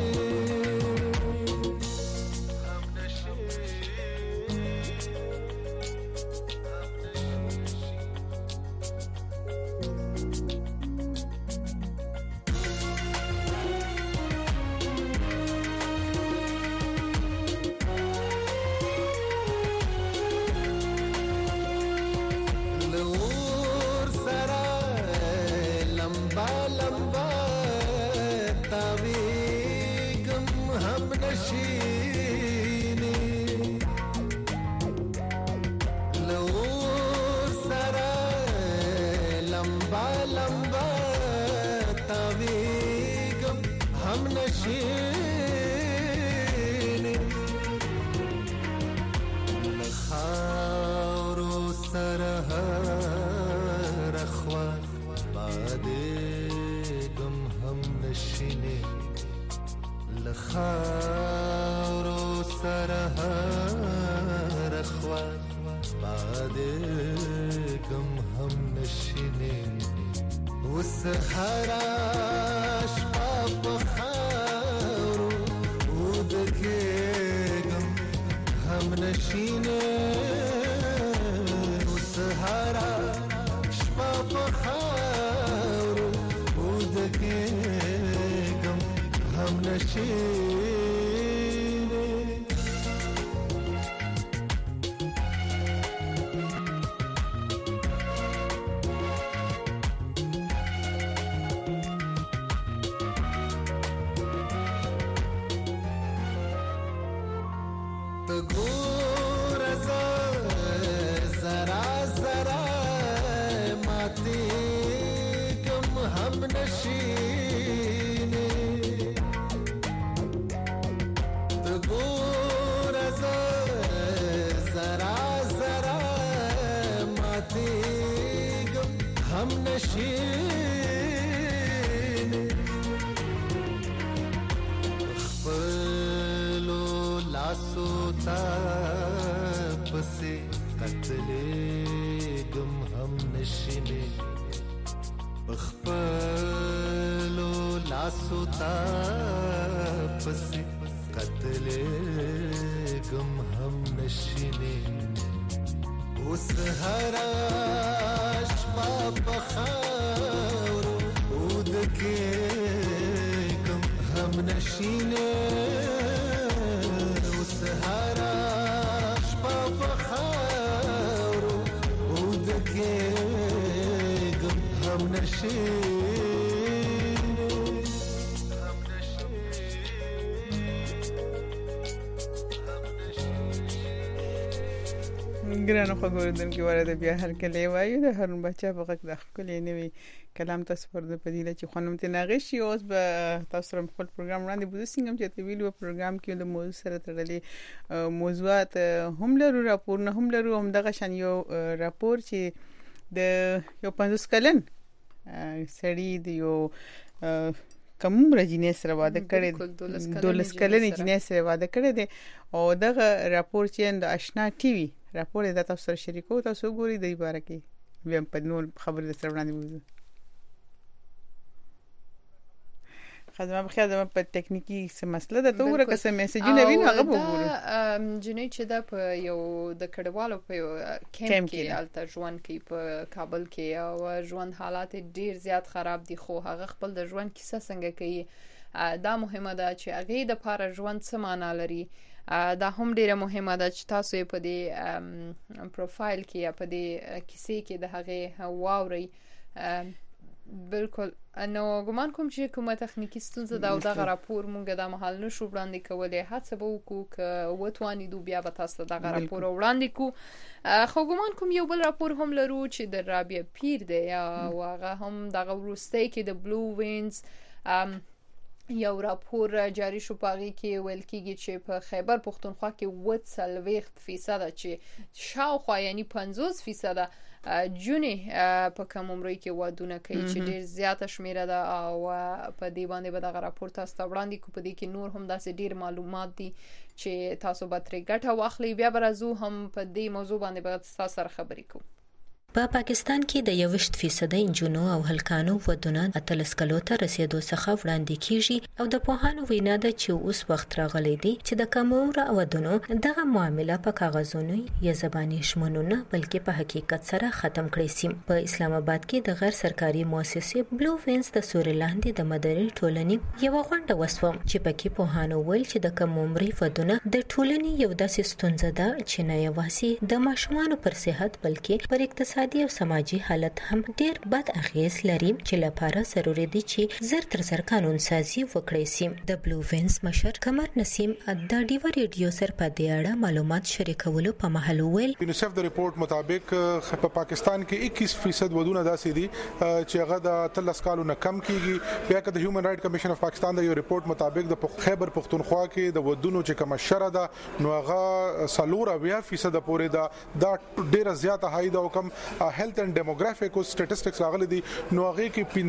ګرانو خبردونکو ورته بیا هر کله وایو د هرون بچا په غږ د خپل نوې کلام تاسو پر د پدیده چې خانم ته ناغشي اوس به تاسو سره خپل پروګرام وړاندې بوزو څنګه چې ته ویلو پروګرام کې د موضوع سره تړلې موضوعات هم لرو راپور نه هم لرو هم دغه شان یو راپور چې د یو 50 کلن سړی د یو کوم رجینې سره واده کړي 12 کلن جنې سره واده کړي دي او دغه راپور چې د آشنا ټي وي راپور د تاسو سره شریکو تاسو ګوري د عبارت کې ویم په نور خبر سره وړاندې وځو خدمه بخیر د په ټکنیکی څه مسله ده ته وګوره که څه میسجونه ویني هغه وګورو جنې چې دا په یو د کډوالو په کیمپ کې الته ژوند کې په کابل کې او ژوند حالات ډیر زیات خراب دي خو هغه خپل د ژوند کیسه څنګه کوي دا مهمه ده چې هغه د لپاره ژوند څه معنا لري دا هم ډیره مهمه ده چې تاسو په دې پروفایل کې یا په دې کیسې کې د هغه واوري بالکل. نو ګمان کوم چې کومه تخنیکی ستونزه دا او د راپور مونږ د محل نشو وړاندې کولې، هڅه به وکړو ک وتوانې دو بیا به تاسو د راپور وړاندې کو. خو ګمان کوم یو بل راپور هم لرو چې د رابعه پیر دی او هغه هم د وروستي کې د بلو وینز یو راپور جاری شو، پاغي کې ویل کېږي چې په خیبر پختونخوا کې 40% چې شاوخوا یعنی 50% جونې په کوم عمرې کې وادونه کوي چې ډیر زیاته شمیره ده او په دې باندې به د راپور تاسو ته وړاندې کو. په دې کې نور هم داسې ډیر معلومات دي چې تاسو به ترې ګټه واخلئ. بیا برازو هم په دې موضوع باندې به تاسو سره خبرې کوو. په پاکستان کې د 21% انجونو او هلکانو ودونه 13 کلو ته رسیدو څخه وړاندې کیږي او د پوهانو وینا ده چې اوس وخت راغلی دی چې د کم عمر ودونو دغه معامله په کاغذونو یا زبانی شمنونه بلکې په حقیقت سره ختم کړي سي. په اسلام آباد کې د غیر سرکاري مؤسسې بلو وینز د سوري لاندې د مدري ټولنې یو غونډه وسوه چې پکې پوهانو ویل چې د کم عمر ودونه د ټولنې یو داسې ستونزه ده چې نه یوازې د ماشومانو پر صحت بلکې پر اقتصاد او سماجی حالت هم ډیر بد اغیز لري چې لپاره ضروری دي چې زر تر زر قانون سازي وکړي سي. د بلو وینز مشر قمر نسیم د ډیو ریډیو سره په دې اړه معلومات شریکولو په محل ویل یونیسف د ریپورت مطابق په پاکستان کې 21% ودونه داسې دي چې هغه د 13 کالو نه کم کیږي. بیا که د هیومن رائټ کمیشن اف پاکستان د یو ریپورت مطابق د خیبر پختونخوا کې د ودونو چې کوم شره ده نو هغه 40% پورې دا ډیره زیاته هاي ده او کم هیلث اند ډیموګرافیک او سټټیسټکس راغلي دي نو هغه کې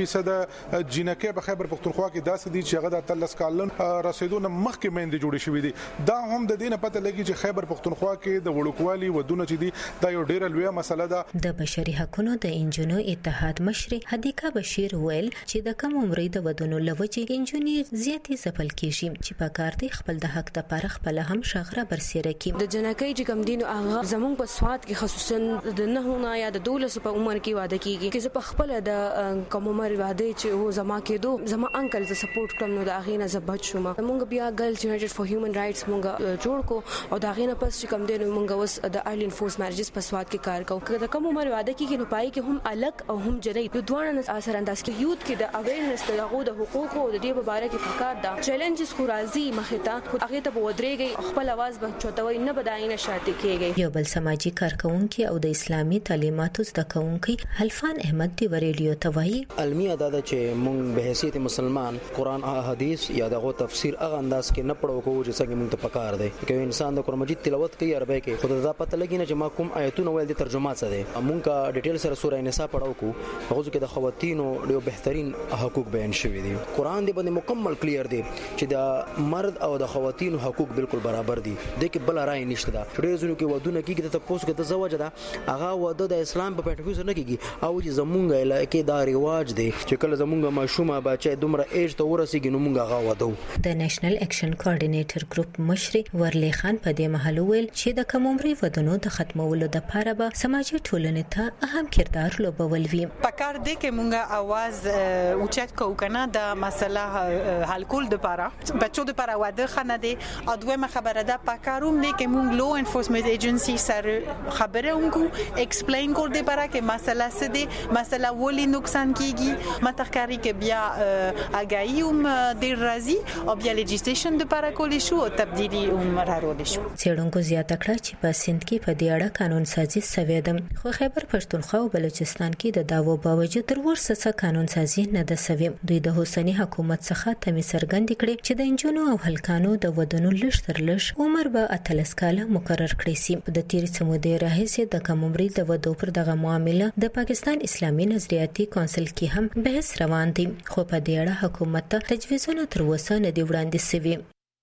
15% جنکه په خیبر پختونخوا کې داسې دي چې هغه د 13 کالن رسیدو نه مخکې مېندې جوړې شوې دي. دا هم د دې نه پته لګي چې خیبر پختونخوا کې د وړوکوالي ودونه چې دي دا یو ډیره لویه مسله ده. د بشري حقوقو د انجونو اتحاد مشر حدیقه بشیر ویل چې د کم عمرې د ودونو لوجې انجونې زیاتې ځپل کیږي چې په کار دي خپل د حق لپاره خپل هم شغره برسېره کی. د جنکې چې کم دین هغه زمونږ په سواد کې خصوصا د نه نه یا د 12 په عمر کې واده کیږي چې په خپل د کم عمر واده چې هو زما کېدو زما انکل ز سپورټ کړم نو دا غینه ز بچ شوم. موږ بیا ګرلز یونایټډ فار هیومن رائټس موږ جوړ کو او دا غینه پس چې کم دین موږ اوس د ارلی انفورس میریجز په سواد کې کار کوو. که د کم عمر واده کیږي نو پای کې هم الګ او هم جنې د دوه نه اثر انداز کې یوت کې د اویرنس د حقوق او د دې په اړه کې فکر دا چیلنجز خو راځي مخه ته هغه ته ودرېږي خپل आवाज به چوتوي نه بداینه شاته کیږي. یو بل سماجی کارکونکو او د اسلامي تعلیماتو زده کوونکي حلفان احمد دی ریډیو توای علمي ادا چې مونږ به حیثیت مسلمان قران او حدیث یا دغه تفسیر هغه انداز کې نه پړو کوو چې څنګه مونږ ته پکار دی چې انسان د قران مجید تلاوت کوي عربی کې خود دا پته لګی نه چې ما کوم آیتونه ویل دي ترجمه څه دي. مونږ کا ډیټیل سره سورہ نساء پړو کو هغه کې د خواتینو ډیو بهترین حقوق بیان شوی دي. قران دی باندې مکمل کلیر دی چې د مرد او د خواتینو حقوق بالکل برابر دي. د کې بل رائے نشته دا ډېر ځینو کې ودونه کیږي د تاسو کې د زواج دا هغه واده د اسلام په پټ فیس نه کیږي او چې زمونږ علاقې دا رواج دی چې کله زمونږ ماشومه بچي دومره ایج ته ورسیږي نو مونږ هغه ودو. د نېشنل اکشن کوارډینیټر ګروپ مشر ورلی خان په دې محل ویل چې د کم عمرې ودونو د ختمولو لپاره به سماجی ټولنې ته اهم کردار لوبول وي. پکار دی چې مونږه आवाज اوچت کوو کنه د مسله حل کول لپاره بچو لپاره واده خنه دی او دویمه خبره ده پکاروم دی چې مونږ لو انفورسمنت ایجنسی سره خبره وکړو ایکسپلین کول دی لپاره چې مسله څه دی مسله ولې نقصان کیږي متخکاری کې بیا اگاهی ډیر راځي او بیا لیجیسلیشن لپاره کولی شو او تبدیلی راوړل شو. څېړونکو زیاته کړه چې په سند کې په دې اړه قانون سازي شوې ده خو خیبر پښتونخوا او بلوچستان کې د داوو باوجود تر ورسره څه قانون سازي نه ده شوې. دوی د حسیني حکومت څخه تمې څرګندې کړې چې د انجونو او هلکانو د ودونو لږ تر لږ عمر به 13 کاله مقرر کړی شي. د تیر څه مودې راهیسې د کم عمرې د ودو پر دغه معامله د پاکستان اسلامي نظریاتي کونسل کې هم بحث روان دی خو په دې اړه حکومت ته تجویزونه تر اوسه نه دی وړاندې شوي.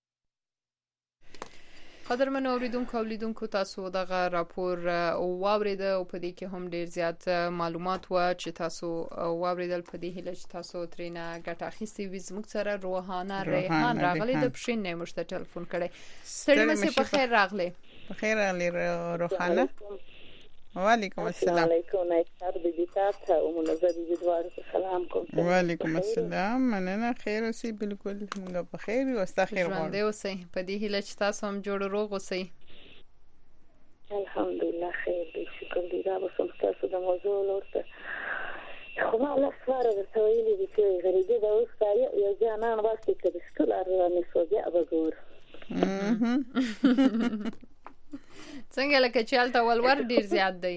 قدرمن اوریدونکو او لیدونکو تاسو دغه راپور واورید او په دې کې هم ډیر زیات معلومات و چې تاسو واوریدل په دې هله چې تاسو ترېنه ګټه اخیستي وي زموږ سره روحانه ریحان راغلی د پښین نه مشته ټلیفون کړي. ستړي مې په خیر راغلی. په خیر راغلی روحانه. وعلیکم السلام. علیکم نایتار بیبی تاسو او منظر بیبی دوار سلام کوم. وعلیکم السلام مننه خیر اوسې بالکل موږ په خیر او استا خیر غواړو. ژوند اوسئ په دې هیله چې تاسو هم جوړ روغ اوسئ. الحمدلله خیر دې شکر دې دا به سم تاسو د موضوع لورته خو ما له سواره د سویلې دي چې غریبي د اوس یو جانان واسي کې د ټول ارانه سوځي ابګور څنګه لکه چې الته ولور ډیر زیات دی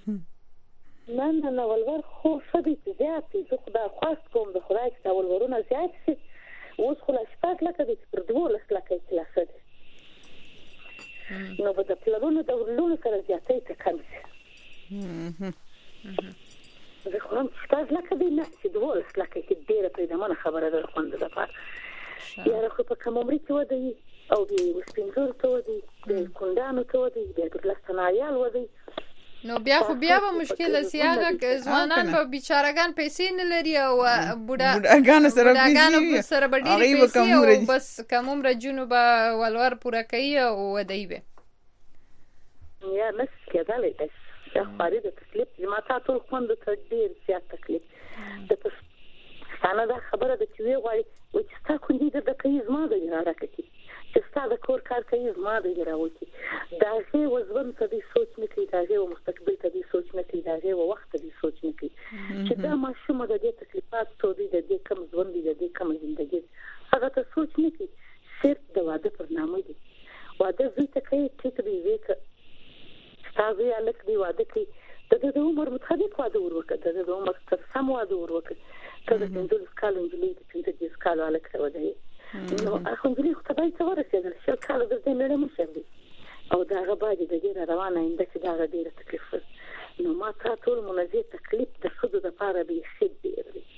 نه ولور خو سدي زیات دي خدای خواست کوم د خدای چې ولورونه زیات شي اوس خو لا شپږ لکه د 12 لکه کلاسه دي نو په د پلانونو د ورلونو سره زیاتې ته کم شي زه خو هم شپږ لکه دي نه چې 12 لکه کې ډیره پیدا منه خبره ده خوند ده پاره یا خو په کوم عمر کې ودی او د وسپینځور ته ودی د کندانو ته ودی د لستنایال ودی نو بیا به مشکل سیاغه ځوانان په بیچارهګان پیسې نه لري او بوډاګان سره ډېری پیسې او بس کوم رجونو به ولور پوره کوي او ودی به یا مس کېدلې ده چې خاري د تکلیف ما تاسو خوند ته ډېر زیات تکلیف د ستانه دا خبره د چې وی غواړي چې تاسو کوم دي د کیز ما د راکې چې تاسو کور کار کوي ما د راوتی دا هی وزن ته دي سوچ نه کوي دا هی مستقبل ته دي سوچ نه کوي دا هی وخت ته دي سوچ نه کوي چې دا ماشوم د دې تکلیفات ته دي د دې کم ژوند دي د دې کم ژوندۍ هغه ته سوچ نه کوي صرف د واده پر نامه دي واده زی ته کوي چې دې وکړي تاسو یې الک دی واده کوي د عمر مطابق واده ورکړه د عمر تر سم واده ورکړه کله چې د کال انجلۍ د 15 کال الک راوځي نو اخو انجلۍ خو ته څه ورسېدل چې کال د دې مړ مشه دي او دا غبا دي د دې روانه انده چې دا ډیره تکلیف نو ما ټول منځي تکلیف د خود د پاره به خد دی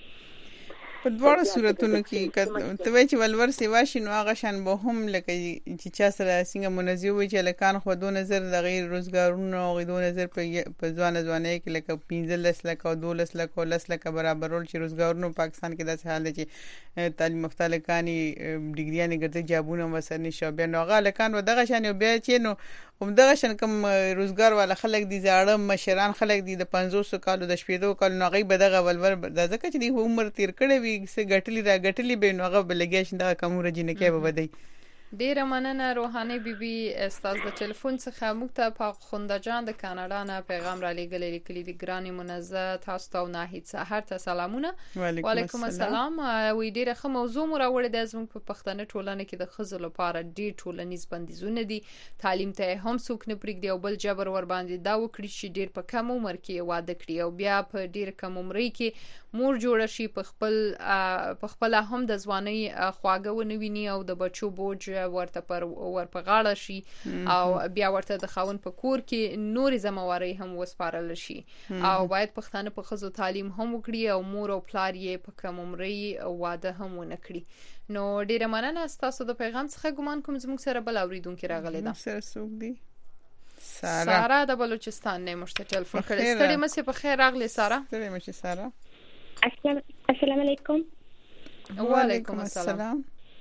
په دواړو صورتونو کې ته وایي چې ولور سیوا شي نو هغه شان به هم لکه چې چا سره څنګه منځي وي چې لکان خو 2000 د غیر روزګارونو او 2000 په ځوانۍ کې لکه 15 لک او 12 لک او 10 لک برابرول چې روزګارونو پاکستان کې داسې حال دی چې تعلیم یافته لکانی ډیګریانې ګرځي جابونه وسر نشو بیا نو هغه لکان و دغه شان بیا چې نو همدغه شان کوم روزګار والا خلک دي زاړه مشران خلک دي د 500 کالو د 15 کالو نو غي بدغه ولور د ځکه چې د عمر تیر کړي وي څه غټلی به نو هغه بلګیش دا کوم رجنه کې به ودی ډیره مننه روحاني بیبي استاد د ټلیفون څخه موږ ته په خونده جان د کاناډا نه پیغام را لېږلی لیکلي دی ګراني منزه تاسو ته ناهید سحر ته سلامونه وعلیکم السلام وی ډیره ښه موضوع مو راوړې د زموږ په پښتنه ټولنه کې د ښځو لپاره ډیر ټولنیز بندیزونه دي تعلیم ته هم څوک نه پرېږدي او بل جبر ور باندې دا وکړي چې ډیر په کم عمر کې واده کړي او بیا په ډیر کم عمر کې مور جوړ شي په خپل هم د ځواني خواږه ونویني او د بچو بوج ورته په غاړه شي او بیا ورته د خاون په کور کې نوري ذمہواری هم وسپارل شي او باید پښتانه په خزو تعلیم هم وکړي او مور او پلار یې په کم عمري واده هم ونکړي نو ډیره مننه تاسو د پیغام څخه ګمان کوم زموږ سره بل اوریدونکو راغلی دا سره سوق دي سارا د بلوچستان نه مشته ټلیفون کړی ستړي مې په خیر راغلی سارا ستړي مې سارا السلام علیکم وعلیکم السلام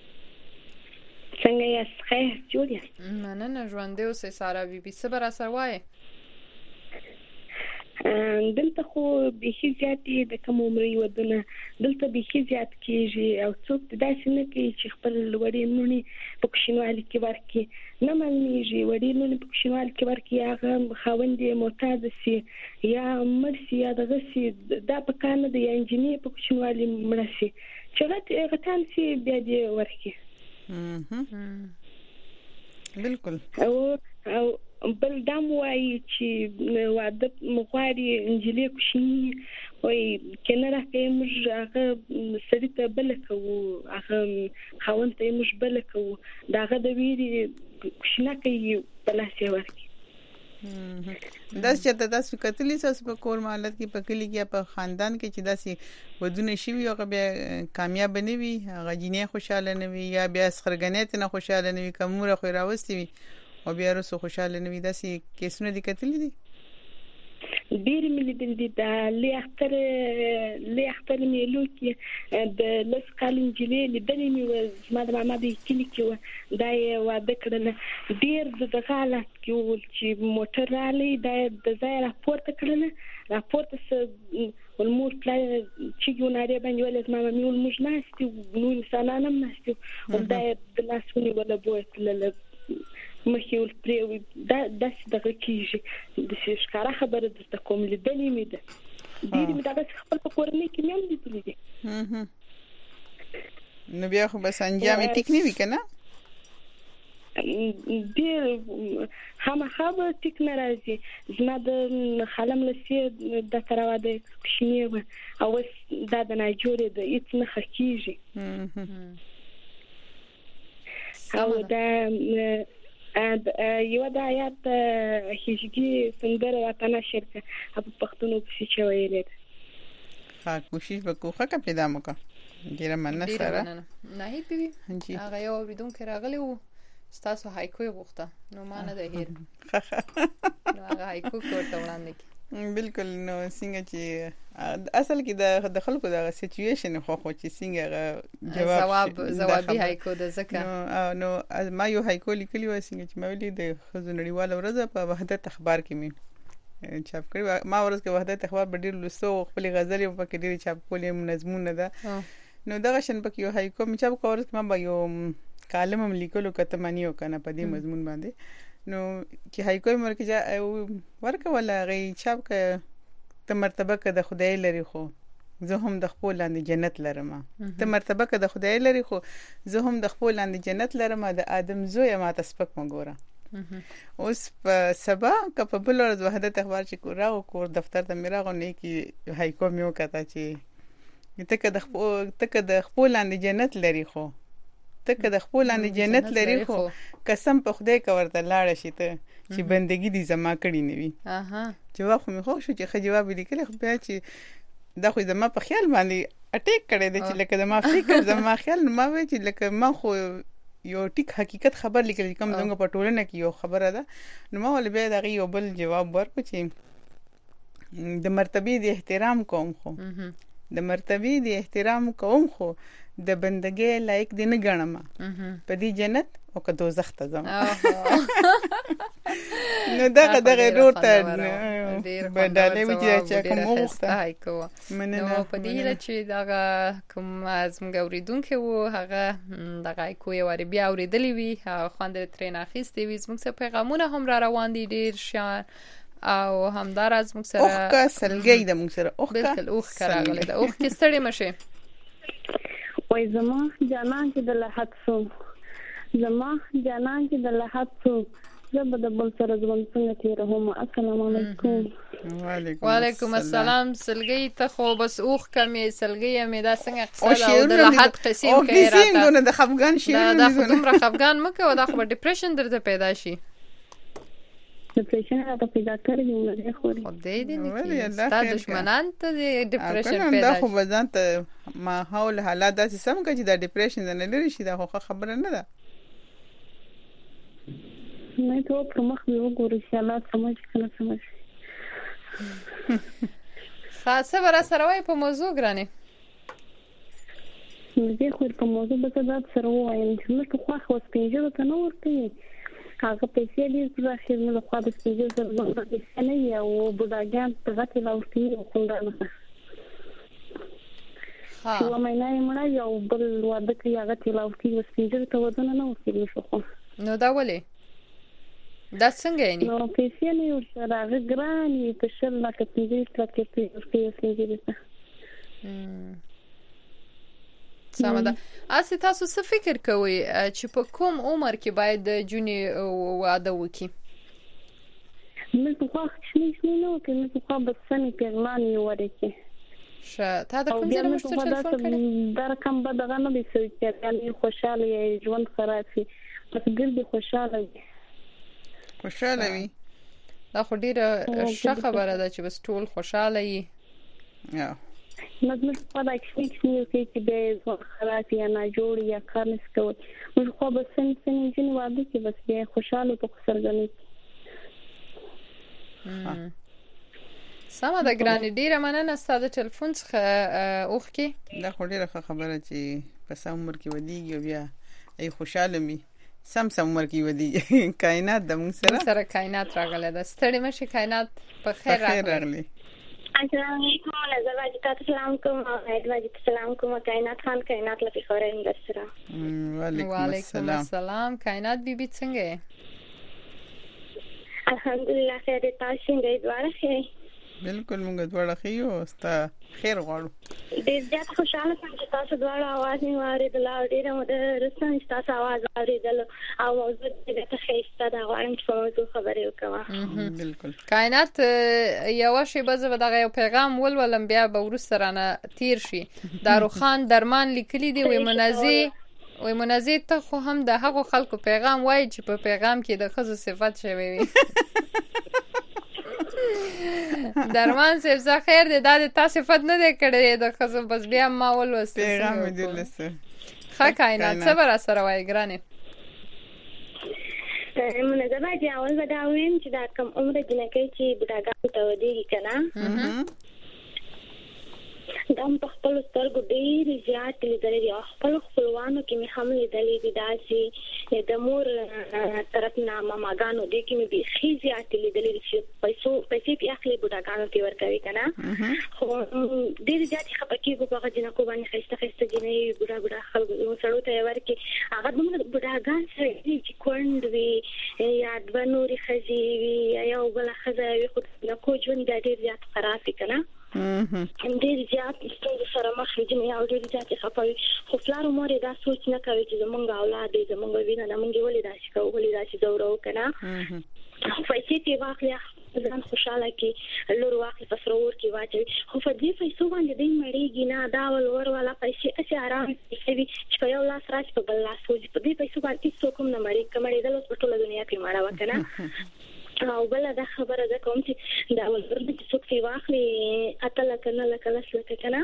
څنګه یاست خیر جوړ یاست مننه ژوندې اوسې سارا بیبي څه به راسره وایې دلته خو بیخي زیاتې د کم عمري ودونه دلته بیخي زیات کېږي او څوک داسې نه کوي چې خپل وړې لوڼې په کوچنیوالي کې ورکړي نه معلومیږي وړې لوڼې په کوچنیوالي کې ورکړي هغه خاوند یې معتاد شي یا مړ شي یا دغه شي دا په کار نه دی یا نجلۍ په کوچنیوالي مړه شي چې غټان شي بیا دې ورکړي بالکل او بل دام وایي چې واده مغواړي انجلۍ کوشنی وایي کنه راکې موږ هغه سړی ته بل کوو هغه خاوند ته موږ بل کوو داغه د ویری کوشنه کوي بلاسه ورکی داس چې تاسو کتلی تاسو په کور مالت کې په کلی کې په خاندان کې چې داسي ودونه شي او بیا کامیاب نه وي هغه جنې خوشاله نه وي یا بیا سخرګنیت نه خوشاله نه وي کومه خو راوستي وي او بیا رسو خوشاله نه وي داسي کیسونه دي کتلی دي ډیر ملي دي د لیاختر میلو کې د لس کالو انجلۍ لیدلې مې زما د ماما د کلی کې دا واده کړل ډیر د غالات کې ول چې موټر رالي د ځای راپورته کړل راپورته والمور پلان چې ګوناري باندې ولې ماما مې ول موږ ناشتي نو انسانانه ناشتي دا د لاسونی ولا بوتل مخیول پریوي دا دغه کیږي د ښکارا خبره د کوم لیدلې مې ده ډېر مې دا خپل په کورنۍ کې مې هم لیدلې دي نو بیا خو بس انجام ټیک نه وی کنه ډېر همغه ټیک نه راځي زما د خالم لسی د تراواده کښینه او دا د ناجوړې د هیڅ نه خکېږي او دا یو د آیات هیڅګي څنګه وطن شرکه په پښتون کې چې ویلې ها کوشش وکړه که پیدا مکه ډیره مننه سره نه هی پی هغه یو اوریدونکو راغلی وو ستاسو هایکو غوښته نو ما نه ده هیر نو هغه هایکو کوته وړاندې بالکل نو څنګه چې اصل کې د خلکو د سچويشن خو چې څنګه جوابي هایکو د ځکه نو ما یو هایکو لیکلی و څنګه چې مې د خزو نړیواله ورځ په وحدت اخبار کې مې چاپ کړی ما ورځ کې وحدت اخبار ډېر لوستو خپل غزل په کې ډېر چاپ کولې منظمونه ده نو دغه شن پکې یو هایکو مې چاپ کور کې ما یو کالم هم لیکلو کته مانیو کنه په دې مضمون باندې نو چې هایکو مرکه ورکه ولا غي چاپ ک ته مرتبه ک د خدای لري خو زه هم د خپل لاندې جنت لرم ته مرتبه ک د خدای لري خو زه هم د خپل لاندې جنت لرم د ادم زوی ما تسبق مګوره اوس په سبا ک په بل ورځ وحدت اخبار چې کور دفتر ته میرا غو نه کی هایکو میو کته چې ته ک د خپل لاندې جنت لري خو ته که د خپل لاندې جنت لري خو قسم په خدای کا ورته لاړ شي ته چې بندګي دي زما کړی نه وي جواب خو مې خو شو چې جواب لیکل خو بیا چې دا خو زما په خیال باندې اٹیک کړی دی چې لکه زما فکر زما خیال ما وی چې لکه ما خو یو ټیک حقیقت خبر لیکل کوم څنګه په ټولنه کې یو خبره ده نو ما ول بیا دغه یو بل جواب ورکړ چې د مرتبه د احترام کوم خو د مرتبه د احترام کوم خو د بندګۍ لایق دی نه ګڼم په دې جنت او که دوزخ ته ځم نو دغه روټه بدلې وی چې کوم وخت هایکو نو په دې چې دغه کوم زموږ اوریدونکو وو هغه دغه هایکو یو بیا اوریدلې وی خوند ترې اخیستې وی زموږ څخه پیغامونه هم را روان دي ډیر شان او همدار از موږ سره اوخه سلګي د موږ سره اوخه بالکل اوخ کراغله د اوخ کې ستړي مشه وای زما جانان کې د لحد سو زما جانان کې د لحد سو زب د بل سره ژوند څنګه تیرهم السلام علیکم وعلیکم السلام سلګي ته خو بس اوخ کمې سلګي مې دا څنګه قصه او د لحد قسم کې راته د خفغان شي دا خودمره خفغان مکه او دا خو ډیپریشن درته پیدا شي ډیپریشن راته پیدا کړی نو خو دې نه ستاسو دشمنان ته ډیپریشن پیدا دا خو ځان ته ماحول حالات داسې سم کوي چې دا ډیپریشن نه لري شي دا خو خبره نه ده نه ته په مخ یو ګورې چې الله سمج کنه سمج خاصه ورا سره وای په موضوع غرانه دې خو په موضوع به تاسو سره وایم چې موږ خو خو سپینځو ته نو ورته هغه پیسې دې راځي نو خو د سپینځو سره نه یو بډاګان په غته لاورتي او څنګه شو مې نه مړ یو بل واده کې هغه تلاورتي وسپینځو ته ودونه نه وکړي شو نو دا ولې دا څنګه یې نو پیسې نه یو سره غراني په شل لا کې دې ترکه پیسې سمه اسی تاسو څه فکر کوئ چې په کوم عمر کې باید جونی واده وکړي مې په خو شنو نو کې مې په بس سنې پیغلانی ورکه شه تا د کوم ځای مشته ټلیفون کړی دا رقم به دغه نه دی چې یعنی خوشاله ژوند خراب شي بس ګل دي خوشاله وي دا خو ډیره ښه خبره ده چې بس ټول خوشاله وي مزمن په دای کې به ژوند خراب یا نه جوړ یا کار نشته موږ خو به سن جن واده کې بس به خوشاله په سرګنی سمه د ګرانی ډیره مننه ستاسو ټلیفون څخه اوخ کې دا خو ډیره خبره چې په سم عمر کې ودیږي بیا ای خوشاله می سم عمر کې ودیږي کائنات د موږ سره کائنات راغله د ستړي مشه کائنات په خیر راغلی السلام علیکم نظر واجب تاسو سلام کوم او هید واجب سلام کوم کائنات خان کائنات لپاره خورین درسره وعلیکم السلام کائنات بیبي څنګه الحمدلله خیر تاسو څنګه دواره خیر بالکل موږ دواړه خيو ستا خیر غواړو. ډېر زیات خوشاله شوم چې تاسو دواړه आवाज مې واورېدل او ډېر رسنۍ تاسو आवाज واورېدل او موضوع دې ته ښایسته دا غواړم چې موضوع خبرې وکړم. بالکل کائنات یو شی به زه دغه یو پیغام ولولم بیا به ورسره رانه تیر شي. داروخان درمان لیکلي دی وي منازي ته خو هم د هغو خلکو پیغام وای چې په پیغام کې د خزو صفات شوی وي. درمان صاحب خیر دی دا د تاسو صفات نه دی کړی د خزو بس بیا ما ولوست پیغام دې لسه ښه کائنات صبر سره وای ګرانه منځه باندې اول به دا ویم چې دا کم عمر جنکې چې بډاګانو ته ودیږي کنه دا په خپل سترګو ډېر زیات لیدلې دي خپل خپلوانو کې مې هم لیدلې دي دا چې د مور طرف نه ماماګانو دې کې مې به زیات لیدلې دي چې پیسې په اخلي بډاګانو ته ورکوي کنه خو ډېر زیات خپکیږي په هغه جنکو باندې خسته جنې بډا خلکو سره ته ورکي هغه د بډاګان سره چې کوند وي یا د نوري خزي وي یا بل خزي وي خو نو کو ژوند ډېر زیات خراب کنا ډېر زیات ستونزې سره مخ دي او ډېر زیات خپوي خو پلار مور دا سوچ نه کوي چې زمونږ اولاد دې زمونږ وینه نه مونږ ولې داسې کوو ولې داسې زورو کنه پیسې تی واخلیا ځان خوشاله کې لور واخلي پسرور کې واچي خو په دې پیسو باندې دې مړېږي نه دا ور ولا پیسې اسی آرام کوي چې یو لاس راځي په بل لاس وځي په دې پیسو باندې څوک هم نه مړې کمړې د لوس په ټوله دنیا کې مړه وکنه او بل دا خبره ده کوم چې دا ولر دې څوک سی واخلي اتل کنه لکه کنه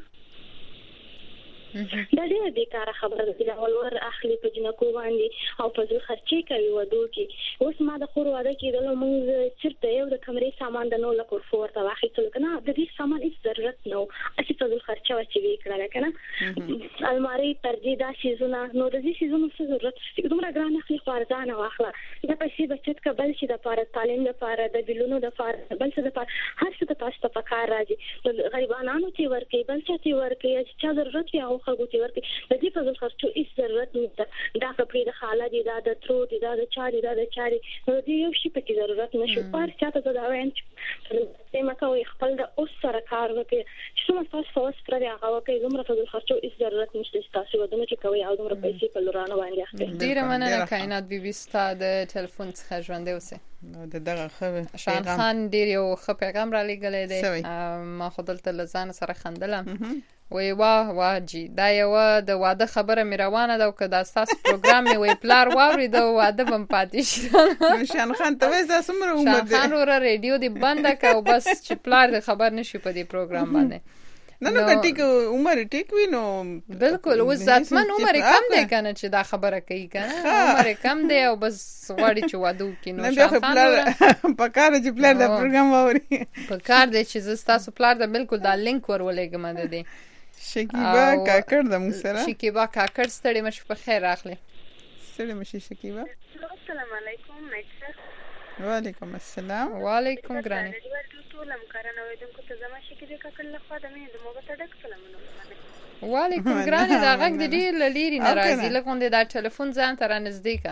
دا ډېر بیکاره خبره ده چې ولور اخلي په جنکو باندې او په ځل خرچې کوي ودو کې اوس ما د خور واده کېدل موږ چیرته یو د کمرې سامان د نو لکور فور ته واخیستل کنه د دې سامان هیڅ ضرورت نه اسی په ځل خرچه واچي وکړه کنه الماری ترجیدا سيزونه نو د دې سيزونو څه ضرورت دومره ګران اخلي خارزانه واخله دا پیسې بچت کبل شي د لپاره تعلیم لپاره د بیلونو لپاره بل څه لپاره هر څه ته تاسو په کار راځي غریبانو ته ورکې بل څه ته ورکې چې ضرورت یې خلکو ته ورکې د دې په ځل خرچو هیڅ ضرورت نشته دا کپړې د خاله دي دا د ترو دي دا د چاري نو دې یو شي په ضرورت نشو پر چاته دا وایم چې ما کوي خپل د اوس سره کار وکړي چې څومره تاسو فوس پر هغه وکړي زموږ په ځل خرچو هیڅ ضرورت نشته چې تاسو ودونه چې کوي او زموږ پیسې په لورانه باندې اخلي ډیره مننه کائنات بي ستاسو د ټلیفون څخه ژوندې اوسه نو دغه خبر شان خان ډیر یو ښه پیغام را لګلې دی ما خودلته لزان سره خندلم وی واه جی دا یو د واده خبره مې روانه ده او که دا تاسو پروګرام مې وی پلار واوري د واده بم پاتې شي شان خان ته وې تاسو عمر شان خان ور ریډیو دی بند کاو بس چې پلار د خبر نشي په دې پروګرام باندې نه ټیک عمر ټیک وینو بالکل او ذاتمن عمر کم دی کنه چې دا خبره کوي کنه عمر کم دی او بس غواړي چې واده وکړي نو شان خان په کار چې پلار دا پروګرام واوري په کار دی چې تاسو پلار دا بالکل دا لینک ورولېګم ده دی شکیبا کاکړ د موږ سره شکیبا کاکړ ستړي مشه په خیر راغله ستړي مشه شکیبا السلام علیکم وعلیکم السلام وعلیکم ګرانی ټول مکرنه وې دغه ته زما شکیبا کاکړ له خوا د مې د موږ ته ډک سلامونه وعلیکم ګرانی دا غږ د ډیر لری ناراضي لکه دا ټلیفون ځان تر نږدې کا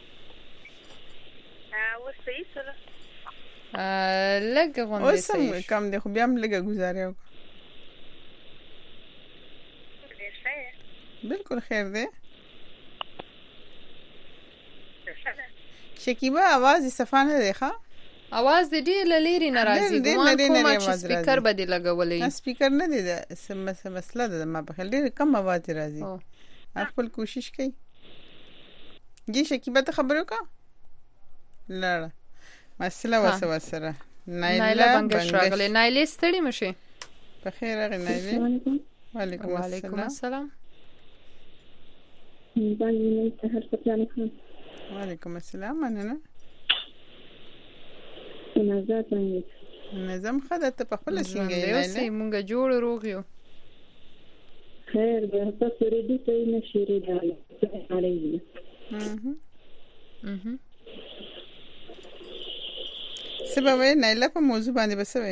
اوس یې سره لګ غونډه اوس کم دی خو بیا هم لګه گزارې بالکل خیر دی شکیبا आवाज صفانه دی ښا आवाज د ډیر لری ناراضي ګومان کوم چې سپیکر به دی لګولې سپیکر نه دی دا مسله ده ما په خل ډیر کم आवाज راځي خپل کوشش کوي جی شکیبا ته خبرو کا لړ مسله وسره نایله بنگش راغله نایله ستړي مشه په خیر راغله نایله وعلیکم السلام وعلیکم السلام مننه نظم خدای ته په خپل څنګه یې نه مونږ جوړ روغ یو خیر به تاسو ریډي ته نشي ریډي سبا وې نایله په موضوع باندې بسوي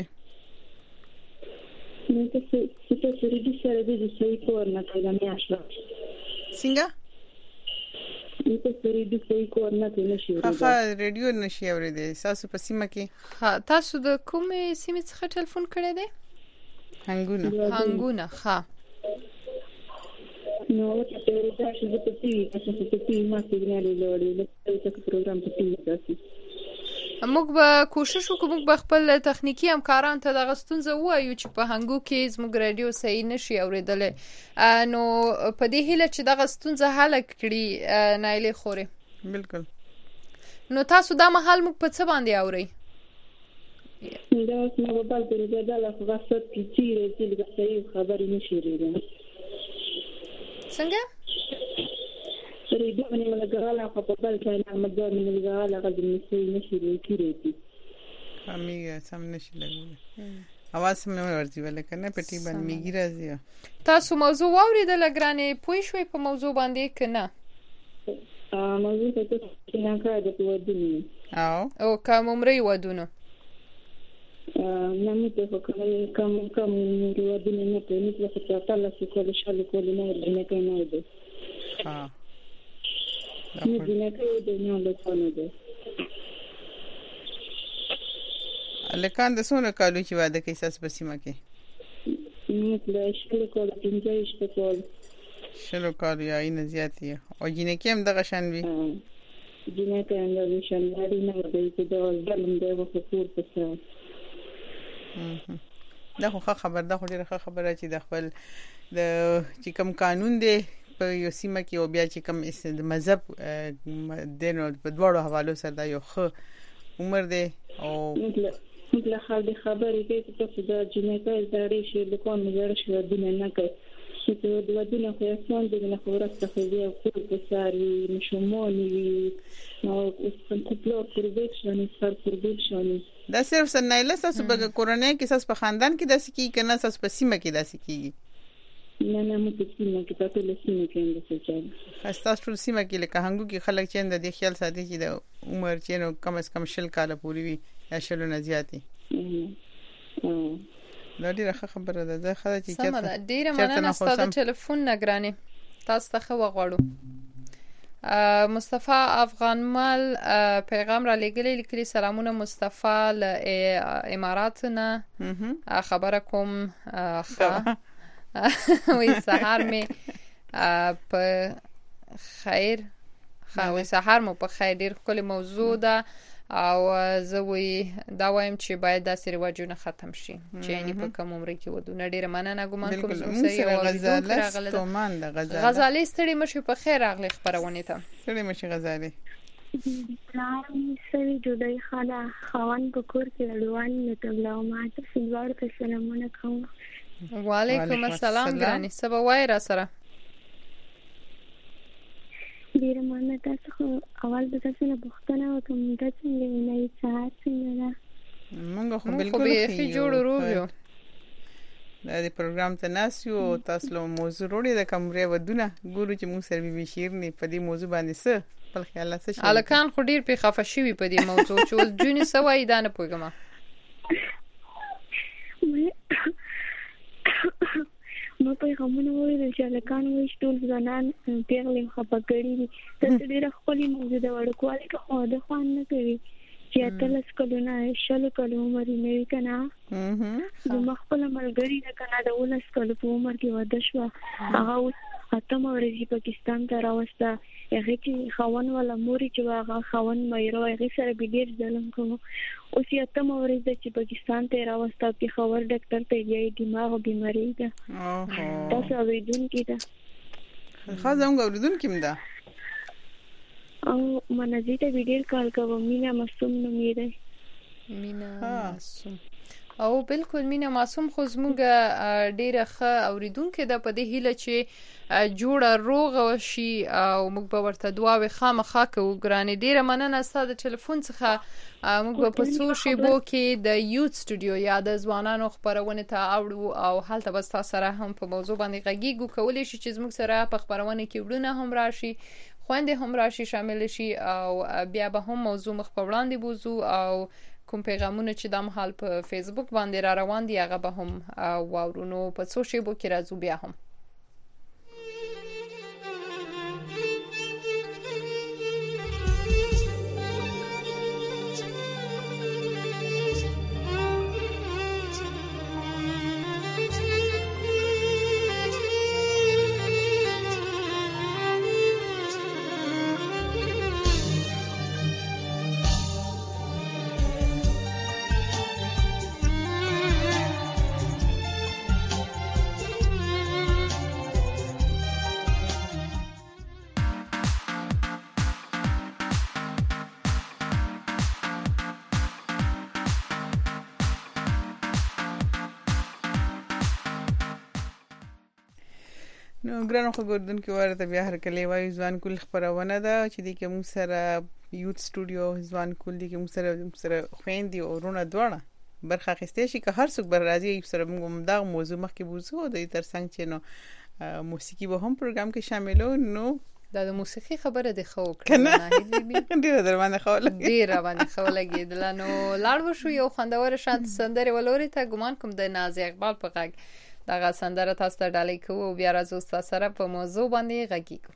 نو تاسو ریډي سره د صحیح کور نه کړم یا شو څنګه ریډیو صحیح کور نه نشي ها ریډیو نشي اورېدای تاسو په سیمه کې ها تاسو د کومې سیمې څخه ټلیفون کړی دی هنګونه ها نو ته دا چې په ټي وي تاسو په ټي وي ما سیګنال لري له تاسو پروګرام په ټي وي تاسو موږ به کوشش وکړو موږ به خپل تخنیکی همکاران ته د غستونځ وایو چې په هنګو کې زموږ رادیو صحیح نشي اوریدل نو په دې هیله چې د غستونځ حل کړي نایله خوري بالکل نو تاسو دا مهال موږ په څه باندې اوري دا اوس نو په بل طریقه دا له غصب کې چې د صحیح خبرې نشي لري څنګه ریډیو باندې ملګراله په بل ځای نه مګر ملګراله غږ نشي لري امیګه سم نشي لګول اواز مې ورځي ولکنه پټي باندې میګی راځي تاسو موضوع واوریدل ګرانې پوي شوي په موضوع باندې کنه موضوع ته چې نه کار د ودونو او کوم عمرې ودونو نامې ته کوم ودونو نه په نسبت سره تاسو کول شل کول نه کنه ده نه کې د نه له څونه ده لکان د څونه کالو چې واده کوي تاسو په سیمه کې نو له شل کول پنځه کول شلو کال یا این زیاتی او جنکی هم دغه شان وي جنکی هم دغه شان لري نه دی چې دا ظلم دی په کور پسه دا خو خبر ده خو ډیره خبره چې د خپل د چې کوم قانون دی په یو سیمه کې او بیا چې کوم د مذهب دینو په دوړو حوالو سره دا یو ښه عمر دی او مثل خبرې کې چې تاسو د جنکی زړې شي د کوم زړې شي د نه کوي چې د ودونو خو اسمان د نه خبرسته خو دی او کور په ساري مشمونی نو اوس کنټرول پروډکشن سر پروډکشن دا صرف سنایله تاسو په کورنۍ کې تاسو په خاندان کې داسې کی کنه تاسو په سیمه کې داسې کیږي نه مو په سیمه کې په ټول سیمه کې انداسه چل خاصه ټول سیمه کې لکه هنګو کې خلک چې د خیال ساتي چې د عمر چې نو کم از کم شل کاله پورې وي یا شلو نه زیاتې دا ډیره خبره ده زه خدای چې سم ده ډیره مننه ستاسو ټلیفون نگراني تاسو ته خو غواړو مصطفی افغانمل پیغام را لګلې لیکلي سلامونه مصطفی ل امارات نه خبره کوم وی سحر می په خیر خو سحر مو په خیر ډیر کلی موضوع ده او زه وی دا وایم چې باید دا سری واجونه ختم شي چې یعنی په کوم عمر کې ودونه ډیر مننه ګومان کوم چې غزالي ستړي مشه په خیر اغلی خبرونه ته ستړي مشه غزالي سوي جوړي خاله خوان په کور کې روان نتلو ما ته سلوار په سلامونه کوم وعلیکم السلام ګراني سبا وای را سره ډیر مننه تاسو خو اول د تاسو نه بوختنه وکم دا څنګه نه ساعت څنګه ده موږ خو بالکل خو جوړ روبیو دا د پروګرام ته ناسیو تاسو له موضوع وروړي د کمرې ودونه ګورو چې موږ سره به شیرني په دې موضوع باندې څه خپل خیالات څه شي الکان خو ډیر په خفه شوی په دې موضوع چې جونی سوای دا نه پوهګم نو په کومه وایي چې الکان وایي ټول ځانان پیغلې خپګړي ته ډېر خپل موضوع د وړکوالي کې خو د خوان نه کوي چې تلس کلونه شل کلو عمر نه کنه د مخبل ملګری د کنه د ولس کلو په عمر کې واده شو هغه اتم ورځې پاکستان ته راوسته هغه چې خوان ولا موري چې هغه خوان مېرو هغه سره به ډیر ظلم کوم او چې اتم ورځې چې پاکستان ته راوسته په خبر ډاکټر ته یې دماغ بیماری ده تاسو اوریدون کیده خاصه اوریدون کیمدا او منځي ته ویډیو کال کوم مینا معصوم نومې ده مینا معصوم او بالکل مینا معصوم خو زموږ ډیره ښه اوریدونکو د په دې هیله چې جوړه روغ شي او موږ به ورته دعاوې خامخا کوو ګرانې ډیره مننه ستاسو د ټلیفون څخه موږ په پسوشي بو کې د یوت سټوډیو یا د ځوانانو خبرونه ته اورو او هلته به تاسو سره هم په موضوع باندې غږیږو کولای شي چې موږ سره په خبرونه کې وړونه هم راشي خويندې هم راشي شامل شي او بیا به هم موضوع مخ په وړاندې بوزو او کوم پیغامونه چې د مهال په فیسبوک باندې را روان دي هغه به هم واورونو په سوشي بو کې راځو بیا هم نو ګرانو خبردون کې ورته بیا هر کله وایي ځوان کول خبرونه ده چې د کوم سره یوت سټوډیو ځوان کول دي کوم سره خويندې او ورونه دواړه برخه اخیستې شي که هر څوک بر راځي سره موږ دا موضوع مخکې بوزو د ترڅنګ چې نو موسیقي به هم پروګرام کې شاملو. نو دا د موسیقي خبره د خو کنه ډیره در باندې خو لګیدل. نو لاړ وشو یو خوندور شانت سندره ولوري ته ګمان کوم د ناز اقبال په غږ دغه سندره تاسو ته ډالۍ کوو بیا راځو تاسو سره په موضوع باندې غږیږو.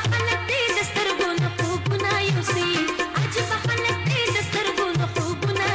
आज बखलते दस्तर गुन खूब ना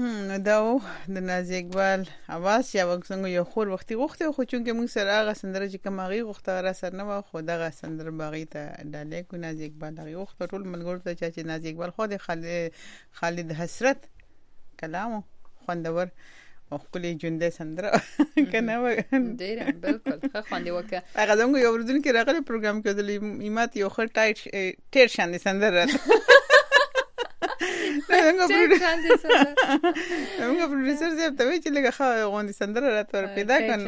دا د نازي اقبال اواز یا وڅنګ یو خور وختي غوښته خو چونکه موږ سره هغه سندره چې کوم هغه غوښته را سره نه و خو دغه سندره باغی ته ډالې کو نازي اقبال هغه غوښته ټول ملګرو ته چې نازي اقبال خو د خالد حسرت کلامو خوندور او خپلې ژوندې سندره کنه ډیر بالکل ښه خوندې وکړه هغه زموږ یو ورځن کې راغلی پروګرام کې د ایمات یو خر ټایټ ټیر شان سندره موږ پروډوسر زه ته وی چې لږه خو غوندي سندره راته پیدا کړم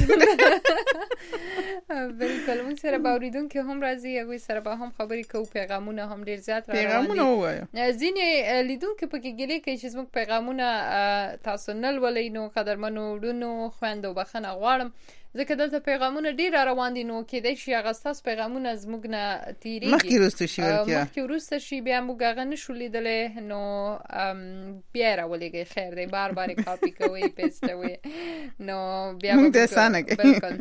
بالکل موږ سره باوریدونکو هم راځي هغه سره به هم خبرې کوو پیغامونه هم ډیر زیات راوړي پیغامونه وایي ځینې لیدونکو پکې ګلې کوي چې زموږ پیغامونه تاسو نه ولې نو قدرمنو ورونو خويندو بخنه غواړم ځکه دلته پیغامونه ډیر روان دي نو کې د شي اغستاس پیغامونه زموږ نه تیریږي مخکې وروسته شي بیا موږ هغه نشو لیدلې نو بیا راولېږي خیر دی بار بار کاپی کوي پیسټوي نو بیا موږ ته اسانه بالکل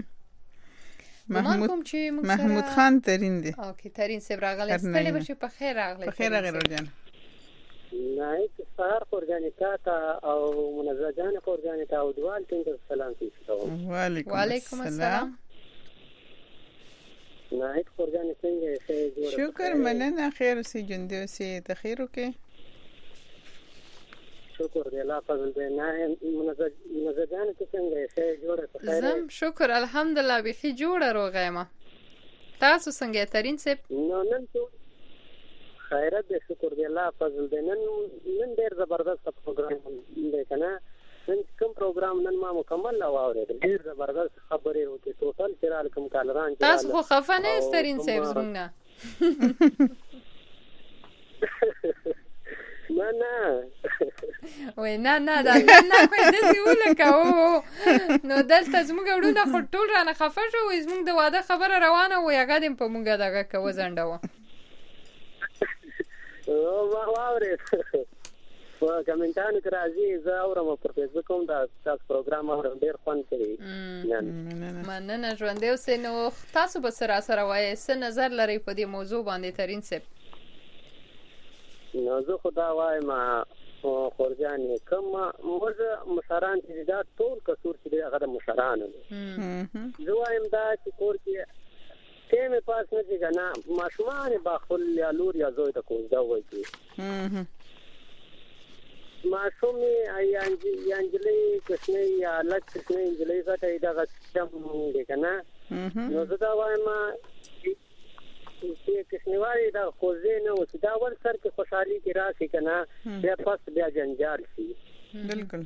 محمود خان ترين دي اوکې ترين سیب راغلی ستړي بشي په خیر راغلی په خیر راغلی ورجان نایت سهار اورګانیکا او منزجان اورګانیکا او دوال څنګه سلام کیږي وعلیکم السلام نایت اورګانیکا څنګه شکر مننه خیر سي جندو سي تخیرو کې شکر دی الله فضل دی نه منزجان څنګه جوړه خیر زم شکر الحمدلله بخي جوړه روغه تاسو څنګه ترين سیب نن خیرت دې شکر دی الله فضل دی نن ډېر زبردست پروګرام دی کنه نن کوم پروګرام نن ما مکمل واورېد ډېر زبردست خبرې وکړې ټوټل چرال کوم کالران تاسو خو خفه نه استرین سیب زمونږ نه وای نه دا نه خو دې ولکاو نو دلته زموږ وړونه خو ټول رانه خفه شو زموږ د واده خبره روانه و یا غادم په مونږه دغه کو زنده واورې په کمنټانو کې راځي زه اورم په فیسبوک کوم دا تاسو پروګرام اورم ډیر خوند کوي مننه ژوند دی اوس نو تاسو به سره وایي څه نظر لري په دې موضوع باندې ترين سپ نو زه خدا وایم خورجان کوم موږ مشران چې دا ټول کسور چې هغه مشران دي زه وایم دا چې کور کې کېمه پاس نه دي کنه ماشومان با خپل یا لور یا زوی ته کوزدا وایي ماشومي انجلي کښنه یا لک کښنه انجلي غټه دا غچم دي کنه نو زدا وایم چې کښنواري دا خوځې نه و چې دا ور سر کې خوشحالي کې راشي کنه بیا پس بیا جنجال شي بالکل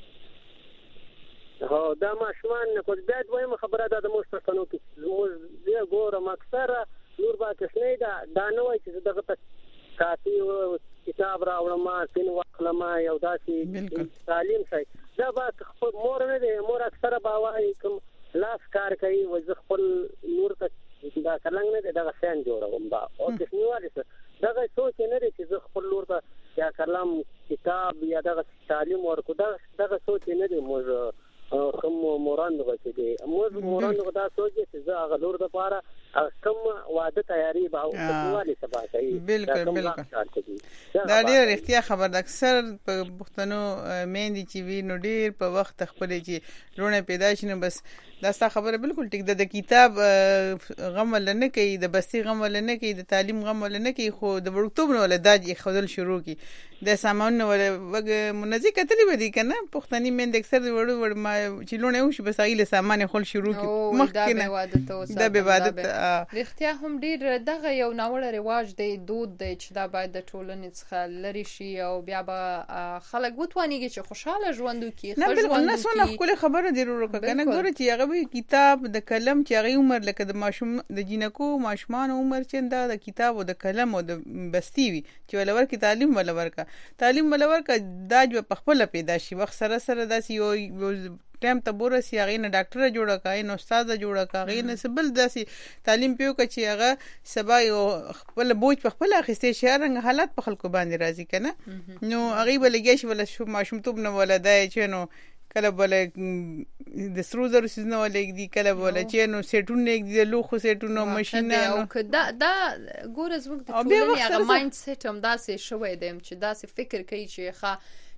هو دا ماشومان کو بیا دویمه خبره ده د مستقنو کې موږ زه ګورم اکثر نور با کښنه دا نه وای چې دغه کافي کتاب راوړم سین واخلم یو داسي تعلیم شي دا با خپل مور نه دی مور اکثر باوای کوم لاس کار کوي و زه خپل نور ته دا کلنګ نه دغه شان جوړوم با او کښنیواله دغه سوچ نه لري چې زه خپل نور ته یا کلام کتاب یا دغه تعلیم ورکو دغه سوچ نه دی موږ کوم موران غوښتي دي موږ موران غدا سوچي چې زه هغه لور د پاره کوم واده تیاری به او کډوالي سبا کوي بالکل دا ډېر اړتیا خبر ده اکثر په پښتنو مېندې چې وی نو ډېر په وخت خپل چې لونه پیدا شنه بس دا ست خبره بالکل ټیک ده د کتاب غم ولنه کوي د بستی غم ولنه کوي د تعلیم غم ولنه کوي خو د ورکتوب نه ولداج خودل شروع کی د سامان ول وګ منځي کتلی ودی کنه پښتني مېند اکثر وړ ما چې لونه وش بس ایله سامان خپل شروع کی مخکنه د عبادت اختیا هم ډیر دغه یو ناوړه رواج دی دود دی چې دا باید د ټولنې څخه لري شي او بیا به خلک وتوانیږي چې خوشاله ژوند وکړي نه بالکل نه څونه خپل خبره دی ورکه کنه ګوره چې هغه کتاب د کلم چې هغه عمر لکه د ماشوم د جینکو ماشومان عمر چې د کتاب او د کلم او د بستی وي چې ولور کې تعلیم ولور کا داج په خپل پیدا شي وخت سره داسي یو ټیم ته بورسي هغه نه ډاکټر جوړه کای نو استاد جوړه کای نه سبل داسي تعلیم پیو کچي هغه سبا یو خپل بوج په خپل اخیسته شهرنګ حالت په خلکو باندې راځي کنه نو هغه بلګی شي ولا شو ماشوم توب نه ولدای چې نو کله بل د سروزر سيزنه ولګدي کله بل چې نو سیټونه د لوخو سیټونو ماشينه او دا ګورز وخت ټولنه هغه مایند سیټ هم داسې شوې دیم چې داسې فکر کوي چې ښه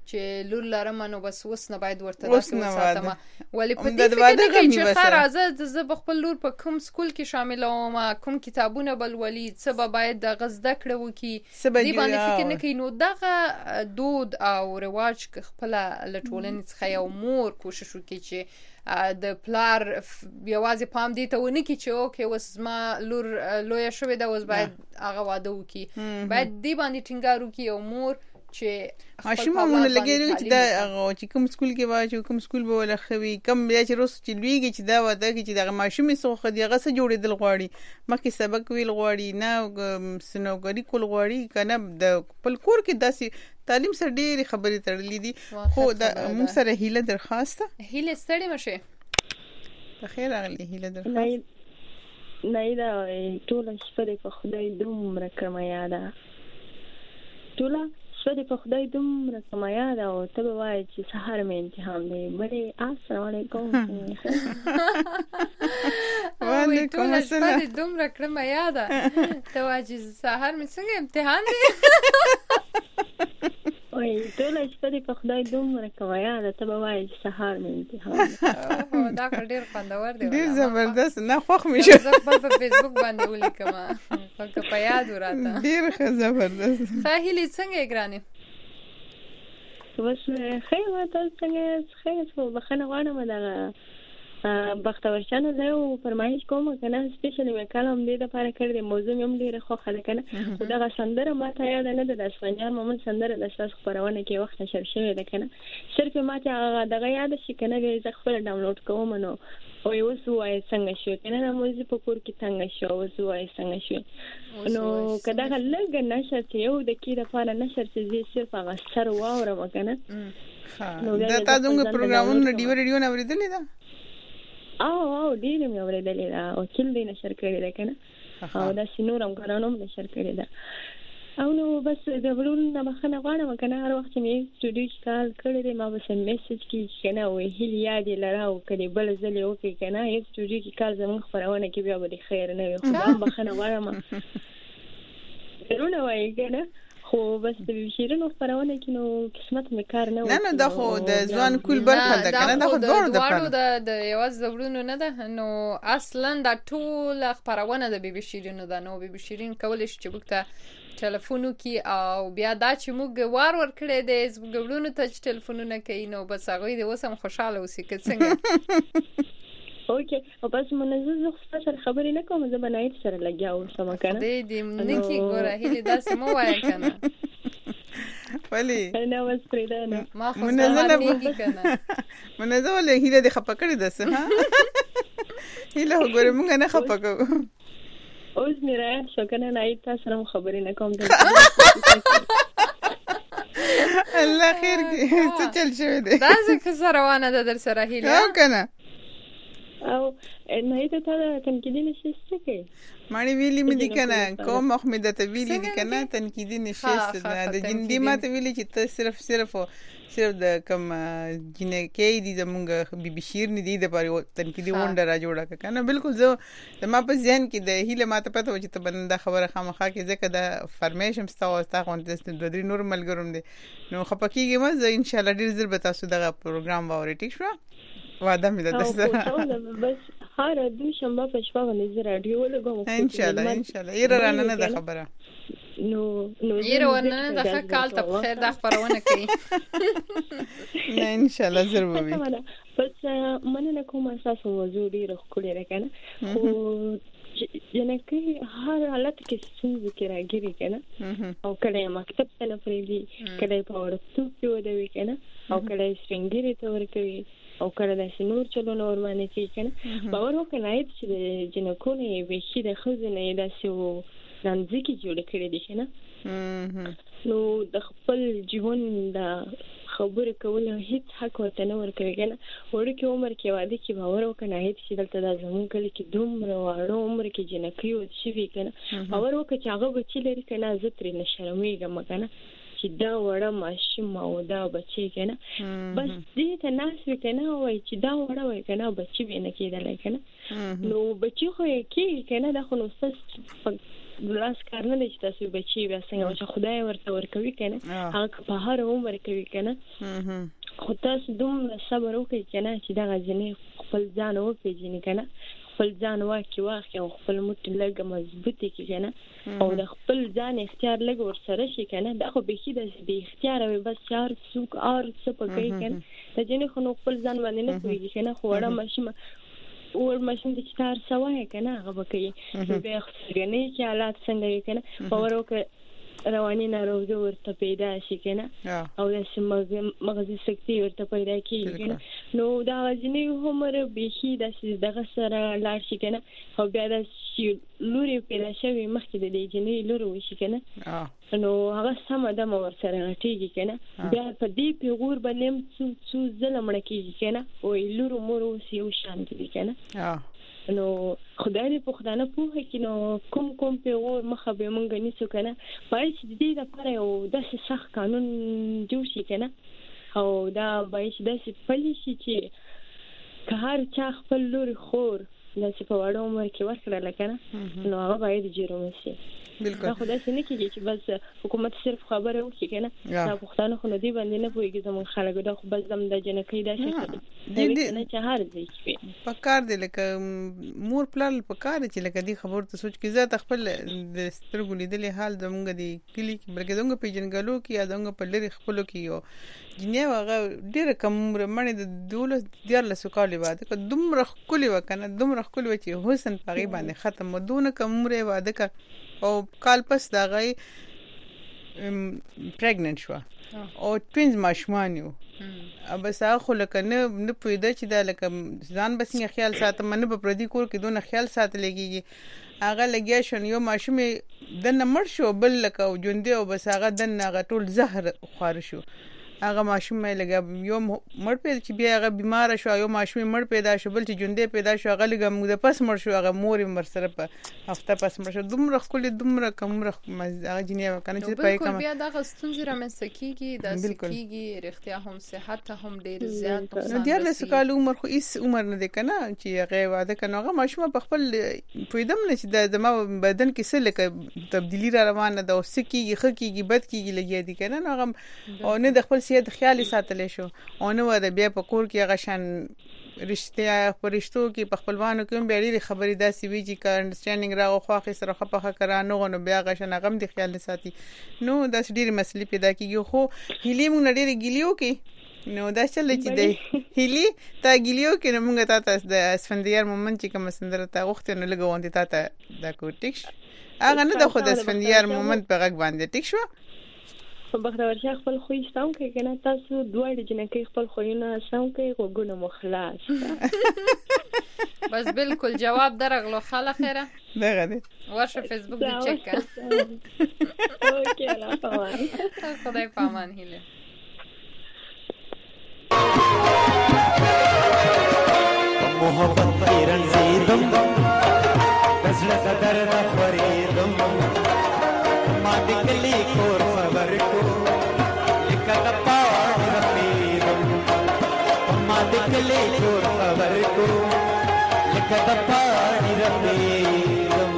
چې لور لرم نو بس وس نه باید ورته داسې وساتم ولی په دې فکر کې چې خرازه ز خپل لور په کوم سکول کې شاملوم کوم کتابونه بل ولی څه به باید د غزده کړو کی دی باندې فکر نه کوي نو دغه دود او رواج خپل لټولنې څخه یو مور کوشش وکړي چې د پلار یوازې پام دی ته ونه کی چې اوکې وس ما لور لوی شوې دا وس باید هغه واده وکي باید دی باندې ټینګار وکي او مور چې ماشومونه لګیږي چې دا چې کوم سکول کې وای چې کوم سکول به ولا خوي کم بیا چې روس چې لویږي چې دا واده کې چې دا ماشومې سوخه دی هغه څه جوړېدل غواړي مخکې سبق ویل غواړي نه سنوګری کول غواړي کنه د خپل کور کې داسې تعلیم سره ډېری خبرې تړلې دي خو دا موږ سره هیله درخواست هیله ستړي مشه بخیر اغلی هیله درخواست نه دا ټول شپه په خدای دومره کړم یاده ټول شپه په خدای دومره کړم یاده او ته به وایې چې سهار مې امتحان دی بلې السلام علیکم وعلیکم السلام دومره کړم یاده ته وایې چې سهار مې څنګه امتحان دی وای ټول شپه په خدای دومره کړم یاده ته به وایې چې سهار مې امتحان دا ډېر خوندور دی ډېر زبردست نه خوښ مې شو زه په فیسبوک باندې ولیکم خو په یاد وراته ډېر ښه زبردست ساحل څنګه ګرانه بس خیر تاسو څنګه خیر بخنه غواړم دا بختور شانه زه او فرمایش کوم کنه سپیشلی مې کلام دې د پاره کړې موضوع مې هم ډېر خوښه ده کنه دا سندره ما ته یاد نه ده د اسفنجان مومن سندره د اساس خبرونه کې وخت نشر شوی ده کنه صرف ما ته دغه یاد شي کنه زه خپل ډاونلوډ کوم نو او یو څه وای څنګه شو کنه د موزیک په کور کې څنګه شو او څه وای څنګه شو نو کدا لږ نشر چې یو د کې د پاره نشر چې صرف هغه سر واورم کنه نو دا تاسو موږ پروګرامونه ډیو نه ورېدلې ده او ډیر مې اورېدلې ده او چې دې نشر کړی ده کنه او دا سينورم غرانوم نشر کړی ده او نو بس د ورون نه بخنه غواړم کنه هر وخت مې سټوډیو کال کړی دی ما بس میسج کې کنه وې هیله یاد لراو کړي بل ځلې وکي کنه یو سټوډیو کې کال زمون خبرونه کې بیا به خیر نه وي خو بخنه غواړم ورونه وای کنه خو بس د شیرینو خبرونه کې نو قسمت مې کار نه نه دا خو د ځوان کول برخه ده کنه دا خو دوړو د یواز زورونو نه ده نو اصلا دا ټول خبرونه د بیبي شیرینو ده نو بیبي شیرین کولای شي چې وکړه ټلیفونو کې او بیا دا چې موږ ور کړې دې زموږ ورونو ته چې ټلیفونونه کوي نو بس هغه دې وسم خوشاله اوسې که څنګه اوکې او بس منزه زه سره خبرې نه کوم زه بنایت سره لګیا اوسم کنه دې نه کی ګوره هلي داسې مو وای کنه ولی نه وس پرېدا نه ما خو نه کنه منزه ولې هله دې خپکړې ده ها هله ګوره موږ نه خپکو اوس مې راځه شو کنه نه ایت سره خبرې نه کوم الله خیر کې څه چل شوی دی دا څه روانه ده در سره هیله او کنه او نه ایت ته تنقیدي نشسته کې مانی ویلی مې دي کنه کوم محمد ته ویلی دي کنه تنقیدي نشسته د جندي ماته ویلی چې ته صرف د کوم جنکې دي زمونږ بیبي شیر نه دي د پاره تنقیدي ونډه را جوړه کنه بالکل زه ما په ذهن کې د هیله ماته پته و چې ته بنده خبره خامخا کې ځکه د فرمیشن ستاسو غونډه د دوی نورمال ګرم دي نو خپکیږي مزه ان شاء الله ډیر زر به تاسو دغه پروګرام واوري ټیک شو وعده مې ده تاسو بس هر دوشنبه په شپه باندې زه راډیو ولګوم ان شاء الله یې رانه نه ده خبره نو یې ورنه د کال ته خیر د خبرونه کوي نه ان شاء الله ضرور وي بس مننه کوم اساسو موضوع ډیر خولې راکنه خو جنکه هر حالت کې څنګه کې راګيري کنه او کله مکتب ته نه پریږي کله په ورته کې ودوي کنه او کله څنګه ته ورکوي او کله د سنور چلو نور باندې کې کنه باور وکړای چې جنکو نه وي چې د خزنه داسې نانځکه جوړ کړی دي کنه نو د خپل ژوند د خبرې کول هیڅ حق ورته نه ورکوي کنه ورکه عمر کې واده کې باور وکړای چې دلته د زمون کلی کې دومره وړو عمر کې جنکي او شي وی کنه باور وکړي چې هغه بچی لري کنه زه ترې نشرمېږم کنه چې دا وړه ماشوم او دا بچی کنه بس دې ته ناس وی کنه وای چې دا وړه وای کنه بچی به نه کېدل کنه نو بچی خو یې کې کنه د خو نو لاس کار نه دی چې تاسو بچي بیا څنګه چې خدای ورته ورکوي کنه هغه په هر عمر کوي کنه خو تاسو دومره صبر وکړئ کنه چې دا غزنه خپل ځان وپېژنئ کنه خپل ځان واخلي او خپل موټ لږ مضبوطی کی کنه او د خپل ځان اختیار لږ ورسره شي کنه دا خو به کې د اختیار وي بس چار څوک ار څه پکې کنه د جنې خو خپل ځان باندې نه کوي کنه خو وړه ماشوم اور ماشوم د چار سوای کنه هغه بکې به خسرګنې چې حالات څنګه کنه پاور وک رواني ناروغي ورته پیدا شي کنه او د مغزي سکتي ورته پیدا کیږي کنه نو دا ځنې عمر به کې د دغه سره لاړ شي کنه او بیا د لوري پیدا شوی مخکې د دې جنې لوري وشي کنه نو هغه سم د مور سره غټيږي کنه بیا په دې پیغور باندې څو ظلم نکېږي کنه او لورو مور اوسې او شانت دي کنه نو خدای دې په خدانه پوهه کې نو کوم پیغور مخه به مونږ نیسو کنه پای چې دې لپاره یو داسې سخت قانون جوړ شي کنه او دا باید داسې پلي شي چې که هر چا خپل لوري خور داسې په وړو عمر کې ورکړله کنه نو هغه باید جرم شي بالکل خدای څنګه کېږي چې بس حکومت صرف خبره وکړي کنه دا پښتانه خو دې باندې نه پوهیږي زموږ خلک دا خو بس زم د جنکې دا شي نه چې هر ځای په کار دی لکه مور پلان په کار چې لکه دې خبر ته سوچ کې زه خپل د سترګو لیدلې حال زموږ دی کلی کې بلکې زموږ پیژنګلو کې یا زموږ په لری خپلو کې یو جنیا هغه ډېر کم مړ د 12 کال واده که دومره خولي وکنه دومره خولي چې حسن پغی باندې ختم ودونه کم مړ واده کا او کال پس دا غي پریګننټ شو او توینز ماشومان یو بس هغه خو لکه نه پوهیده چې دا لکه ځان بس نه خیال ساتم نه په پردي کور کې دونه خیال ساتلېږي هغه لګیا شون یو ماشوم د نمړ شو بل لکه ژوندې او بس هغه د هغه ټول زهر خوار شو هغه ماشوم مې لګا یو مړ پیدا چې بیا هغه بیمار شو یو ماشوم مړ پیدا شو بل چې ژوندې پیدا شو هغه لګا موږ د پس مړ شو هغه مور مر سره په هفته پس مړ شو دومره خپل دومره کومره هغه جنیا کنه چې پای کوم بیا دا غستون زره مسکیږي د سکیږي رښتیا هم صحت هم ډیر زیات نو ډیر له سکال عمر خو هیڅ عمر نه دی کنه چې هغه واده کنه هغه ماشوم په خپل پویدم نه چې د زما بدن کې څه لکه تبدیلی را روانه ده او سکیږي خکیږي بد کیږي لګي دي کنه هغه او نه د خپل د خیال ساتل شو او نو د بیا په کور کې غشن رښتیا پرشتو کې په خپلوانو کې به لري خبرې داسې وی چې کا انډرستانډینګ راغو خو سره خپه کرانو غو بیا غشن غم د خیال ساتي نو د ډېری مسلې پیدا کیږي خو هلي مونږ ډېری ګلیو کې نو دا چل چې دی هلي تا ګلیو کې نو مونږ تاسو د اسفندیار مومنت چې کوم سندره تا وخت نه لګوندې تا د کوټیکس هغه نه د خود اسفندیار مومنت په غږ باندې ټیک شو په بختور شاه خپل خو استاو کې کنه تاسو دوه جنکې خپل خوونه سم کې وګونو مخلاص بس بالکل جواب درغلو خاله خیره دغه دی ورشه فیسبوک دی چک کړه اوکې الله پامان خدای پامان هیله محبت پیرن زیدم دزله قدر نخوریدم ما دکلی کور خبر کو لکه د پاڼ رپیدم ما دکلی کور خبر کو لکه د پاڼ رپیدم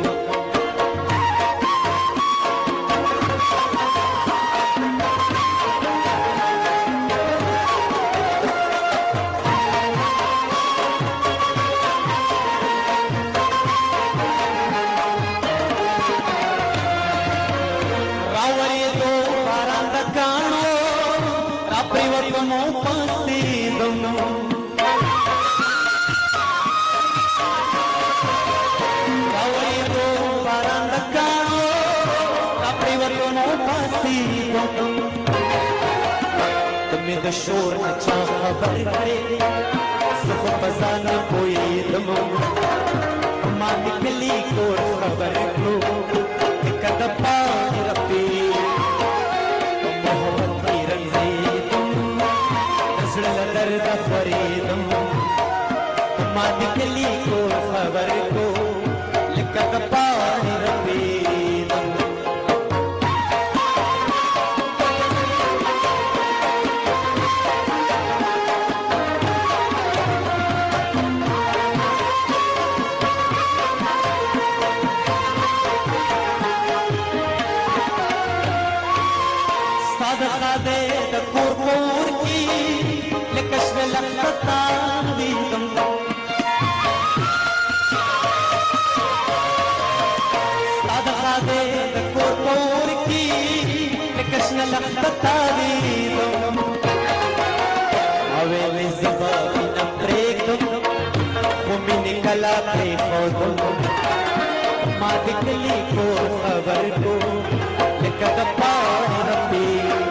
د شور اچھا خبر کړې زه په ځان پوهېدم ما نکلي کور خبر کړو لکه د پاڼ رپېږم محبت کې رنځېدم د زړه له درده خورېدم ما نکلي کور خبر کړو لکه د پاڼ رپېږم لخطا دیدم ساده ساده د کور کی لکشن لخطا دیدم اوه وی زبا نپریکم ومینی کلا پریخودم ما دکلی کو خبر کو لکد پاڑ ربی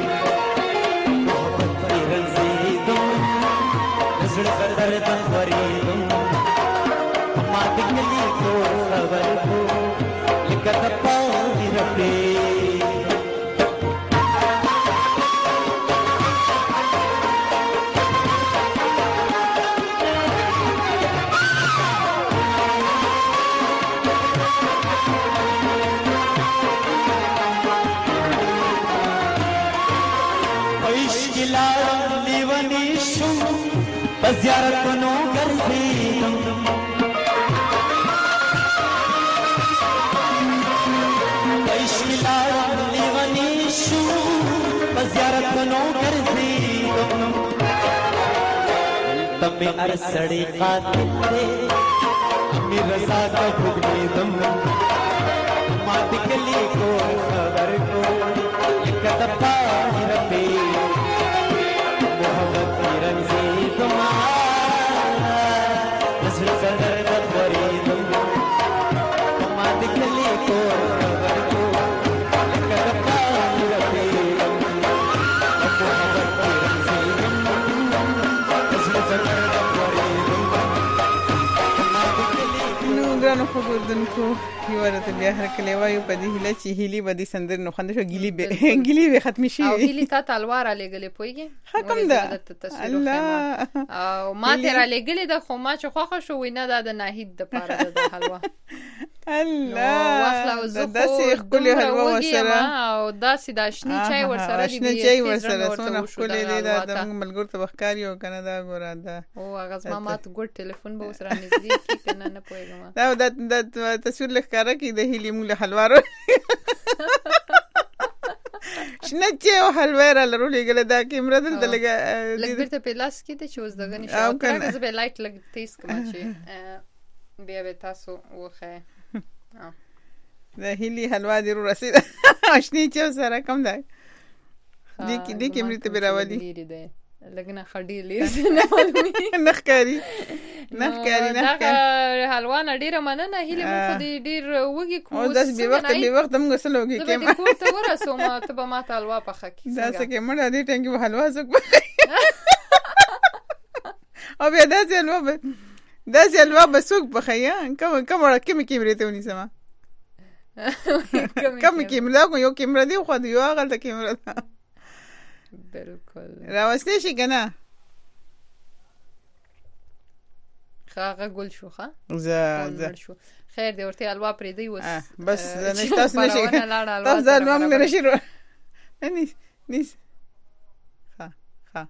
محبت کی رنزیدم نزل قدر دخوریدم ما دکلی کو خبر کو لکد پاڑ ربی زیارت کنو گرزیدم عشق لیونی شو زیارت کنو گرزیدم تم ارسڑی قاتل دے می رضا کا بھگنیدم ما دکلی کو خبر کو لکت پاہی ربی محبت کی رنزیدم نزل قدر دخوریدم ما دکلی کو خبر کو لکت پاہی ربی محبت کی رنزیدم نزل قدر دخوریدم ما دکلی نو ګرانو خبردونکو یوارته بیا هر کله وایو په دې هله چې هیلي بدی سندر نو خنده شو ګیلی به ختم شي او هیلي تا تلوار لګلې پويږي حکم ده الله او ما تیر لګلې د خو ما چې خوخه شو وینه د ناهید د پاره د حلوا الله واخلا او زه داسې خپل حلوا وسره او داسې داشنی چای ورسره دی داشنی چای ورسره سونه خپل دی د ملګر ته بخکاری او کنه دا ګور ده او هغه ما مات ګور ټلیفون به وسره نږدې کی کنه نه پويګم دا تصویر لخاره کی د هیلی موږ حلوارو شنه چې حلوا را لرولې ګل دا کیمرا دلته لګ بیرته په لاس کې ته چې اوس دغه نشه او کنه زه به لایټ لګ تیز کوم چې بیا به تاسو وخه دا هیلی حلوا دی رو رسید اشنی چې سره کم ده دې کیمرې ته بیراولي لګنه خډی لیر نه معلومي نخکاری دا حلوا نه ډیره مننه هیله مو خو دې ډیر وږي کو او داس به وخت موږ سلوږي کې ما ته ورسوم ته به ما ته حلوا پخه کی دا څه کې مړه دې ټنګي حلوا زګ او بیا داسې حلوا به څوک پخیا کوم کیمرې ته ونی سما کوم کیمرې کو یو کیمرې دی خو یو هغه ته کیمرې بالکل راوستې شي کنه خاغه ګل شو ښه زه خیر دی ورته الوا پرې دی وس بس نه تاسو نشي تاسو ځلوم نه نشي نیس ها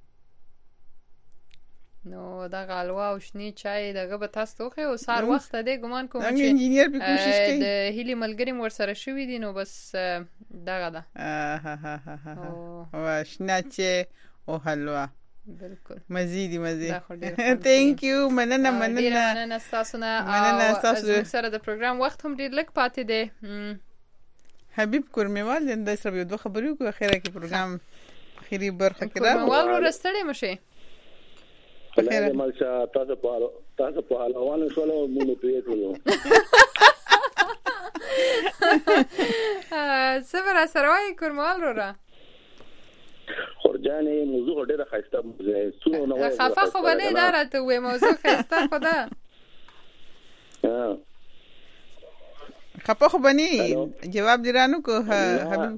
نو دا غالوا او شنی چای دغه به تاسو توخه او سار وخت دی ګمان کوم چې انجینیر به کوشش کوي د هیلی ملګری مور سره شوې دي نو بس دغه ده او شناچه او حلوا بالکل مزيدي ثانک یو مننه تاسو نه او سره د پروګرام وخت هم ډیر لږ پاتې دی حبیب کورمیوال د سره یو دوه خبرو کو اخیره کې پروګرام اخیری برخه کې دا کورمیوال ورستړی مشه خیر مالشا تاسو په حالوانه شول او مونږ پیټلو صبر سره وای کورمیوال را خورجانې موضوع ډېره خاصه موضوع سونو نو خفه خو باندې دارته وې موضوع خاصه خدا خفه خو باندې جواب درانو کو حبیب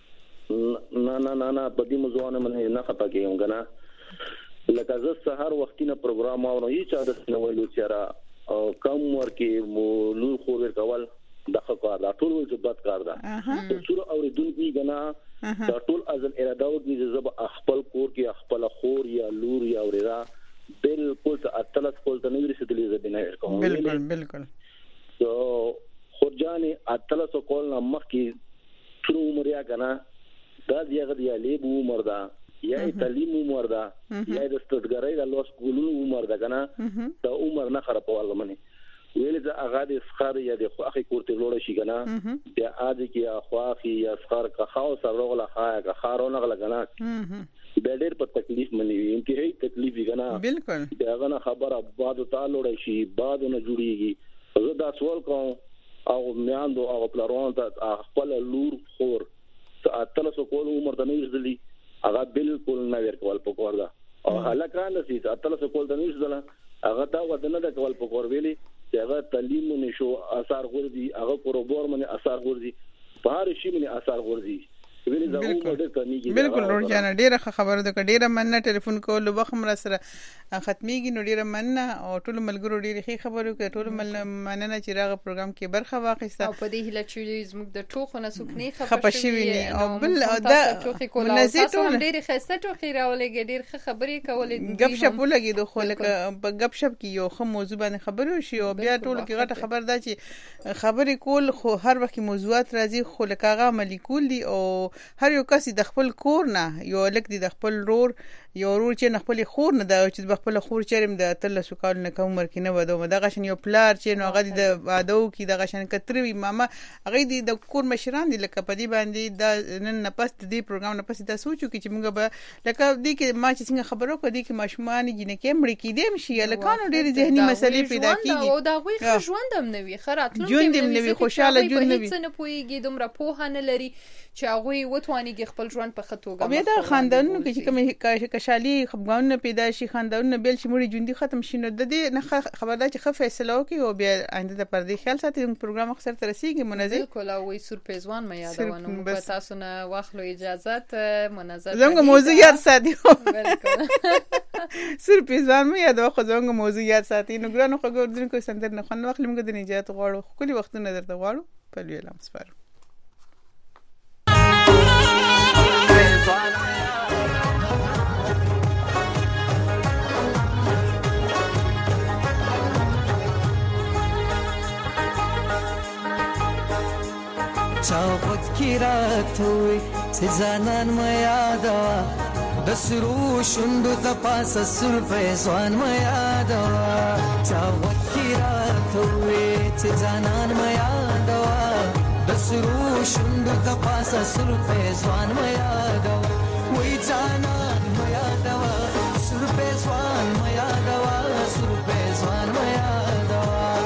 نه په دې موضوع نه خفه کېږم کنه لکه زه سحر وختینه پروګرام اورم یی چا د نوولو چیرې کم ورکه مولو خو ورکول دغه کار دا ټول جبات کار دا سور اوریدونکو غنا دا ټول ازل اراده وکړي چې زب خپل کور کې خپل خور یا لور یا ورا بالکل اتلس کول ته نه رسیدلی زبینه کوم بالکل سو خورجانې اتلس کول نه مخ کې ټول عمر یا غنا دا دیغه دی له بو مردا یا تعلیم عمر ده یا د ستګرۍ د لوس ګولو عمر ده کنه دا عمر نه خرابول منه ویل چې هغه د اسخار یا د خواخي کوته لوړ شي کنه د اځ کې خواخي یا اسخار کا خاو سره غلا خایا کا خارونه غلا کنه د ډېر په تکلیف منی وي انتهایی تکلیف وی کنه بالکل داغه نه خبره بعد تعالی لوړ شي بعد نه جوړیږي زه دا سوال کوم او میاندو او پلارون ته خپل لور خور اتل سو کول عمر ته نه ځلی هغه بالکل نه ورکول پکور دا او هلاکان سي اتل سو کول ته نه ځلا هغه دا ودنه د کول پکور ویلي هغه تعلیم نشو اثر غورځي هغه پروبور منه اثر غورځي په هر شي منه اثر غورځي بالکل ورور جان ډیره خبره ده ډیره مننه ټلیفون کول وبخم را سره ختميږي نو ډیره مننه او ټول ملګرو ډیره ښه خبرو کوي ټول مننه چې راغه پروګرام کې برخه واخیسته او په دې هله چې زموږ د ټوخو نه سکني خبرشي او بل دا منځي ټول ډیره خسته ټوخي راولې ډیر ښه خبرې کولې غب شپ لګي دوه خلک په غب شپ کې یو خو موضوع باندې خبرو شي او بیا ټول کې غټه خبر ده چې خبرې کول خو هر وخت موضوعات راځي خو لکه مالیکول دي او هر یو کس د خپل کور نه یو لک د خپل رور یو رور چې خپل خور نه دا چې خپل خور چرم د تل سکال نه کوم مرکې نه ودو دا غشن یو پلار چې نو غدي د وادو کې د غشن کتروي ماما هغه د کور مشران دي لکه پدی باندې د نن نه پس د پروګرام نه پس د سوچو کې چې موږ به لکه دې کې ما چې څنګه خبرو کړې کې ماشومان جنې کې مړ کې دي مشي لکانو ډېر ذهني مسلې پیدا کیږي او دا غوي ژوندم نوي خراتلو ژوندم نوي خوشاله ژوند نوي څه نه پويږي دومره پوهه نه لري چې هغه وټوانيږي خپل ژوند په خطوګه بیا دا خاندانونو کې چې کوم کشالي خپګانونه پیدا شي خاندانونه بیل چې مړي ژوندۍ ختم شي نو د دې نه خبردار چې خف فیصله وکي او بیا آینده د پردي خیال ساتي پروګرام اکثر تر رسیدي منظم بالکل او سور پیزوان مې یادونه په تاسو نه واخلو اجازه منظم زموږ موضوع یاد ساتي سور پیزوان مې یاد واخلو زموږ موضوع یاد ساتي نو ګرانو خو ګوردن کو سندر نه خو واخلو موږ د نجات غواړو کلی وخت نظر ته غواړو په ویلم سپارو چاوت کی رات ہوئی سزانان میادوا دسرو شندو تپاس سر پیسوان میادوا چاوت کی رات ہوئی سزانان میادوا دسرو شندو تپاس سر پیسوان میادوا وی جانان میادوا سر پیسوان میادوا سر پیسوان میادوا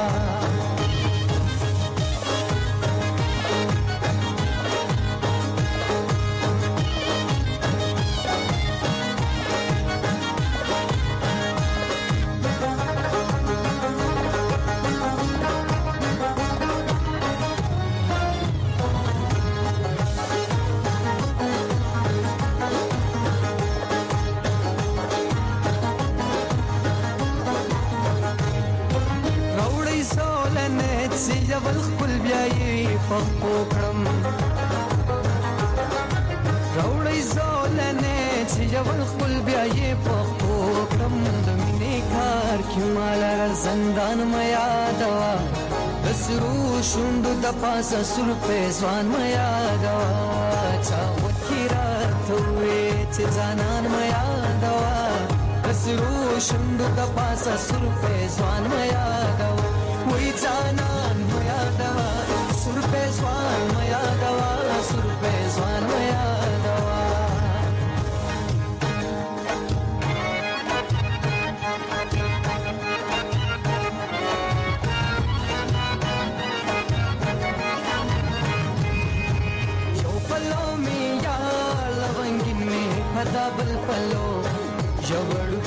جبل خپل بیاي پخو کړم راوړې زولنه چې جبل خپل بیاي پخو کړم د مینې کار کې مال زندان میا دوا دسرو شوند د پاسه سر په ځوان میا دوا چا وکړه ته چې ځانان میا دوا دسرو شوند د پاسه سر په ځوان میا دوا وې ځانان میا دوا سر په ځوان میا دوا سر په ځوان میا دوا یو پلو می یا لونګین می خدا بل پلو جوړ